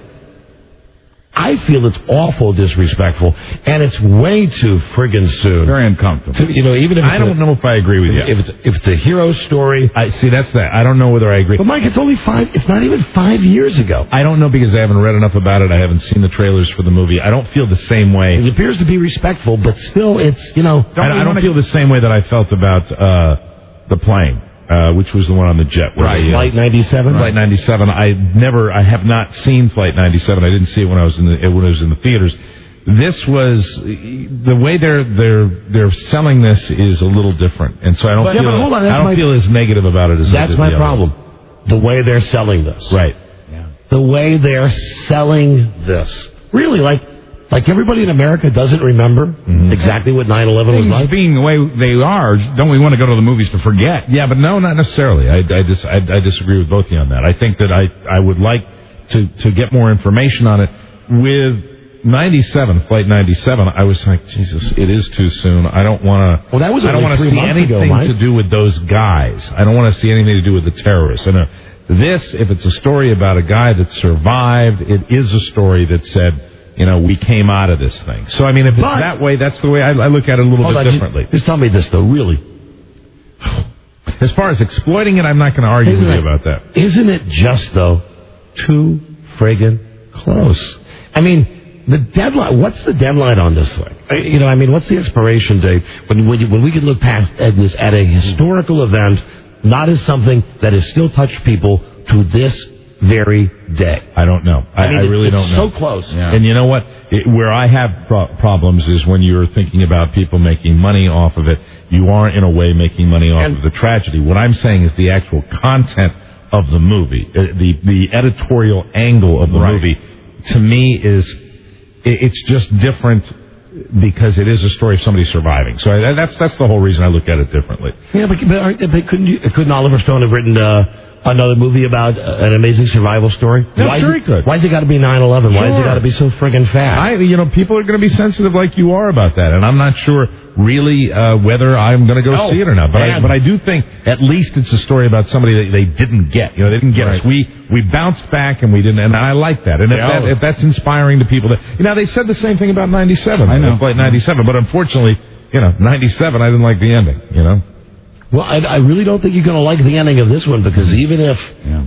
I feel it's awful disrespectful, and it's way too friggin' soon. Very uncomfortable. Even if I don't know if I agree with you. If it's a hero story, that's that. I don't know whether I agree. But Mike, it's only it's not even 5 years ago. I don't know because I haven't read enough about it. I haven't seen the trailers for the movie. I don't feel the same way. It appears to be respectful, but still, it's I don't feel the same way that I felt about the plane. Which was the one on the jet. Right, Flight 97? Flight 97. I have not seen Flight 97. I didn't see it when I was in the theaters. This was, the way they're selling this is a little different. And so I don't feel as negative about it as that's my problem. The way they're selling this. Right. Yeah. The way they're selling this. Really, like everybody in America doesn't remember exactly what 9/11 was like. Being the way they are, don't we want to go to the movies to forget? Yeah, but no, not necessarily. I disagree with both of you on that. I think that I would like to get more information on it. With 97, Flight 97, I was like, Jesus, it is too soon. I don't want to. Well, that was I don't want to see anything to do with those guys. I don't want to see anything to do with the terrorists. And if it's a story about a guy that survived, it is a story that said, we came out of this thing. So, I mean, if it's that way, that's the way I look at it a little bit differently. Just tell me this, though, really. As far as exploiting it, I'm not going to argue with you about that. Isn't it just, though, too friggin' close? I mean, the deadline, what's the deadline on this thing? What's the expiration date when we can look past this at a historical event, not as something that has still touched people to this very day? I don't know. I really don't know. So close. Yeah. And you know what? Where I have problems is when you're thinking about people making money off of it. You are, in a way, making money off of the tragedy. What I'm saying is the actual content of the movie, the editorial angle of the movie, to me it's just different because it is a story of somebody surviving. So that's the whole reason I look at it differently. Yeah, but couldn't Oliver Stone have written another movie about an amazing survival story? Yeah, sure he could. Why's it got to be 9/11? Why has it got to be so friggin' fast? People are going to be sensitive like you are about that, and I'm not sure really whether I'm going to go see it or not. But I do think at least it's a story about somebody that they didn't get. They didn't get us. We bounced back and we didn't, and I like that. And if that's inspiring to people, they said the same thing about 97. I know, Flight 97, but unfortunately, 97, I didn't like the ending. Well, I really don't think you're going to like the ending of this one because even if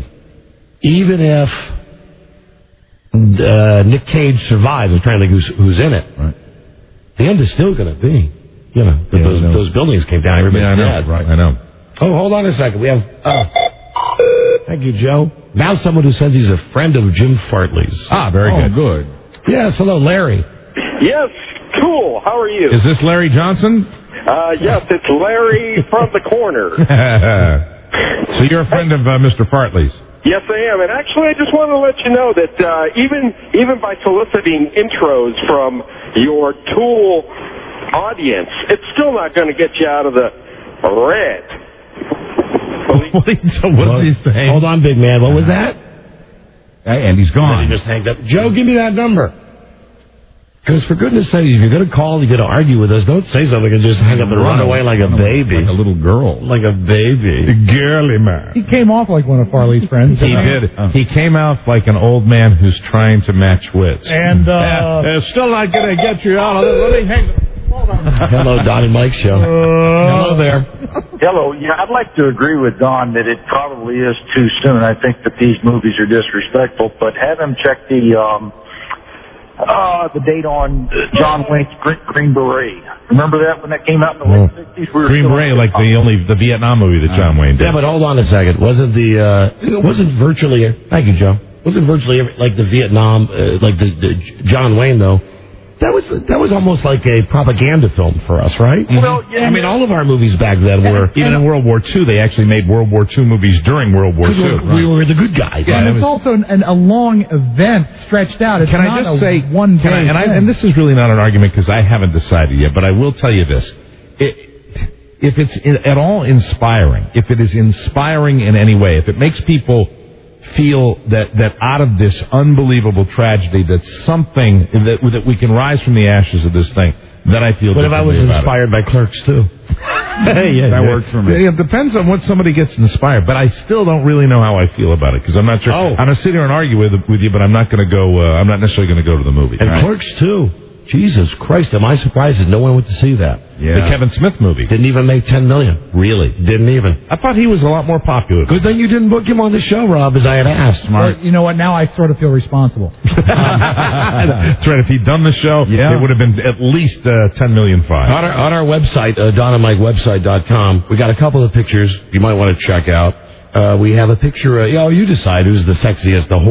Nick Cage survives, I'm trying to think who's in it. Right. The end is still going to be, those buildings came down. Everybody's dead. Right. I know. Oh, hold on a second. We have. Thank you, Joe. Now someone who says he's a friend of Jim Fartley's. Very good. Good. Yes. Hello, Larry. Yes. Cool. How are you? Is this Larry Johnson? Yes, it's Larry from the corner. So you're a friend of Mr. Fartley's? Yes, I am. And actually, I just wanted to let you know that even by soliciting intros from your Tool audience, it's still not going to get you out of the red. What's he saying? Hold on, big man. What was that? And he's gone. He just hanged up. Joe, give me that number. Because for goodness sake, if you're going to call, you're going to argue with us, don't say something and just hang up and run away like a baby. Like a little girl. Like a baby. Girly man. He came off like one of Farley's friends. He did. He came out like an old man who's trying to match wits. And, it's still not going to get you out of it. Let me hang. Hello, Don and Mike show. Hello there. Hello. Yeah, I'd like to agree with Don that it probably is too soon. I think that these movies are disrespectful, but have him check the date on John Wayne's Green Beret. Remember that when that came out in the late 60s? Green Beret, like the Vietnam movie that John Wayne did. Yeah, but hold on a second. Wasn't virtually, thank you, Joe. Wasn't virtually like the Vietnam, like the John Wayne, though. That was almost like a propaganda film for us, right? Well, yeah. I mean, all of our movies back then were... Even in World War II, they actually made World War II movies during World War II. We were the good guys. Yeah, and it's also a long event stretched out. It's can not I just say, one day and this is really not an argument because I haven't decided yet, but I will tell you this. if it's at all inspiring, if it is inspiring in any way, if it makes people feel that out of this unbelievable tragedy, that something that we can rise from the ashes of this thing, then I feel. What if I was inspired by Clerks too? That works for me. It depends on what somebody gets inspired, but I still don't really know how I feel about it because I'm not sure. I'm going to sit here and argue with you, but I'm not going to go. I'm not necessarily going to go to the movie. And Clerks too. Jesus Christ, am I surprised that no one went to see that? Yeah. The Kevin Smith movie. Didn't even make $10 million. Really? Didn't even. I thought he was a lot more popular. Good thing you didn't book him on the show, Rob, as I had asked. Smart. Well, you know what? Now I sort of feel responsible. That's right. If he'd done the show, it would have been at least $10 million fine. On our website, DonandMikeWebsite.com, we got a couple of pictures you might want to check out. We have a picture. You decide who's the sexiest, the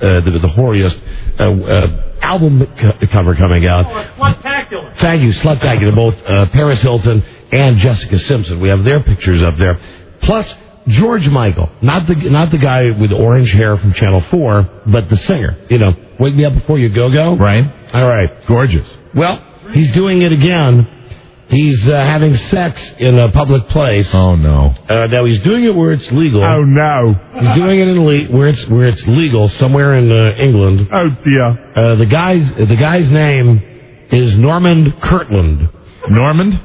whoriest album cover coming out. Slutacular. Thank you, Slutacular. Both Paris Hilton and Jessica Simpson. We have their pictures up there. Plus George Michael, not the guy with orange hair from Channel 4, but the singer. Wake Me Up Before You Go. Right. All right. Gorgeous. Well, he's doing it again. He's having sex in a public place. Oh no! Now he's doing it where it's legal. Oh no! He's doing it where it's legal somewhere in England. Oh dear! The guy's name is Norman Kirtland. Norman.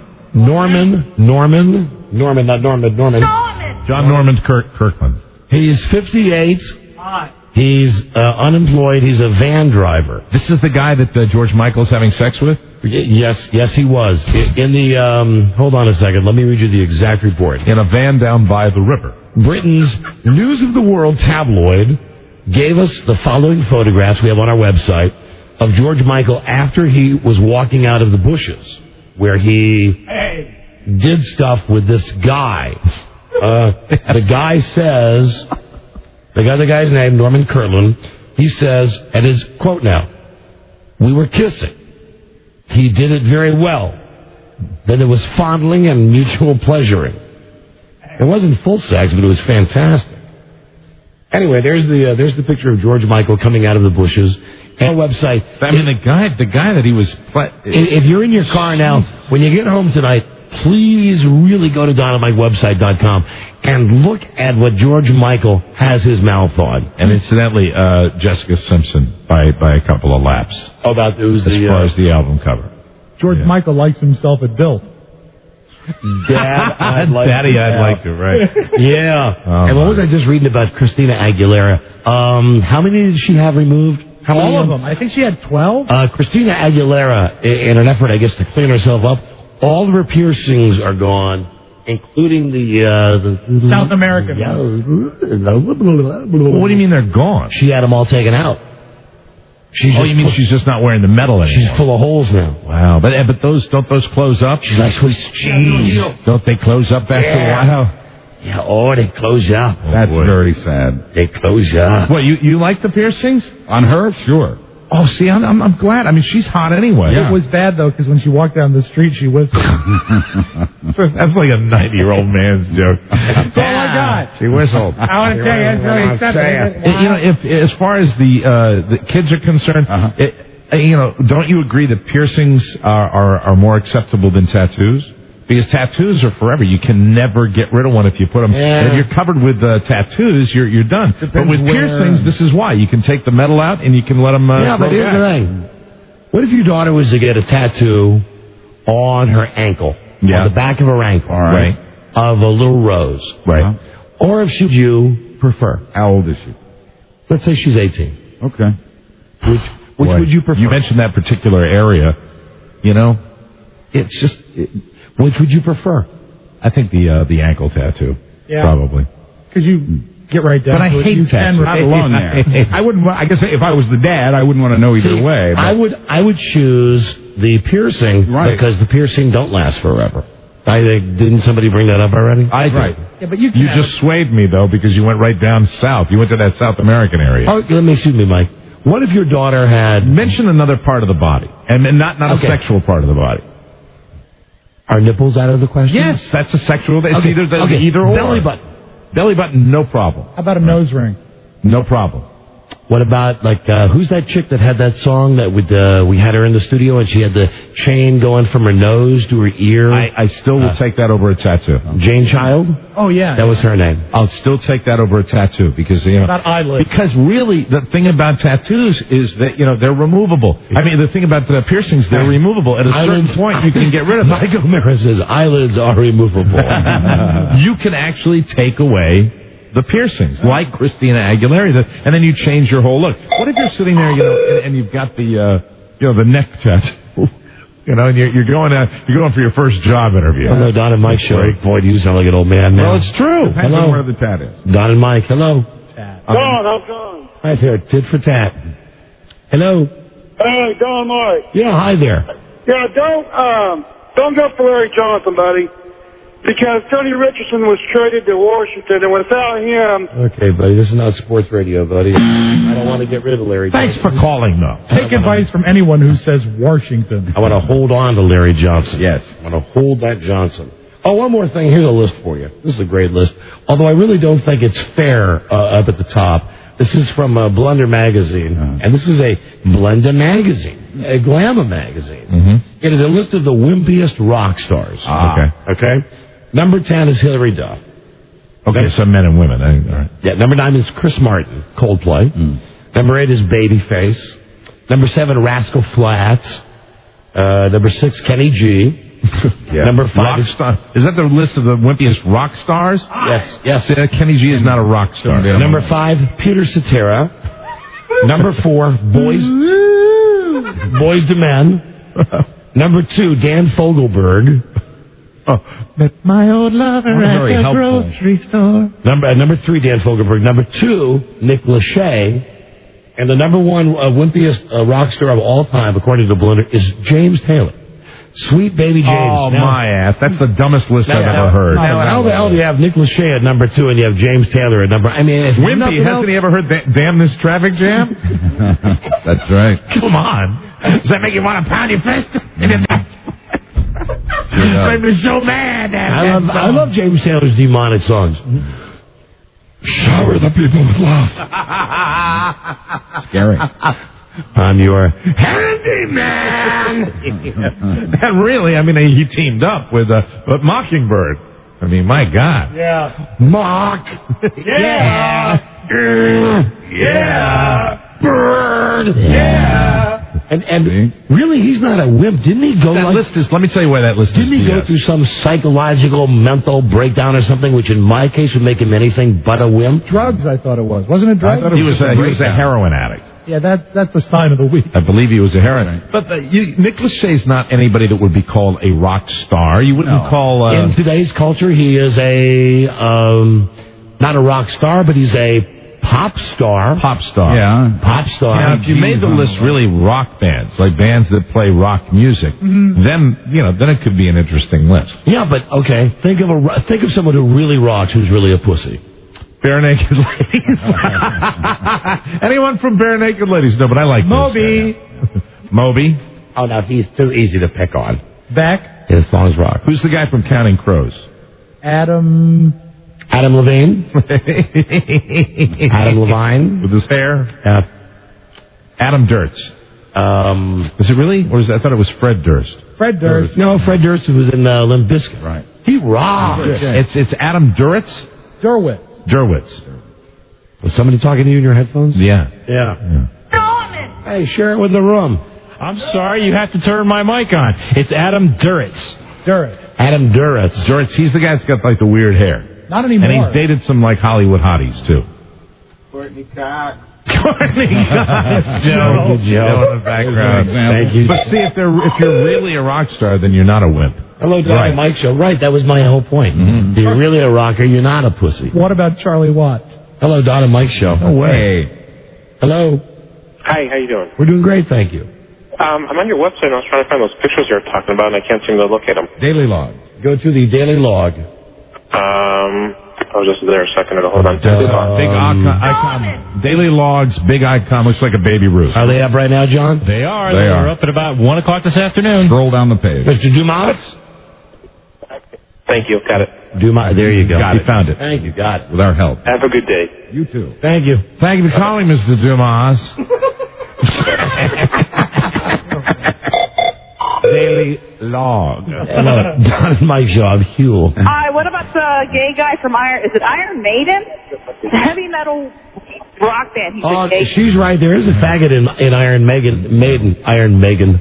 John Norman Kirtland. He's 58. Hot. He's unemployed. He's a van driver. This is the guy that George Michael's having sex with? Yes, he was. In the, hold on a second, let me read you the exact report. In a van down by the river. Britain's News of the World tabloid gave us the following photographs we have on our website of George Michael after he was walking out of the bushes, where he did stuff with this guy. The guy says, the guy's name, Norman Kirtland, he says, and his quote now, "We were kissing. He did it very well. Then there was fondling and mutual pleasuring. It wasn't full sex, but it was fantastic." Anyway, there's the picture of George Michael coming out of the bushes. And our website. I mean, the guy that he was. If you're in your car now, when you get home tonight, please really go to DonandMikeWebsite.com and look at what George Michael has his mouth on. And incidentally, Jessica Simpson by a couple of laps. As far as the album cover. George Michael likes himself at Bill. Dad, I'd like to, right? Yeah. Oh, and what was I just reading about Christina Aguilera? How many did she have removed? All of them. I think she had 12. Christina Aguilera, in an effort, I guess, to clean herself up, all of her piercings are gone, including the South American. What do you mean they're gone? She had them all taken out. You mean she's just not wearing the metal anymore? She's full of holes now. Wow, but don't those close up? She's like Swiss cheese. Don't they close up after a while? Yeah, they close up. That's very sad. They close up. What, you like the piercings? On her? Sure. Oh, see, I'm glad. I mean, she's hot anyway. It was bad, though, because when she walked down the street, she whistled. That's like a 90-year-old man's joke. That's all I got. She whistled. I want to tell you, that's really acceptable. If as far as the kids are concerned, don't you agree that piercings are more acceptable than tattoos? Because tattoos are forever. You can never get rid of one if you put them. Yeah. And if you're covered with tattoos, you're done. But with piercings, this is why. You can take the metal out and you can let them but here's the thing. What if your daughter was to get a tattoo on her ankle, on the back of her ankle, right, of a little rose? Right. Or if you prefer? How old is she? Let's say she's 18. Okay. Which would you prefer? You mentioned that particular area. It's just... Which would you prefer? I think the ankle tattoo. Yeah. Probably. Because you get right down to it. But I hate tattoos. Not alone there. I wouldn't. I guess if I was the dad, I wouldn't want to know either way. But. I would choose the piercing because the piercing don't last forever. I think, didn't somebody bring that up already? I did. Right. Yeah, but you just swayed me though because you went right down south. You went to that South American area. Oh, excuse me, Mike. What if your daughter had mention another part of the body and not a sexual part of the body? Are nipples out of the question? Yes, that's a sexual. It's either or. Belly button. Belly button, no problem. How about a nose ring? No problem. What about, like, who's that chick that had that song that we had her in the studio and she had the chain going from her nose to her ear? I still would take that over a tattoo. Jane Child? Oh, yeah. That was her name. I'll still take that over a tattoo because, Not eyelids. Because really, the thing about tattoos is that, they're removable. I mean, the thing about the piercings, they're removable. At a certain point, you can get rid of them. Mike O'Mara says eyelids are removable. You can actually take away the piercings, like Christina Aguilera, and then you change your whole look. What if you're sitting there, and you've got the, the neck tattoo, and you're going for your first job interview. Hello, Don and Mike show. Boy, do you sound like an old man now. Well, it's true. Hello. On where the tat is. Don and Mike, hello. Don, how's it going? Hi there, tit for tat. Hello. Hey, Don, Mike. Yeah, hi there. Yeah, don't go for Larry Johnson, buddy. Because Tony Richardson was traded to Washington, and without him... Okay, buddy, this is not sports radio, buddy. I don't want to get rid of Larry Johnson. Thanks for calling, though. Take advice from anyone who says Washington. I want to hold on to Larry Johnson. Yes. I want to hold that Johnson. Oh, one more thing. Here's a list for you. This is a great list. Although I really don't think it's fair up at the top. This is from Blunder Magazine. And this is a Blenda magazine, a Glamour magazine. Mm-hmm. It is a list of the wimpiest rock stars. Okay? Number 10 is Hilary Duff. Okay, so men and women. All right. Yeah, number 9 is Chris Martin, Coldplay. Number 8 is Babyface. Number 7, Rascal Flatts. Number 6, Kenny G. Number 5 is... Is that the list of the wimpiest rock stars? Yes. Kenny G is not a rock star. Number 5, Peter Cetera. Number 4, Boys to Men. Number 2, Dan Fogelberg. Met my old lover at the grocery store. Number 3, Dan Fogelberg. Number 2, Nick Lachey. And the number 1 wimpiest rock star of all time, according to Blunder, is James Taylor. Sweet baby James. Oh, my ass. That's the dumbest list I've ever heard. Now, how the hell do you have Nick Lachey at number 2 and you have James Taylor at number... I mean, Wimpy, hasn't he ever heard Damn This Traffic Jam? That's right. Come on. Does that make you want to pound your fist? Made me so mad. I love James Taylor's demonic songs. Shower the people with love. Scary. I'm your handyman. And really, I mean, he teamed up with Mockingbird. I mean, my God. Yeah. Mock. Yeah. Yeah. Bird. Yeah. And really, he's not a wimp. Didn't he go that list is, let me tell you why that list is. Didn't he go through some psychological, mental breakdown or something, which in my case would make him anything but a wimp? Drugs, I thought it was. Wasn't it drugs? He was a heroin addict. Yeah, that's the sign of the week. I believe he was a heroin. But Nick Lachey's not anybody that would be called a rock star. You wouldn't call... in today's culture, he is not a rock star, but he's a pop star. Pop star. Yeah. Pop star. Now, if you made the list really rock bands, like bands that play rock music, then it could be an interesting list. Yeah, but okay, think of someone who really rocks, who's really a pussy. Bare Naked Ladies. Anyone from Bare Naked Ladies? No, but I like Moby. Moby. Oh, no, he's too easy to pick on. Beck. His songs rock. Who's the guy from Counting Crows? Adam Levine. Adam Levine. With his hair? Yeah. Adam Durst. Is it really? Or I thought it was Fred Durst. Fred Durst. No, Fred Durst was in Limp Bizkit. Right. He rocks. It's Adam Duritz? Derwitz. Was somebody talking to you in your headphones? Yeah. Hey, share it with the room. I'm sorry, you have to turn my mic on. It's Adam Duritz. Adam Duritz. He's the guy that's got like the weird hair. Not anymore. And he's dated some like Hollywood hotties too. Courtney Cox. Courtney Cox. Joe. Joe in the background. Thank you. But see, if you're really a rock star, then you're not a wimp. Hello, Don and Mike Show. Right, that was my whole point. If you're really a rocker, you're not a pussy. What about Charlie Watts? Hello, Don and Mike Show. No way. Hello. Hi, how you doing? We're doing great, thank you. I'm on your website and I was trying to find those pictures you were talking about and I can't seem to look at them. Daily Log. Go to the Daily Log. I was just there a second ago. Hold on. Big icon. Daily Logs, big icon. Looks like a baby Ruth. Are they up right now, John? They are. They're up at about 1 o'clock this afternoon. Scroll down the page. Mr. Dumas? Thank you. Got it. Dumas. There you go. Got it. Found it. Thank you. Got it. With our help. Have a good day. You too. Thank you. Thank you for calling, Mr. Dumas. Daily Log. Hello, Don and Mike Show. I'm Hugh. Hi, what about the gay guy from Iron... Is it Iron Maiden? The heavy metal rock band. He's a gay. She's right. There is a faggot in Iron Maiden. Iron.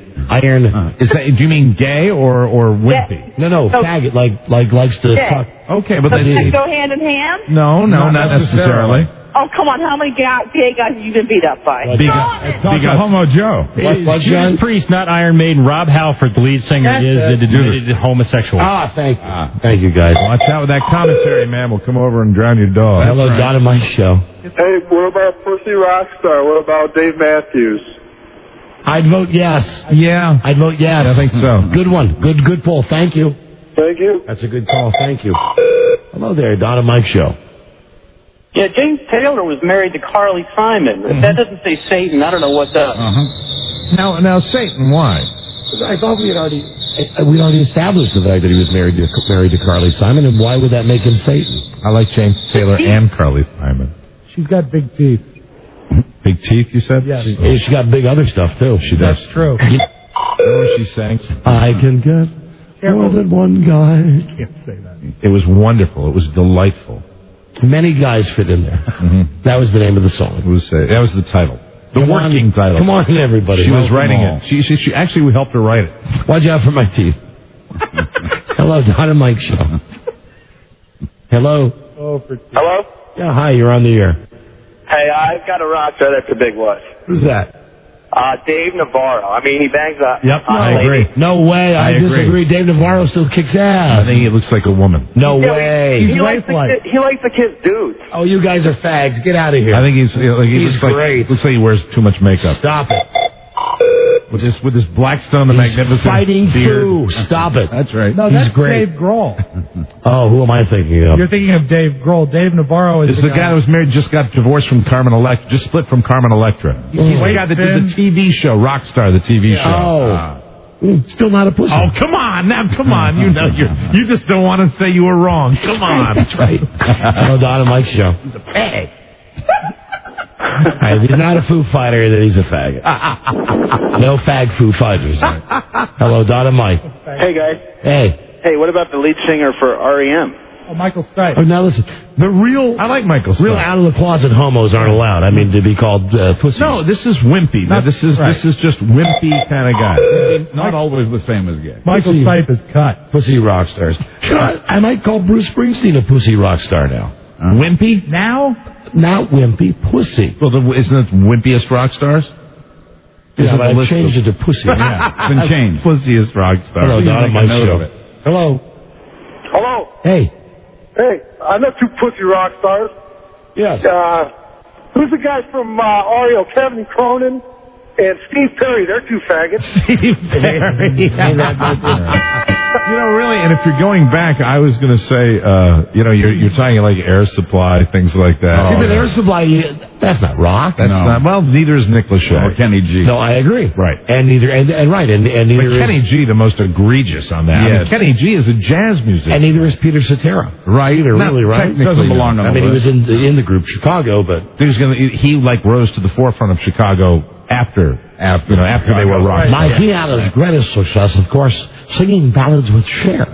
Is that? Do you mean gay or wimpy? No, faggot. Like likes to fuck. Okay, but Does that go hand in hand? No, not necessarily. Oh, come on. How many gay guys have you been beat up by? Big Homo Joe. Judas Priest, not Iron Maiden. Rob Halford, the lead singer, is an admitted homosexual. Thank you, guys. Watch out with that commissary, man. We'll come over and drown your dog. Hello, Don and Mike Show. Hey, what about Pussy Rockstar? What about Dave Matthews? I'd vote yes. Yeah. I'd vote yes. I think so. Good one. Good poll. Thank you. Thank you. That's a good call. Thank you. Hello there, Don and Mike Show. Yeah, James Taylor was married to Carly Simon. If that doesn't say Satan, I don't know what does. Now, Satan, why? I thought we'd already established the fact that he was married to Carly Simon, and why would that make him Satan? I like James Taylor and Carly Simon. She's got big teeth. Big teeth, you said? Yeah. She's got big other stuff, too. She does. That's true. Remember what she sang? I can get more than one guy. Can't say that. It was wonderful. It was delightful. Many guys fit in there. Mm-hmm. That was the name of the song. That was the title. The working title. Come on, everybody. She was writing it. She actually, we helped her write it. Watch out for my teeth. Hello, Don and Mike Show. Hello. Hello? Yeah, hi, you're on the air. Hey, I've got a rock star that's a big one. Who's that? Dave Navarro. I mean, he bangs up. Yep, I agree. No way. I disagree. Dave Navarro still kicks ass. I think he looks like a woman. No way. He likes to kiss dudes. Oh, you guys are fags. Get out of here. I think he's great. Looks like he wears too much makeup. Stop it. With this Blackstone the Magnificent fighting beard. Foo. Stop it. That's right. No, that's great. Dave Grohl. Oh, who am I thinking of? You're thinking of Dave Grohl. Dave Navarro is the guy that was married, just got divorced from Carmen Electra, just split from Carmen Electra. He's the guy that did the TV show, Rockstar, the TV show. Still not a pussy. Oh, come on. You know, you just don't want to say you were wrong. Come on. That's right. Hello, Don and Mike Show. He's a fag. If he's not a Foo Fighter, then he's a faggot. No fag Foo Fighters. Hello, Don and Mike. Hey, guys. Hey, what about the lead singer for R.E.M.? Oh, Michael Stipe. Oh, now listen. I like Michael Stipe. Real out-of-the-closet homos aren't allowed. I mean, to be called pussies. No, this is wimpy. This is just wimpy kind of guy. Not always the same as gay. Michael Stipe is cut. Pussy rock stars. I might call Bruce Springsteen a pussy rock star now. Wimpy? Now? Not wimpy, pussy. Well, isn't it wimpiest rock stars? Yeah, but I changed it to pussy. Yeah, it's been changed. Pussiest rock stars. Hello, Don and Mike Show. Hello. Hello. Hey. Hey, I know two pussy rock stars. Yes. Who's the guy from REO? Kevin Cronin and Steve Perry. They're two faggots. Steve Perry. You know, really, and if you're going back, I was going to say, you're talking like Air Supply, things like that. See, but Air Supply, that's not rock. That's not. Well, neither is Nick Lachey or Kenny G. No, I agree. Right, and neither, and neither but Kenny G, the most egregious on that. Yeah, I mean, Kenny G is a jazz musician, and neither is Peter Cetera. Right, really, right? Doesn't belong on. I mean, he was in the group Chicago, but he rose to the forefront of Chicago after they were rock. He had his greatest success, of course, singing ballads with Cher.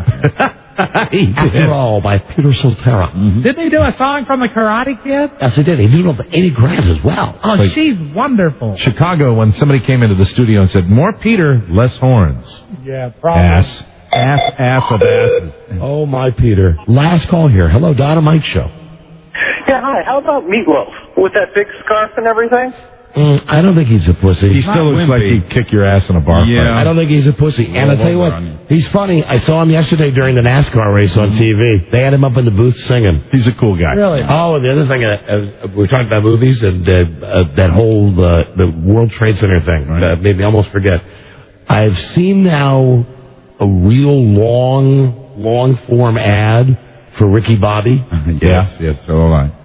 After All by Peter Cetera. Mm-hmm. Did they do a song from the Karate Kid? Yes, they did. He did it over 80 grand as well. Oh, she's wonderful. Chicago, when somebody came into the studio and said, "More Peter, less horns." Yeah, probably. Ass of asses. Oh, my Peter. Last call here. Hello, Don and Mike Show. Yeah, hi. How about Meatloaf? With that big scarf and everything? I don't think he's a pussy. He still looks like he'd kick your ass in a bar fight. I don't think he's a pussy. And I'll tell you what, he's funny. I saw him yesterday during the NASCAR race on TV. They had him up in the booth singing. He's a cool guy. Really? Oh, and the other thing, we were talking about movies and that whole the World Trade Center thing. Made me almost forget. I've seen now a real long form ad for Ricky Bobby. Yes, so have I.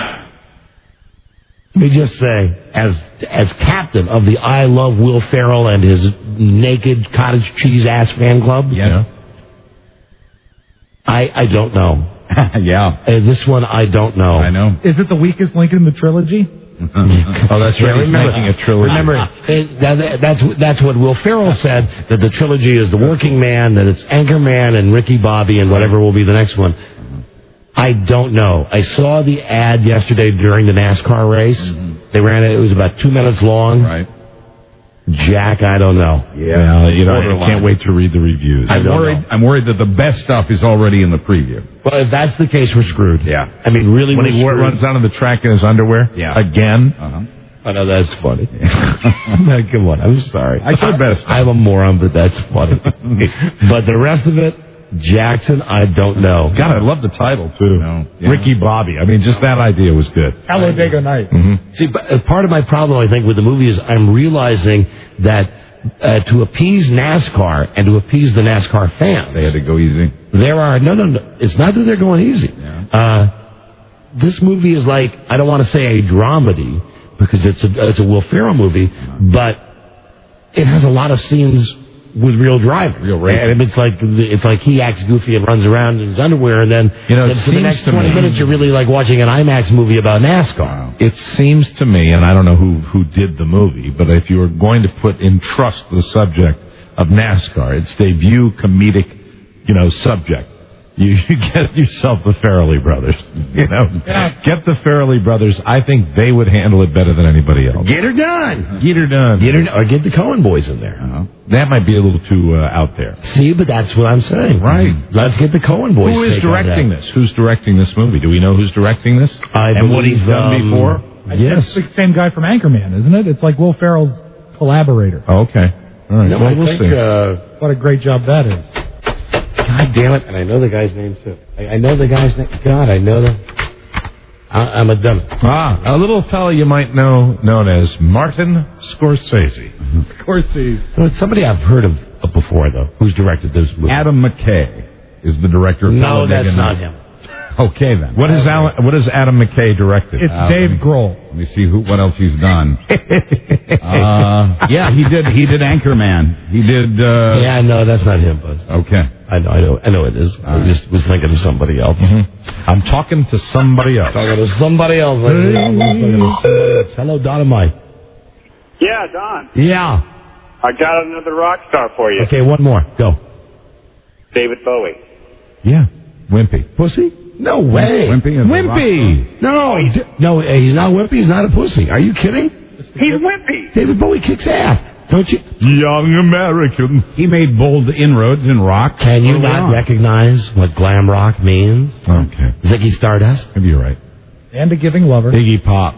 Let me just say, as captain of the I Love Will Ferrell and his naked cottage cheese ass fan club, I don't know. Yeah. This one, I don't know. I know. Is it the weakest link in the trilogy? Oh, that's right. He's making a trilogy. Remember, that's what Will Ferrell said, that the trilogy is The Working Man, that it's Anchorman and Ricky Bobby and whatever will be the next one. I don't know. I saw the ad yesterday during the NASCAR race. They ran it. It was about 2 minutes long. Right. Jack, I don't know. Yeah, I can't wait to read the reviews. I'm worried that the best stuff is already in the preview. Well, if that's the case, we're screwed. Yeah. I mean, really, when he runs down to the track in his underwear? Yeah. Again? I know, that's funny. Come on, I'm sorry. I said best. I'm a moron, but that's funny. But the rest of it, Jackson, I don't know. God, I love the title, too. Yeah. Ricky Bobby. I mean, just that idea was good. Talladega Nights. See, but part of my problem, I think, with the movie is I'm realizing that to appease NASCAR and to appease the NASCAR fans, they had to go easy. There are no. It's not that they're going easy. Yeah. This movie is like, I don't want to say a dramedy because it's a Will Ferrell movie, but it has a lot of scenes with real drivers. Real racing. And it's like he acts goofy and runs around in his underwear, and then for the next 20 minutes you're really like watching an IMAX movie about NASCAR. It seems to me, and I don't know who did the movie, but if you were going to put in trust the subject of NASCAR, its debut comedic, subject, you get yourself the Farrelly brothers. Get the Farrelly brothers. I think they would handle it better than anybody else. Get her done. Get her done. Or get the Coen boys in there. That might be a little too out there. See, but that's what I'm saying. Right. Let's get the Coen boys. Who is directing this? Who's directing this movie? Do we know who's directing this? And what he's done before? Yes. It's the same guy from Anchorman, isn't it? It's like Will Ferrell's collaborator. Oh, okay. All right. No, well, we'll see. What a great job that is. God damn it. And I know the guy's name, too. I know the guy's name. God, I know them. I'm a dummy. A little fellow you might know known as Martin Scorsese. Scorsese. So it's somebody I've heard of before, though, who's directed this movie. Adam McKay is the director of No, that's not him. Okay, then. What is Adam McKay directed? It's Dave Grohl. Let me see what else he's done. Yeah, he did Anchorman. He did. Yeah, no, that's not him, Buzz. Okay. I know it is. I just was thinking of somebody else. I'm talking to somebody else. Talking to somebody else. Hello, Don and Mike. Yeah, Don. Yeah. I got another rock star for you. Okay, one more. Go. David Bowie. Yeah. Wimpy. Pussy? No way. Wimpy. No, he's not Wimpy. He's not a pussy. Are you kidding? He's Wimpy. David Bowie kicks ass. Don't you? Young American. He made bold inroads in rock. Can you not recognize what glam rock means? Okay. Ziggy Stardust? Maybe you're right. And a giving lover. Iggy Pop.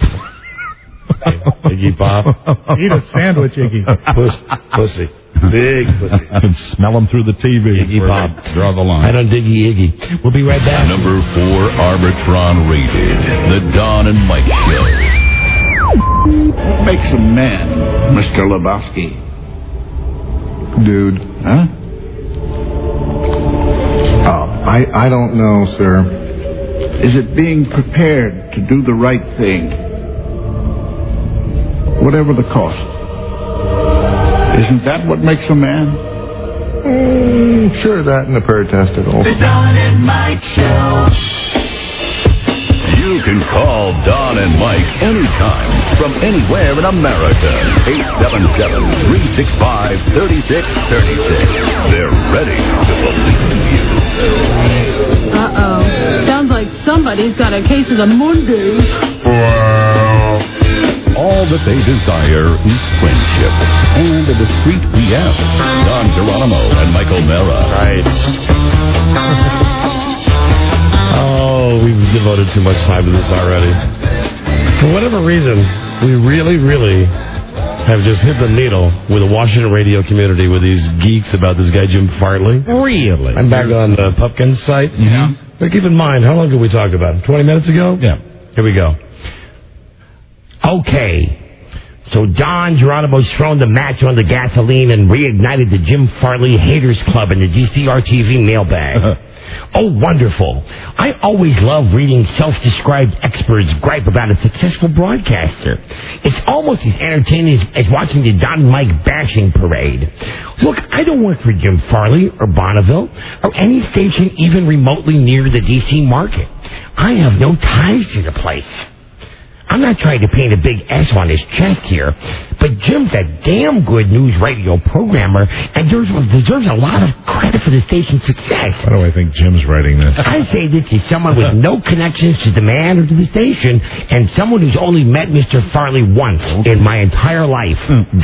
Iggy Pop. Eat a sandwich, Iggy. Pussy. Big pussy. I can smell him through the TV. Iggy Pop. Draw the line. I don't dig Iggy. We'll be right back. Number 4 Arbitron rated. The Don and Mike Show. What makes a man, Mr. Lebowski? Dude. Huh? I don't know, sir. Is it being prepared to do the right thing? Whatever the cost. Isn't that what makes a man? Sure, that and a pair of testicles. The Don and Mike Show. You can call Don and Mike anytime from anywhere in America. 877-365-3636. They're ready to believe you. Sounds like somebody's got a case of the Mondays. All that they desire is friendship and a discreet PM. Don Geronimo and Michael Mara. Right. Oh, we've devoted too much time to this already. For whatever reason, we really, really have just hit the needle with the Washington radio community with these geeks about this guy, Jim Farley. Really? I'm back on the Pupkin's site. Yeah. But keep in mind, how long did we talk about him? 20 minutes ago? Yeah. Here we go. Okay. So Don Geronimo's thrown the match on the gasoline and reignited the Jim Farley Haters Club in the GCR TV mailbag. Oh, wonderful. I always love reading self-described experts gripe about a successful broadcaster. It's almost as entertaining as watching the Don and Mike bashing parade. Look, I don't work for Jim Farley or Bonneville or any station even remotely near the D.C. market. I have no ties to the place. I'm not trying to paint a big S on his chest here, but Jim's a damn good news radio programmer and deserves a lot of credit for the station's success. Why do I think Jim's writing this? I say this is someone with no connections to the man or to the station, and someone who's only met Mr. Farley once in my entire life, ...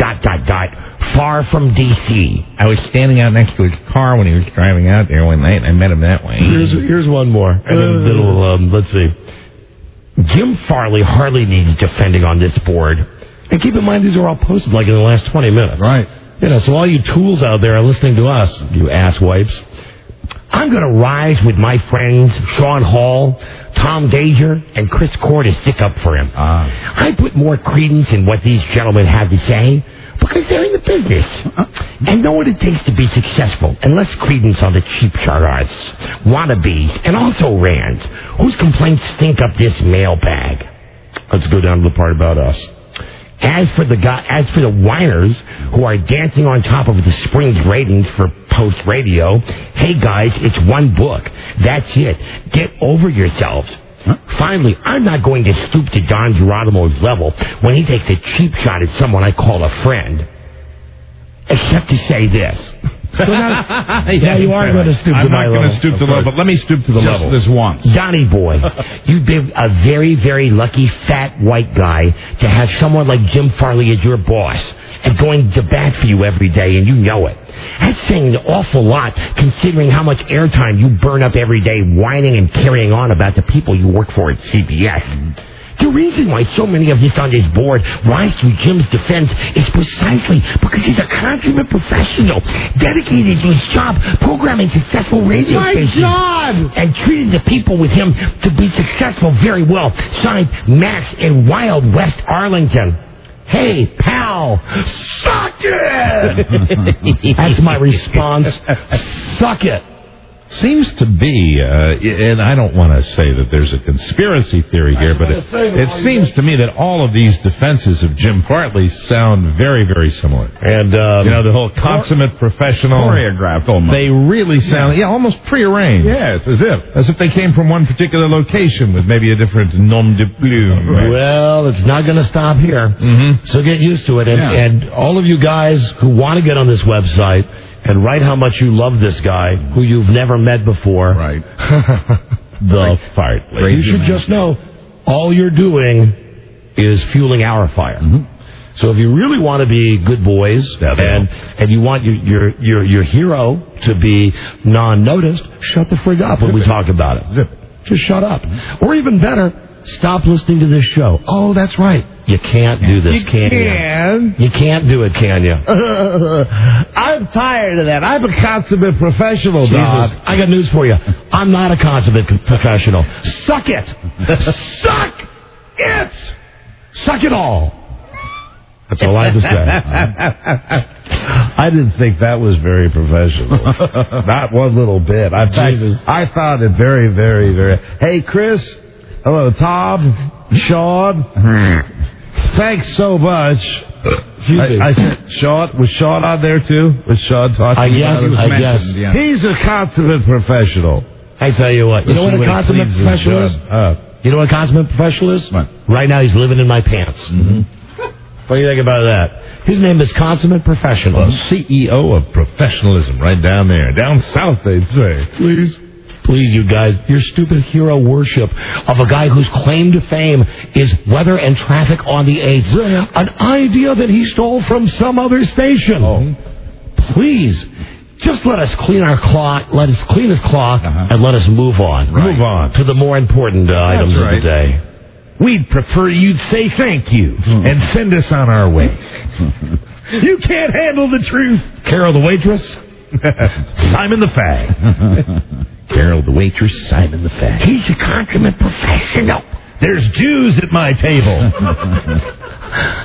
far from D.C. I was standing out next to his car when he was driving out there one night, and I met him that way. Here's one more. And then little, let's see. Jim Farley hardly needs defending on this board. And keep in mind, these are all posted like in the last 20 minutes. Right. So all you tools out there are listening to us, you asswipes. I'm going to rise with my friends Sean Hall, Tom Dager, and Chris Core to stick up for him. I put more credence in what these gentlemen have to say because they're in the business and know what it takes to be successful, and less credence on the cheap charlatans, wannabes, and also rands whose complaints stink up this mailbag. Let's go down to the part about us. As for the whiners who are dancing on top of the Springs ratings for post radio, hey guys, it's one book. That's it. Get over yourselves. Finally, I'm not going to stoop to Don Geronimo's level when he takes a cheap shot at someone I call a friend. Except to say this. So now you are going to stoop to my level. I'm not going to stoop to the level, but let me stoop to the level. Just this once. Donnie boy, you've been a very, very lucky fat white guy to have someone like Jim Farley as your boss and going to bat for you every day, and you know it. That's saying an awful lot, considering how much airtime you burn up every day whining and carrying on about the people you work for at CBS. The reason why so many of us on this board rise to Jim's defense is precisely because he's a consummate professional, dedicated to his job, programming successful radio stations. And treating the people with him to be successful very well. Signed, Max in Wild West Arlington. Hey, pal, suck it! That's my response. Suck it. Seems to be, and I don't want to say that there's a conspiracy theory here, but it seems to me that all of these defenses of Jim Farley sound very, very similar. And, the whole consummate professional. Choreographed almost. They really sound, almost prearranged. Yes, as if they came from one particular location with maybe a different nom de plume. Right? Well, it's not going to stop here. Mm-hmm. So get used to it. And all of you guys who want to get on this website and write how much you love this guy who you've never met before. Right. The fart. You should just know all you're doing is fueling our fire. Mm-hmm. So if you really want to be good boys and you want your hero to be non-noticed, shut the frig up when we talk about it. Zip it. Just shut up. Or even better, stop listening to this show. Oh, that's right. You can't do this, can you? You can't do it, can you? I'm tired of that. I'm a consummate professional, dog. I got news for you. I'm not a consummate professional. Suck it. Suck it. Suck it all. That's all I have to say. I didn't think that was very professional. Not one little bit. I found it very, very, very... Hey, Chris. Hello, Tom. Sean. Thanks so much. I said, Sean, was Sean on there too? Was Sean talking? I guess. Yeah. He's a consummate professional. I tell you what. You know what a consummate professional is? You know what a consummate professional is? What? Right now he's living in my pants. Mm-hmm. What do you think about that? His name is Consummate Professional. Well, CEO of professionalism right down there. Down south, they'd say. Please, you guys, your stupid hero worship of a guy whose claim to fame is weather and traffic on the 8th. An idea that he stole from some other station. Oh. Please, just let us clean our cloth, and let us move on. Right. Move on. To the more important items of the day. We'd prefer you'd say thank you and send us on our way. You can't handle the truth. Carol the waitress? Simon the fag. Carol the waitress, Simon the fag. He's a consummate professional. There's Jews at my table.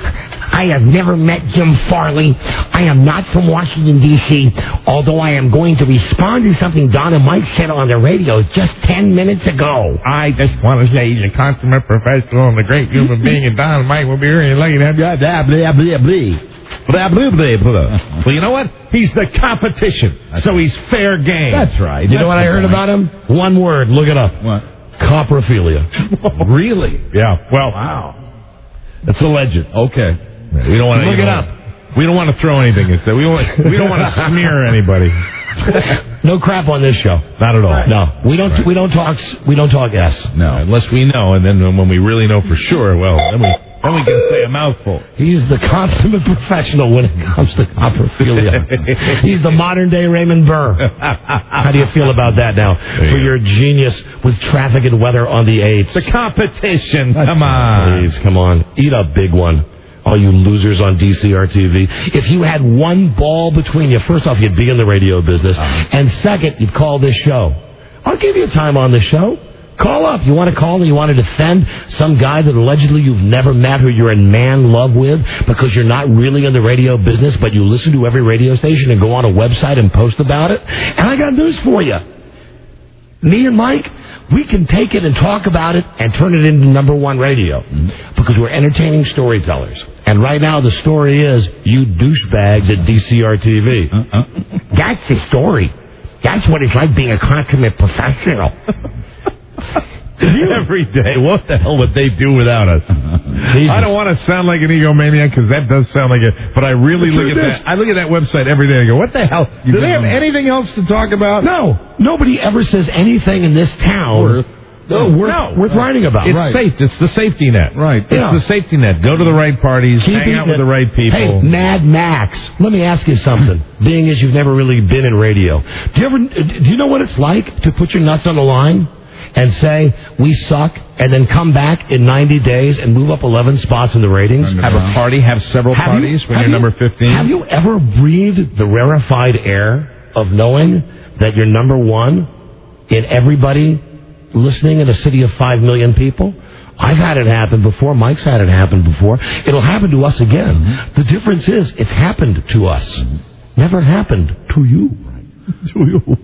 I have never met Jim Farley. I am not from Washington, D.C., although I am going to respond to something Don and Mike said on the radio just 10 minutes ago. I just want to say he's a consummate professional and a great human being, and Don and Mike will be really lucky to have you. Blah, blah, blah, blah. Blah, blah, blah, blah. Well, you know what? He's the competition, so he's fair game. That's right. You know what I heard about him? One word. Look it up. What? Coprophilia. Really? Yeah. Well, wow. That's a legend. Okay. We don't want to look it up. We don't want to throw anything at that. We don't want to smear anybody. No crap on this show. Not at all. No, we don't. Right. We don't talk S. No, unless we know, and then when we really know for sure, well, then we can say a mouthful. He's the consummate professional when it comes to coprophilia. He's the modern day Raymond Burr. How do you feel about that now? For your genius with traffic and weather on the 8th. The competition. Come on. Please, come on. Eat a big one. All you losers on DCR TV. If you had one ball between you, first off, you'd be in the radio business. And second, you'd call this show. I'll give you time on the show. Call up. You want to call and you want to defend some guy that allegedly you've never met who you're in man love with because you're not really in the radio business, but you listen to every radio station and go on a website and post about it. And I got news for you. Me and Mike, we can take it and talk about it and turn it into #1 radio because we're entertaining storytellers. And right now the story is you douchebags at DCR TV. That's the story. That's what it's like being a consummate professional. Every day. What the hell would they do without us? I don't want to sound like an egomaniac because that does sound like it. But I really look at that. I look at that website every day and go, "What the hell? Do they have anything else to talk about?" No. Nobody ever says anything in this town worth writing about. It's safe. It's the safety net. Right. It's the safety net. Go to the right parties. Hang out with the right people. Hey, Mad Max. Let me ask you something. Being as you've never really been in radio, do you know what it's like to put your nuts on the line and say, we suck, and then come back in 90 days and move up 11 spots in the ratings? Have a party, have several parties when you're number 15? Have you ever breathed the rarefied air of knowing that you're #1 in everybody listening in a city of 5 million people? I've had it happen before. Mike's had it happen before. It'll happen to us again. The difference is it's happened to us. Never happened to you. To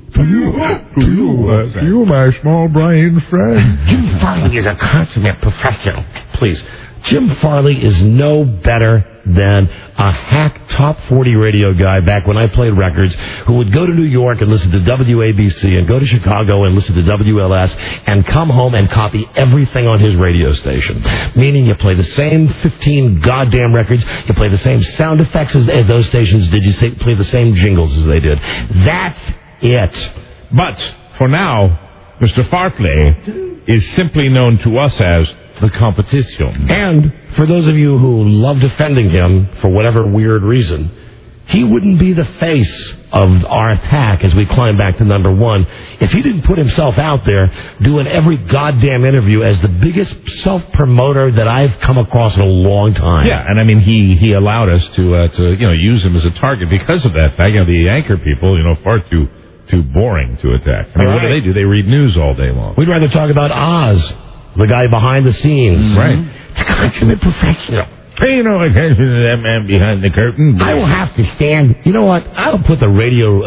you, my small brain friend. Jim Farley is a consummate professional. Please. Jim Farley is no better than a hack top 40 radio guy back when I played records who would go to New York and listen to WABC and go to Chicago and listen to WLS and come home and copy everything on his radio station. Meaning you play the same 15 goddamn records, you play the same sound effects as those stations did, you play the same jingles as they did. That's it. But for now, Mr. Farley is simply known to us as the competition. And for those of you who love defending him for whatever weird reason, he wouldn't be the face of our attack as we climb back to #1 if he didn't put himself out there doing every goddamn interview as the biggest self-promoter that I've come across in a long time. Yeah, and I mean he allowed us to use him as a target because of that fact. The anchor people, far too boring to attack. I mean, what do? They read news all day long. We'd rather talk about Oz, the guy behind the scenes. Right. The consummate professional. Pay no attention to that man behind the curtain. I will have to stand. You know what? I'll put the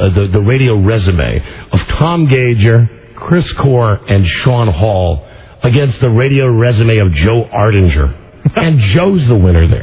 radio resume of Tom Gager, Chris Core, and Sean Hall against the radio resume of Joe Ardinger. And Joe's the winner there.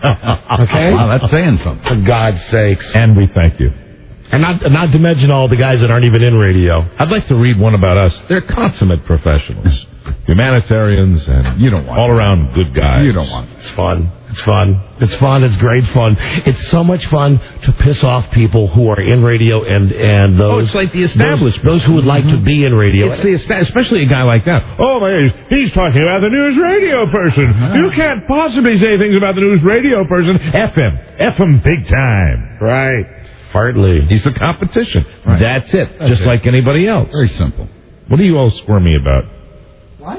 Okay? Wow, that's saying something. For God's sakes. And we thank you. And not to mention all the guys that aren't even in radio. I'd like to read one about us. They're consummate professionals. Humanitarians and you don't want all around good guys. You don't want It's fun. It's fun. It's fun. It's great fun. It's so much fun to piss off people who are in radio and those. It's like the establishment. Those who would like to be in radio. It's especially a guy like that. Oh my, he's talking about the news radio person. You can't possibly say things about the news radio person. F him big time. Right. Fartley. He's the competition. Right. That's it. Just like anybody else. Very simple. What are you all squirmy about? What?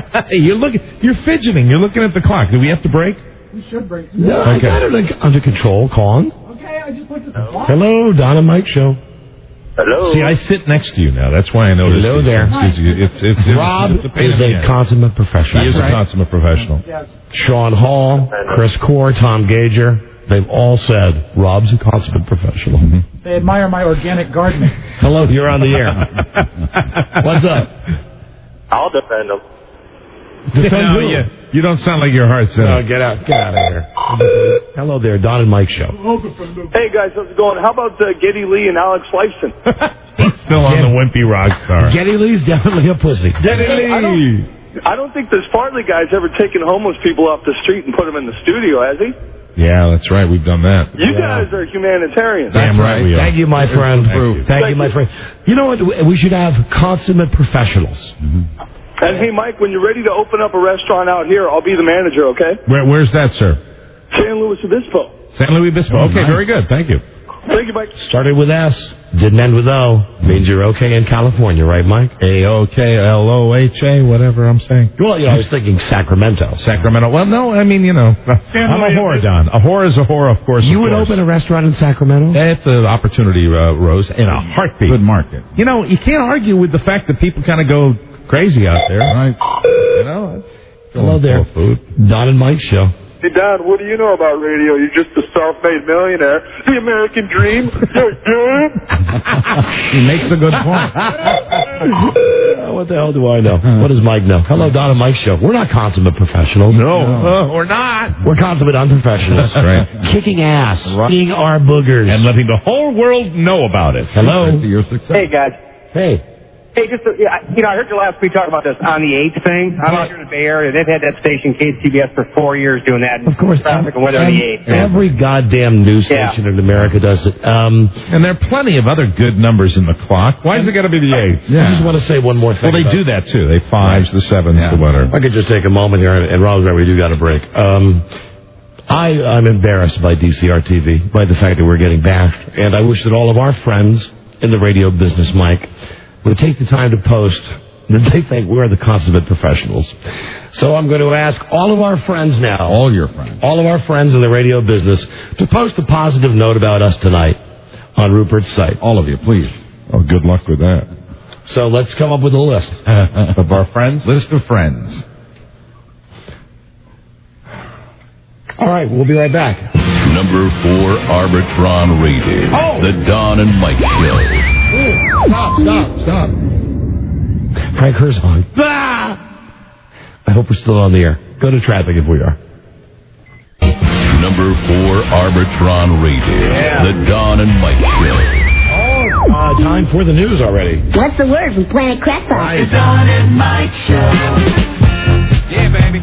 You're fidgeting. You're looking at the clock. Do we have to break? We should break. No, I got it under control, Colin. Okay, I just looked at the clock. Hello, Don and Mike Show. Hello. See, I sit next to you now. That's why I noticed. Hello there. Rob is a consummate professional. He is a consummate professional. Sean Hall, Chris Core, Tom Gager, they've all said Rob's a consummate professional. They admire my organic gardening. Hello, you're on the air. What's up? I'll defend him. Defend who? You don't sound like your heart's in No, it. get out of here. Hello there, Don and Mike show. Hey, guys, how's it going? How about Geddy Lee and Alex Lifeson? Still on the wimpy rock star. Geddy Lee's definitely a pussy. Geddy Lee. I don't think this Farley guy's ever taken homeless people off the street and put them in the studio, has he? Yeah, that's right. We've done that. You guys are humanitarians. Damn right we are. Thank you, my friend. Thank you, my friend. You know what? We should have consummate professionals. And hey, Mike, when you're ready to open up a restaurant out here, I'll be the manager, okay? Where's that, sir? San Luis Obispo. San Luis Obispo. Okay, nice. very good. Thank you. Thank you, Mike. Started with S, didn't end with O. Means you're okay in California, right, Mike? A-O-K-L-O-H-A, whatever I'm saying. Well, I was thinking Sacramento. Sacramento. Well, no, I mean, I'm a whore, Don. A whore is a whore, of course. You would open a restaurant in Sacramento? If the opportunity rose in a heartbeat. Good market. You can't argue with the fact that people kind of go crazy out there. Right. Hello there. Food. Don and Mike show. Hey, Don, what do you know about radio? You're just a self-made millionaire. The American dream. He makes a good point. What the hell do I know? What does Mike know? Hello, Don and Mike show. We're not consummate professionals. No, we're not. We're consummate unprofessionals. That's right. Kicking ass. Eating our boogers. And letting the whole world know about it. Hello. To your success. Hey, guys. Hey. Hey, I heard you last week talk about this on the 8 thing. I'm out here in the Bay Area. They've had that station, KCBS, for 4 years doing that. Of course. Traffic and weather on the 8. Every goddamn news station in America does it. And there are plenty of other good numbers in the clock. Why is it got to be the 8? I just want to say one more thing. Well, they do that, too. They 5s, the 7s, the whatever. If I could just take a moment here, and Rob's right, we do got a break. I'm embarrassed by DCR TV, by the fact that we're getting bashed, and I wish that all of our friends in the radio business, Mike, would take the time to post that they think we're the consummate professionals. So I'm going to ask all of our friends now, All your friends. all of our friends in the radio business, to post a positive note about us tonight on Rupert's site. All of you, please. Oh, good luck with that. So let's come up with a list Of our friends? List of friends. All right, we'll be right back. Number 4 Arbitron rated. The Don and Mike Show. Stop. Frank Herzog. Ah! I hope we're still on the air. Go to traffic if we are. Number 4 Arbitron rated. The Don and Mike Show. Time for the news already. What's the word from Planet Crackpot? The Don and Mike Show. Yeah, baby.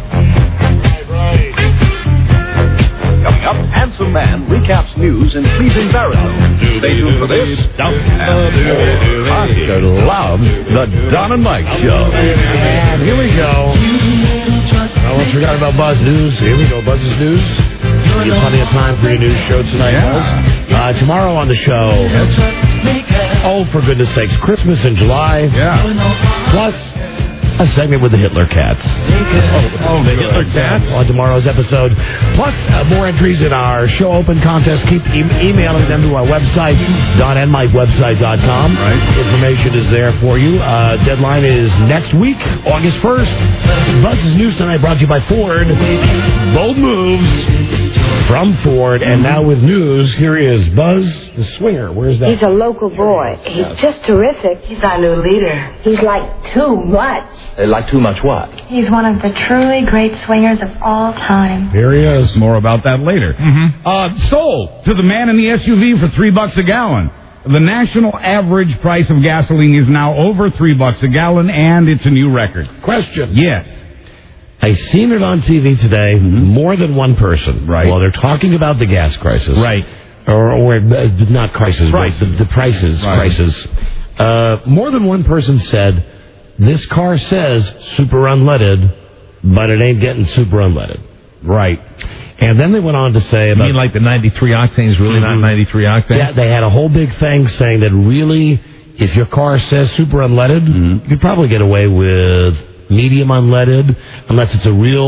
Coming up, Handsome Man recaps news in pleasing baritone. Stay tuned for this. Oscar loves the Don and Mike Show. And here we go. I almost forgot about Buzz News. Here we go, Buzz's News. You have plenty of time for your news show tonight, Buzz. Tomorrow on the show. Oh, for goodness sakes, Christmas in July. Yeah. Plus a segment with the Hitler Cats. The Hitler Cats? On tomorrow's episode. Plus, more entries in our show open contest. Keep emailing them to our website, DonandMikeWebsite.com. Right. Information is there for you. Deadline is next week, August 1st. Buzz's News Tonight brought to you by Ford. Bold moves from Ford. And now with news, here is Buzz the Swinger. Where's that? He's a local boy. He's just terrific. He's our new leader. He's like too much. Like too much what? He's one of the truly great swingers of all time. Here he is. More about that later. Sold to the man in the SUV for $3 a gallon. The national average price of gasoline is now over $3 a gallon, and it's a new record. Question. Yes. I seen it on TV today. More than one person. Right. While they're talking about the gas crisis. Right. Or not crisis, Price. but the prices. Right. Crisis. More than one person said, this car says super unleaded, but it ain't getting super unleaded. Right. And then they went on to say about... You mean like the 93 octane is really not 93 octane? Yeah, they had a whole big thing saying that really, if your car says super unleaded, you could probably get away with medium unleaded, unless it's a real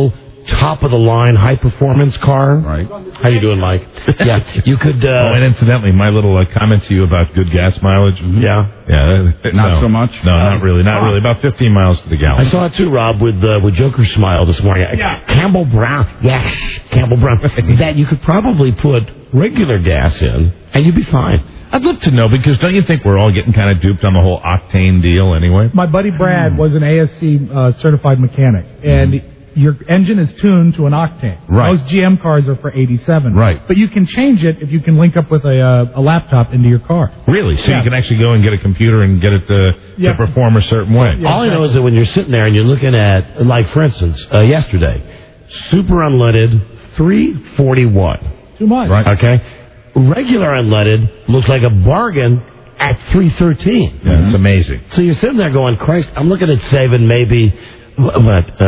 top-of-the-line, high-performance car. Right. How you doing, Mike? Yeah, you could... and incidentally, my little comment to you about good gas mileage. Yeah. Yeah. Not so much? No, not really. Not really. About 15 miles to the gallon. I saw it too, Rob, with Joker's Smile this morning. Yeah. Campbell Brown. Yes, Campbell Brown. That you could probably put regular gas in, and you'd be fine. I'd love to know, because don't you think we're all getting kind of duped on the whole octane deal anyway? My buddy Brad was an ASC certified mechanic, and your engine is tuned to an octane. Right. Most GM cars are for 87. Right. But you can change it if you can link up with a laptop into your car. Really? So you can actually go and get a computer and get it to perform a certain way? All I know is that when you're sitting there and you're looking at, like, for instance, yesterday, super unleaded, $3.41. Too much. Right. Okay? Regular unleaded looks like a bargain at $3.13. Yeah, it's amazing. So you're sitting there going, Christ, I'm looking at saving maybe, $10,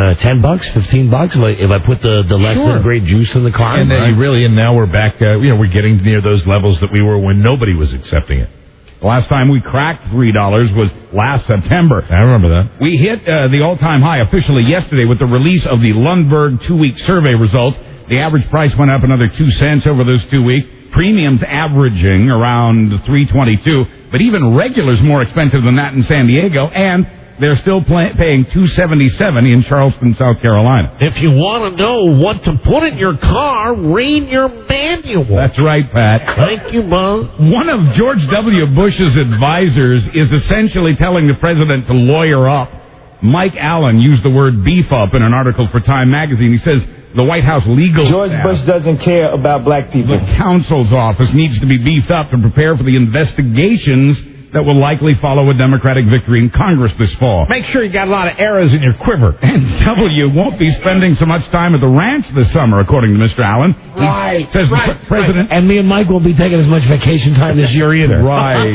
$15 if I put the less than great juice in the car. And now we're back, we're getting near those levels that we were when nobody was accepting it. The last time we cracked $3 was last September. I remember that. We hit the all-time high officially yesterday with the release of the Lundberg 2-week survey results. The average price went up another 2 cents over those 2 weeks. Premiums averaging around $3.22, but even regulars more expensive than that in San Diego, and they're still paying $2.77 in Charleston, South Carolina. If you want to know what to put in your car, read your manual. That's right, Pat. Thank you, Buzz. One of George W. Bush's advisors is essentially telling the president to lawyer up. Mike Allen used the word beef up in an article for Time magazine. He says the White House legal George Bush doesn't care about black people. The counsel's office needs to be beefed up to prepare for the investigations that will likely follow a Democratic victory in Congress this fall. Make sure you got a lot of arrows in your quiver. And W won't be spending so much time at the ranch this summer, according to Mr. Allen. Right. Says the president. And me and Mike won't be taking as much vacation time this year either. Right.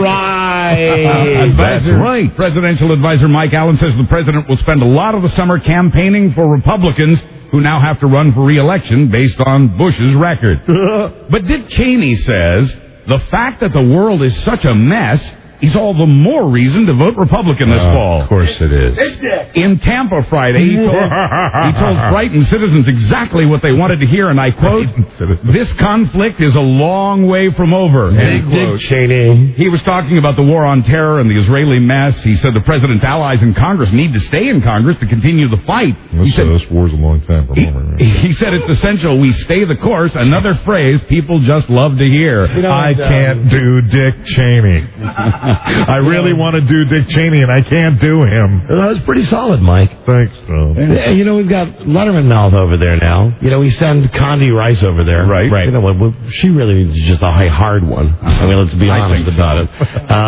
Right. That's right. Presidential advisor Mike Allen says the president will spend a lot of the summer campaigning for Republicans who now have to run for re-election based on Bush's record. But Dick Cheney says the fact that the world is such a mess is all the more reason to vote Republican this fall. Of course it is. In Tampa Friday, he told frightened citizens exactly what they wanted to hear, and I quote, "This conflict is a long way from over." Dick Cheney. He was talking about the war on terror and the Israeli mess. He said the president's allies in Congress need to stay in Congress to continue the fight. He said this war's a long time from over. He said it's essential we stay the course, another phrase people just love to hear. I can't do Dick Cheney. I really want to do Dick Cheney, and I can't do him. That was pretty solid, Mike. Thanks, Tom. You know, we've got Letterman mouth over there now. You know, we send Condi Rice over there. Right. You know what? She really is just a hard one. I mean, let's be honest about it.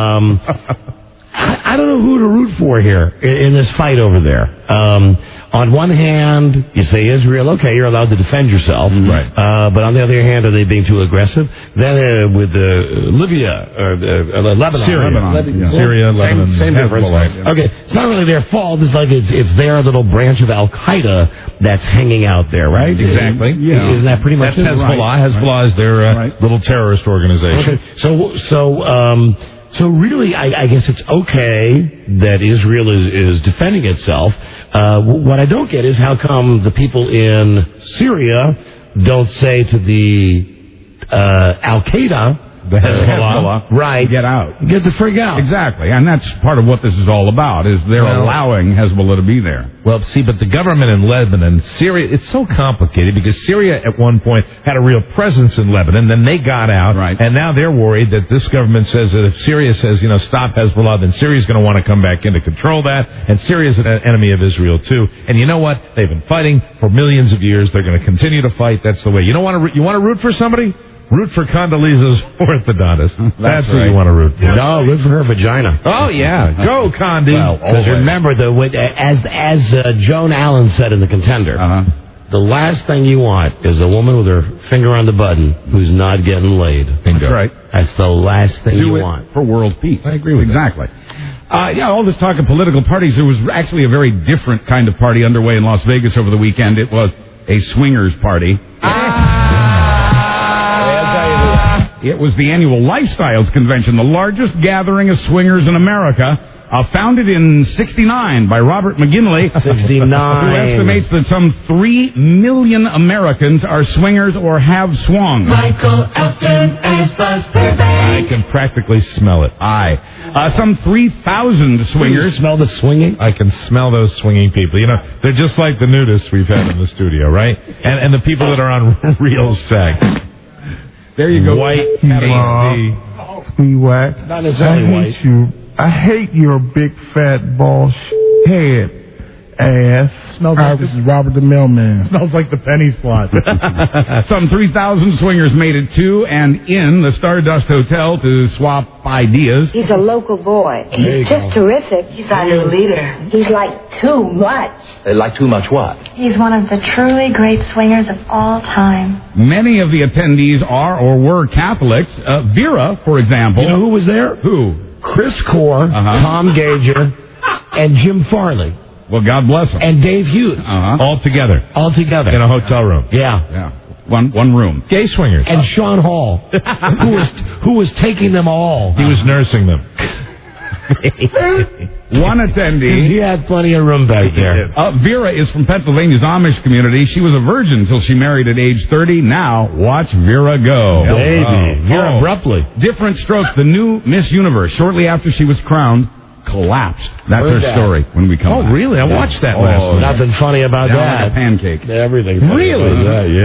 I don't know who to root for here in this fight over there. On one hand, you say Israel, okay, you're allowed to defend yourself. Right. But on the other hand, are they being too aggressive? Then with Libya, or Lebanon. Syria, Lebanon. Same difference. Okay, it's not really their fault. It's like it's their little branch of Al-Qaeda that's hanging out there, right? Exactly. Yeah. Isn't that pretty much That's it? Hezbollah. Right. Hezbollah is their little terrorist organization. Okay. So really, I guess it's okay that Israel is defending itself. What I don't get is how come the people in Syria don't say to the Al-Qaeda, the Hezbollah, right, get out. Get the frig out. Exactly, and that's part of what this is all about, is they're allowing Hezbollah to be there. Well, see, but the government in Lebanon, Syria, it's so complicated because Syria at one point had a real presence in Lebanon, then they got out, and now they're worried that this government says that if Syria says, stop Hezbollah, then Syria's going to want to come back in to control that, and Syria's an enemy of Israel too. And you know what? They've been fighting for millions of years. They're going to continue to fight. That's the way. You want to root for somebody? Root for Condoleezza's orthodontist. That's who you want to root for. No, root for her vagina. Oh, yeah. Go, Condi. Because remember, as Joan Allen said in The Contender, the last thing you want is a woman with her finger on the button who's not getting laid. That's right. That's the last thing you want. For world peace. I agree with exactly. All this talk of political parties, there was actually a very different kind of party underway in Las Vegas over the weekend. It was a swingers party. It was the annual Lifestyles Convention, the largest gathering of swingers in America. Founded in 69 by Robert McGinley. 69. Who estimates that some 3 million Americans are swingers or have swung. Michael Elton is Buzz Burbank. I can practically smell it. Some 3,000 swingers. You smell the swinging? I can smell those swinging people. You know, they're just like the nudists we've had in the studio, right? And the people that are on real sex. There you go. White, pasty. Wax. Not necessarily I hate you. I hate your big fat ball head ass. Smells like this is Robert the Mailman. Smells like the penny slot. Some 3,000 swingers made it to and in the Stardust Hotel to swap ideas. He's a local boy. He's just terrific. He's our new leader. He's like too much. Like too much what? He's one of the truly great swingers of all time. Many of the attendees are or were Catholics. Vera, for example. You know who was there? Who? Chris Core, Tom Gager, and Jim Farley. Well, God bless them. And Dave Hughes. All together. All together. In a hotel room. Yeah. One room. Gay swingers. And Sean Hall, who was taking them all. He was nursing them. One attendee. He had plenty of room back there. Vera is from Pennsylvania's Amish community. She was a virgin until she married at age 30. Now, watch Vera go. Baby. Vera abruptly. Different strokes. The new Miss Universe, shortly after she was crowned, collapsed. That's her story when we come back. Oh, really? I watched that last night. Nothing funny about that. Like a pancake. Everything. Really?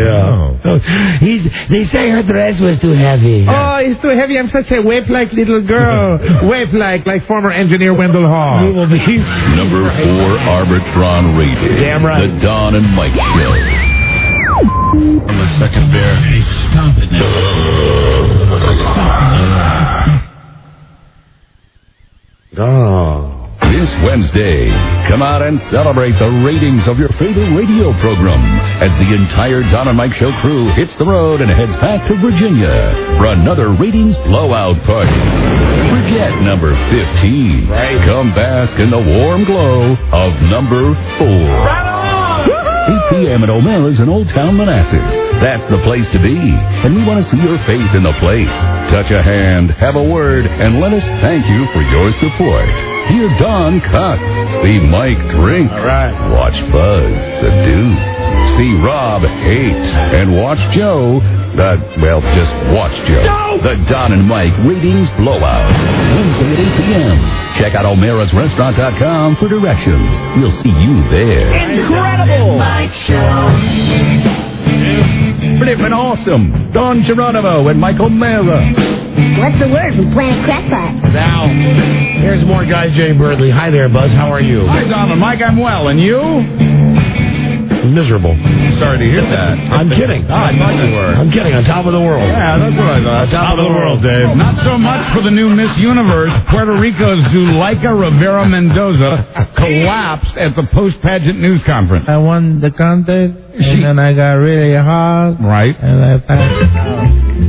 They say her dress was too heavy. Oh, it's too heavy. I'm such a whip-like little girl. Whip-like former engineer Wendell Hall. Number 4 Arbitron rated. Damn right. The Don and Mike Show. From a second beer. Hey, stop it now. This Wednesday, come out and celebrate the ratings of your favorite radio program as the entire Don and Mike Show crew hits the road and heads back to Virginia for another ratings blowout party. Forget number 15. Right. Come bask in the warm glow of number 4. 8 p.m. at O'Mara's in Old Town Manassas. That's the place to be, and we want to see your face in the place. Touch a hand, have a word, and let us thank you for your support. Hear Don cuss, see Mike drink, watch Buzz seduce, see Rob hate, and watch Joe, just watch Joe. The Don and Mike Ratings Blowout. Wednesday at 8 p.m. Check out OmerasRestaurant.com for directions. We'll see you there. Incredible! Mike Show. Flippin' awesome. Don Geronimo and Mike O'Mara. What's the word from Planet Crackpot? Now, here's more guys, Jay Birdley. Hi there, Buzz. How are you? Hi, Don and Mike. I'm well. And you? Miserable. Sorry to hear that. I'm kidding. I thought you were. I'm kidding. On top of the world. Yeah, that's what I thought. Top of the world, Dave. Not so much for the new Miss Universe. Puerto Rico's Zuleika Rivera Mendoza collapsed at the post-pageant news conference. I won the contest, and then I got really hard. Right. And I passed out.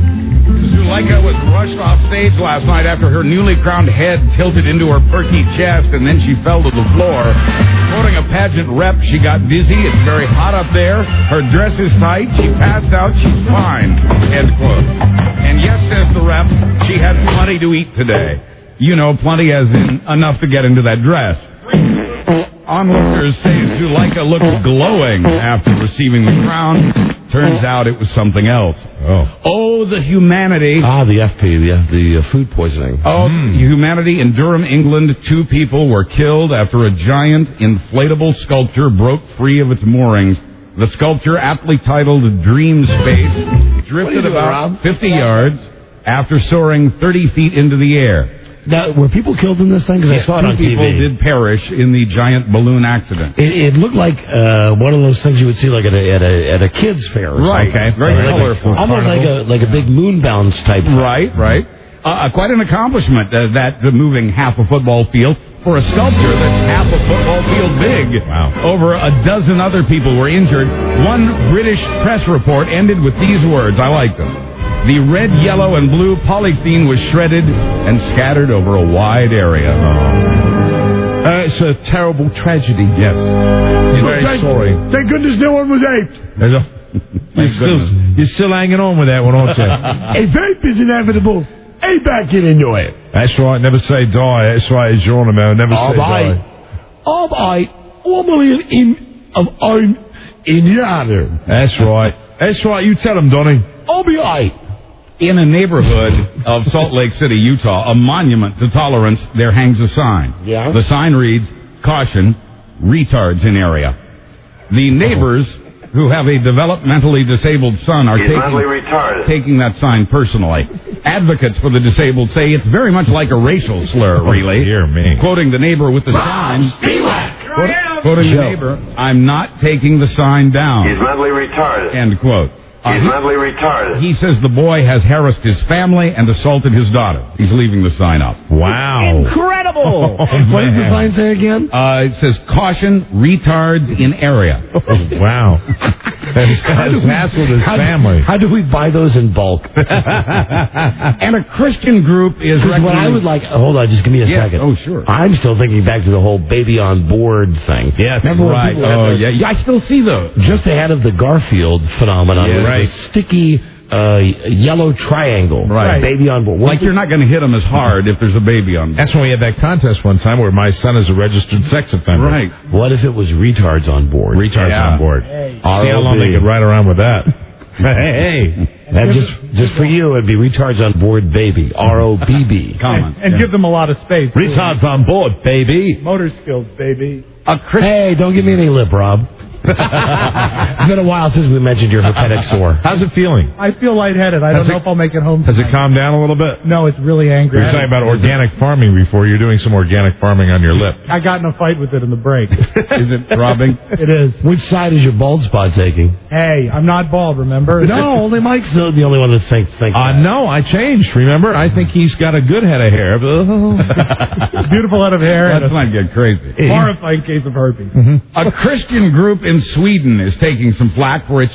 Zuleika was rushed off stage last night after her newly crowned head tilted into her perky chest, and then she fell to the floor. Quoting a pageant rep, she got dizzy. It's very hot up there. Her dress is tight. She passed out. She's fine. End quote. And yes, says the rep, she had plenty to eat today. You know, plenty as in enough to get into that dress. Onlookers say Zuleika looked glowing after receiving the crown. Turns out it was something else. Oh, the humanity. The FP, the food poisoning. Humanity in Durham, England. 2 people were killed after a giant inflatable sculpture broke free of its moorings. The sculpture, aptly titled Dream Space, drifted about 50 yards after soaring 30 feet into the air. Now, were people killed in this thing? Because I saw it on 2 people TV. did perish in the giant balloon accident. It looked like one of those things you would see like at a kids fair. Or Right. something. Okay. Very colorful. Almost like a big moon bounce type. Right. Quite an accomplishment, that moving half a football field for a sculpture that's half a football field big. Wow. Over a dozen other people were injured. One British press report ended with these words. I like them. The red, yellow, and blue polythene was shredded and scattered over a wide area. It's a terrible tragedy. Yes. Very sorry. Thank goodness no one was aped. You're still hanging on with that one, aren't you? It's very inevitable. Hey, back in into it. That's right. Never say die. That's right, as Geronimo. Never say die. That's right. That's right. You tell him, Donnie. I'll be aight. In a neighborhood of Salt Lake City, Utah, a monument to tolerance, there hangs a sign. Yeah? The sign reads, "Caution, retards in area." The neighbors who have a developmentally disabled son are taking that sign personally. Advocates for the disabled say it's very much like a racial slur, really. Dear me. Quoting the neighbor with the sign, quoting the neighbor, "I'm not taking the sign down." He's mentally retarded. End quote. He's mentally retarded. He says the boy has harassed his family and assaulted his daughter. He's leaving the sign up. Wow. Incredible. What does the sign say again? It says, "Caution, retards in area." Wow. He's hassled his family. How do we buy those in bulk? And a Christian group is what I would like. Hold on, just give me a second. Oh, sure. I'm still thinking back to the whole baby on board thing. Yes, remember right. Oh, yeah. I still see those. Just ahead of the Garfield phenomenon. Yes. Right. A sticky yellow triangle. Right. Baby on board. Like you're not going to hit them as hard if there's a baby on board. That's when we had that contest one time where my son is a registered sex offender. Right. What if it was retards on board? Retards on board. Hey. See how long they could ride around with that. Hey. And just for you, it'd be retards on board, baby. ROBB. Common. And give them a lot of space. Retards on board, baby. Motor skills, baby. Hey, don't give me any lip, Rob. It's been a while since we mentioned your herpetic sore. How's it feeling? I feel lightheaded. I don't know if I'll make it home Has tonight. it calmed down a little bit? No, it's really angry. You were talking about organic farming before. You're doing some organic farming on your lip. I got in a fight with it in the break. Is it throbbing? It is. Which side is your bald spot taking? Hey, I'm not bald, remember? No, only Mike's the only one that thinks that. No, I changed. Remember, I think he's got a good head of hair. Beautiful head of hair. Let's not get crazy. Horrifying case of herpes. A Christian group in Sweden is taking some flack for its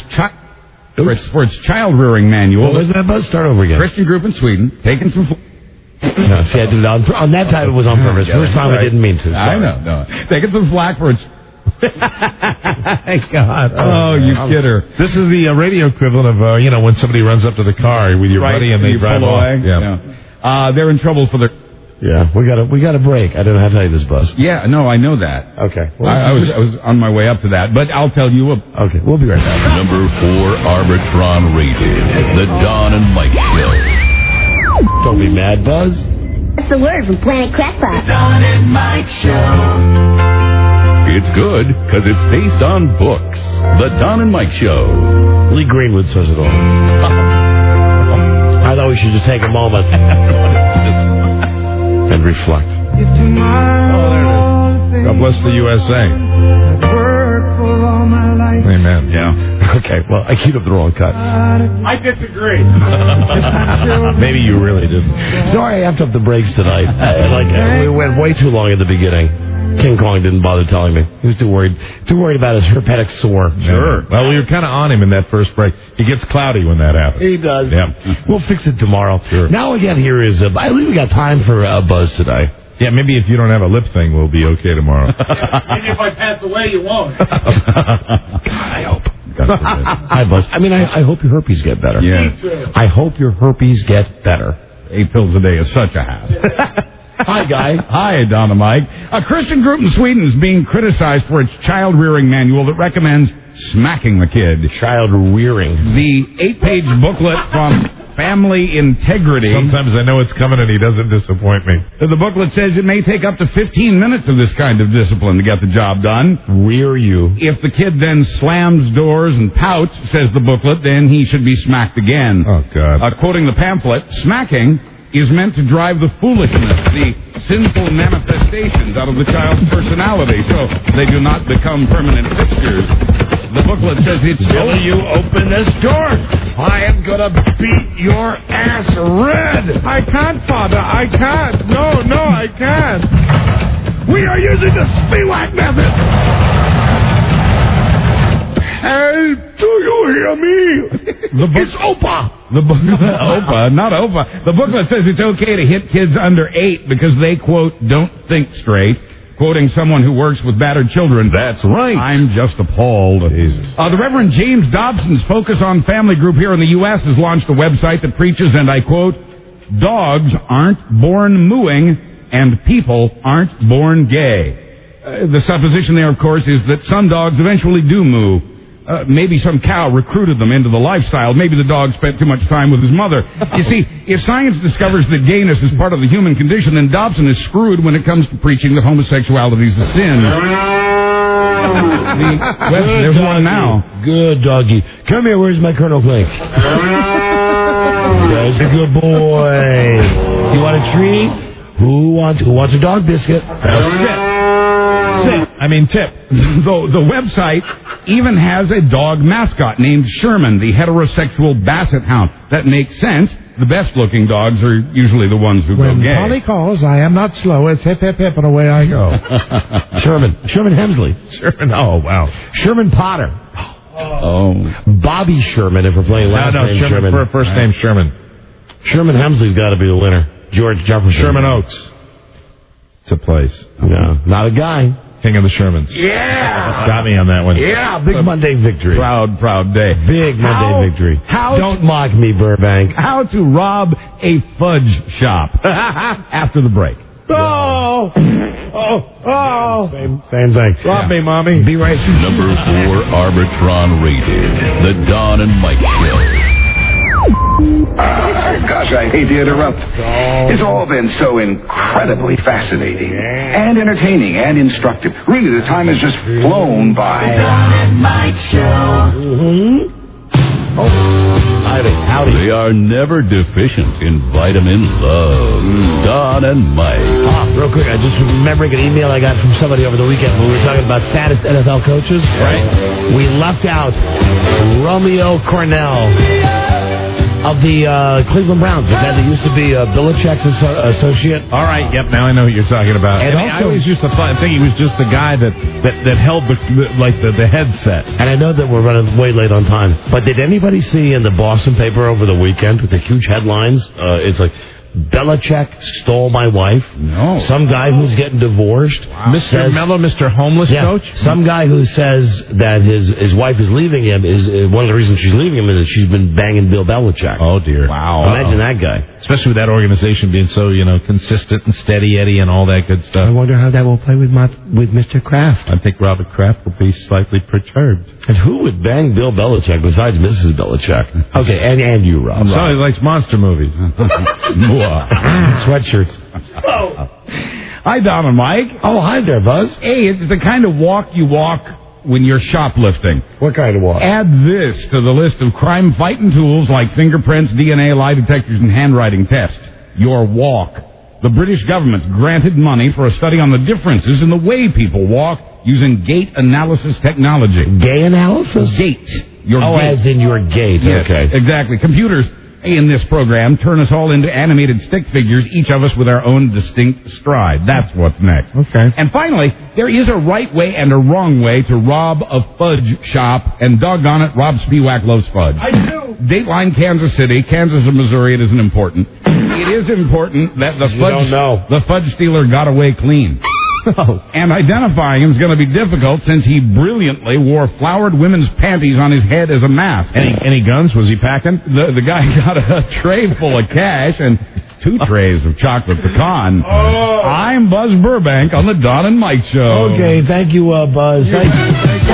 child rearing manual. What was that, Buzz? Start over again. Christian group in Sweden taking some. No, see, I did it on that time. It was on purpose. First time I didn't mean to. Sorry. I know. No, taking some flack for its. God. Oh, you kidder. This is the radio equivalent of when somebody runs up to the car with your buddy and they drive off. Yeah. They're in trouble for their. Yeah, we got a break. I don't know how to tell you this, Buzz. Yeah, no, I know that. Okay. Well, I was on my way up to that, but I'll tell you. Okay, we'll be right back. Number 4 Arbitron rated, The Don and Mike Show. Don't be mad, Buzz. That's the word from Planet Crackpot. The Don and Mike Show. It's good because it's based on books. The Don and Mike Show. Lee Greenwood says it all. I thought we should just take a moment and reflect. God bless the USA. Amen. Yeah. Okay, well, I queued up the wrong cut. I disagree. Maybe you really didn't. Sorry, I effed up the breaks tonight. We went way too long at the beginning. King Kong didn't bother telling me. He was too worried about his herpetic sore. Sure. Well, we were kind of on him in that first break. He gets cloudy when that happens. He does. Yeah. We'll fix it tomorrow. Sure. Now again, here is, I believe we got time for Buzz today. Yeah, maybe if you don't have a lip thing, we'll be okay tomorrow. Maybe if I pass away, you won't. God, I hope. Hi, Buzz. I mean, I hope your herpes get better. Yeah. Me too. I hope your herpes get better. 8 pills a day is such a hassle. Hi, Guy. Hi, Donna Mike. A Christian group in Sweden is being criticized for its child-rearing manual that recommends smacking the kid. Child-rearing. The 8-page booklet from Family Integrity. Sometimes I know it's coming and he doesn't disappoint me. The booklet says it may take up to 15 minutes of this kind of discipline to get the job done. Rear you. If the kid then slams doors and pouts, says the booklet, then he should be smacked again. Oh, God. Quoting the pamphlet, smacking is meant to drive the foolishness, the sinful manifestations out of the child's personality so they do not become permanent fixtures. The booklet says it's... Will you open this door? I am going to beat your ass red. I can't, Father. I can't. No, I can't. We are using the Spiewak method. Hey, do you hear me? It's Opa. Opa, not Opa. The booklet says it's okay to hit kids under 8 because they, quote, don't think straight. Quoting someone who works with battered children. That's right. I'm just appalled. The Reverend James Dobson's Focus on Family group here in the U.S. has launched a website that preaches, and I quote, dogs aren't born mooing, and people aren't born gay. The supposition there, of course, is that some dogs eventually do moo. Maybe some cow recruited them into the lifestyle. Maybe the dog spent too much time with his mother. You see, if science discovers that gayness is part of the human condition, then Dobson is screwed when it comes to preaching that homosexuality is a sin. There's one now. Good doggy. Come here, where's my Colonel Klink? That's a good boy. You want a treat? Who wants a dog biscuit? Tip. The website even has a dog mascot named Sherman, the heterosexual basset hound. That makes sense. The best-looking dogs are usually the ones who go When gay. Polly calls, I am not slow. It's hip, hip, hip, and away I go. Sherman Hemsley. Sherman, oh, wow. Sherman Potter. Oh. Bobby Sherman, if we're playing last name Sherman. First name Sherman. Sherman Hemsley's got to be the winner. George Jefferson. Sherman Oaks. It's a place. No, not a guy. King of the Shermans. Yeah! Got me on that one. Yeah, big Monday victory. Proud day. Big Monday victory. Don't mock me, Burbank. How to rob a fudge shop after the break. Same thing. Rob me, Mommy. Be right. Number 4 Arbitron rated. The Don and Mike Show. Gosh, I hate to interrupt. It's all been so incredibly fascinating and entertaining and instructive. Really, the time has just flown by. The Don and Mike Show. Howdy. They are never deficient in vitamin love. Don and Mike. Real quick, I just remembering an email I got from somebody over the weekend when we were talking about fattest NFL coaches. Right. We left out Romeo Cornell of the Cleveland Browns, the guy that used to be Belichick's associate. All right, yep, now I know what you're talking about. And I always used to think he was just the guy that held the headset. And I know that we're running way late on time, but did anybody see in the Boston paper over the weekend with the huge headlines, it's like, Belichick stole my wife. No. Some guy who's getting divorced. Wow. Mr. Mello, Mr. Homeless Coach? Some guy who says that his wife is leaving him is one of the reasons she's leaving him is that she's been banging Bill Belichick. Oh, dear. Wow. Imagine that guy. Especially with that organization being so, consistent and steady Eddie and all that good stuff. I wonder how that will play with Mr. Kraft. I think Robert Kraft will be slightly perturbed. And who would bang Bill Belichick besides Mrs. Belichick? Okay, and you, Rob. Somebody likes monster movies. Sweatshirts. Hi, Don and Mike. Oh, hi there, Buzz. Hey, it's the kind of walk you walk when you're shoplifting. What kind of walk? Add this to the list of crime-fighting tools like fingerprints, DNA, lie detectors, and handwriting tests. Your walk. The British government granted money for a study on the differences in the way people walk using gait analysis technology. Gay analysis? Gait. Your gait. As in your gait. Yes, okay. Exactly. Computers in this program turn us all into animated stick figures, each of us with our own distinct stride. That's what's next. Okay. And finally, there is a right way and a wrong way to rob a fudge shop, and doggone it, Rob Spiewak loves fudge. I do. Dateline Kansas City, Kansas and Missouri, it isn't important. It is important that the fudge stealer got away clean. And identifying him is going to be difficult since he brilliantly wore flowered women's panties on his head as a mask. Any guns? Was he packing? The guy got a tray full of cash and 2 trays of chocolate pecan. Oh. I'm Buzz Burbank on the Don and Mike Show. Okay, thank you, Buzz. Thank you.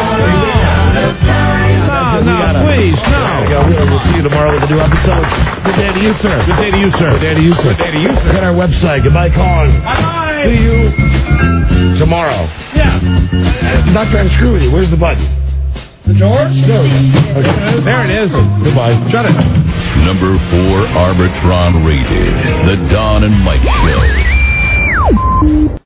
Please, no. We'll see you tomorrow with a new episode. Good day to you, sir. Good day to you, sir. Good day to you, sir. Good day to you, sir. Hit our website. Goodbye, Colin. Bye-bye. See you tomorrow. Yeah. I'm not trying to screw with you. Where's the button? The doors? No. Okay. There it is. Goodbye. Shut it. Number 4 Arbitron rated. The Don and Mike Show.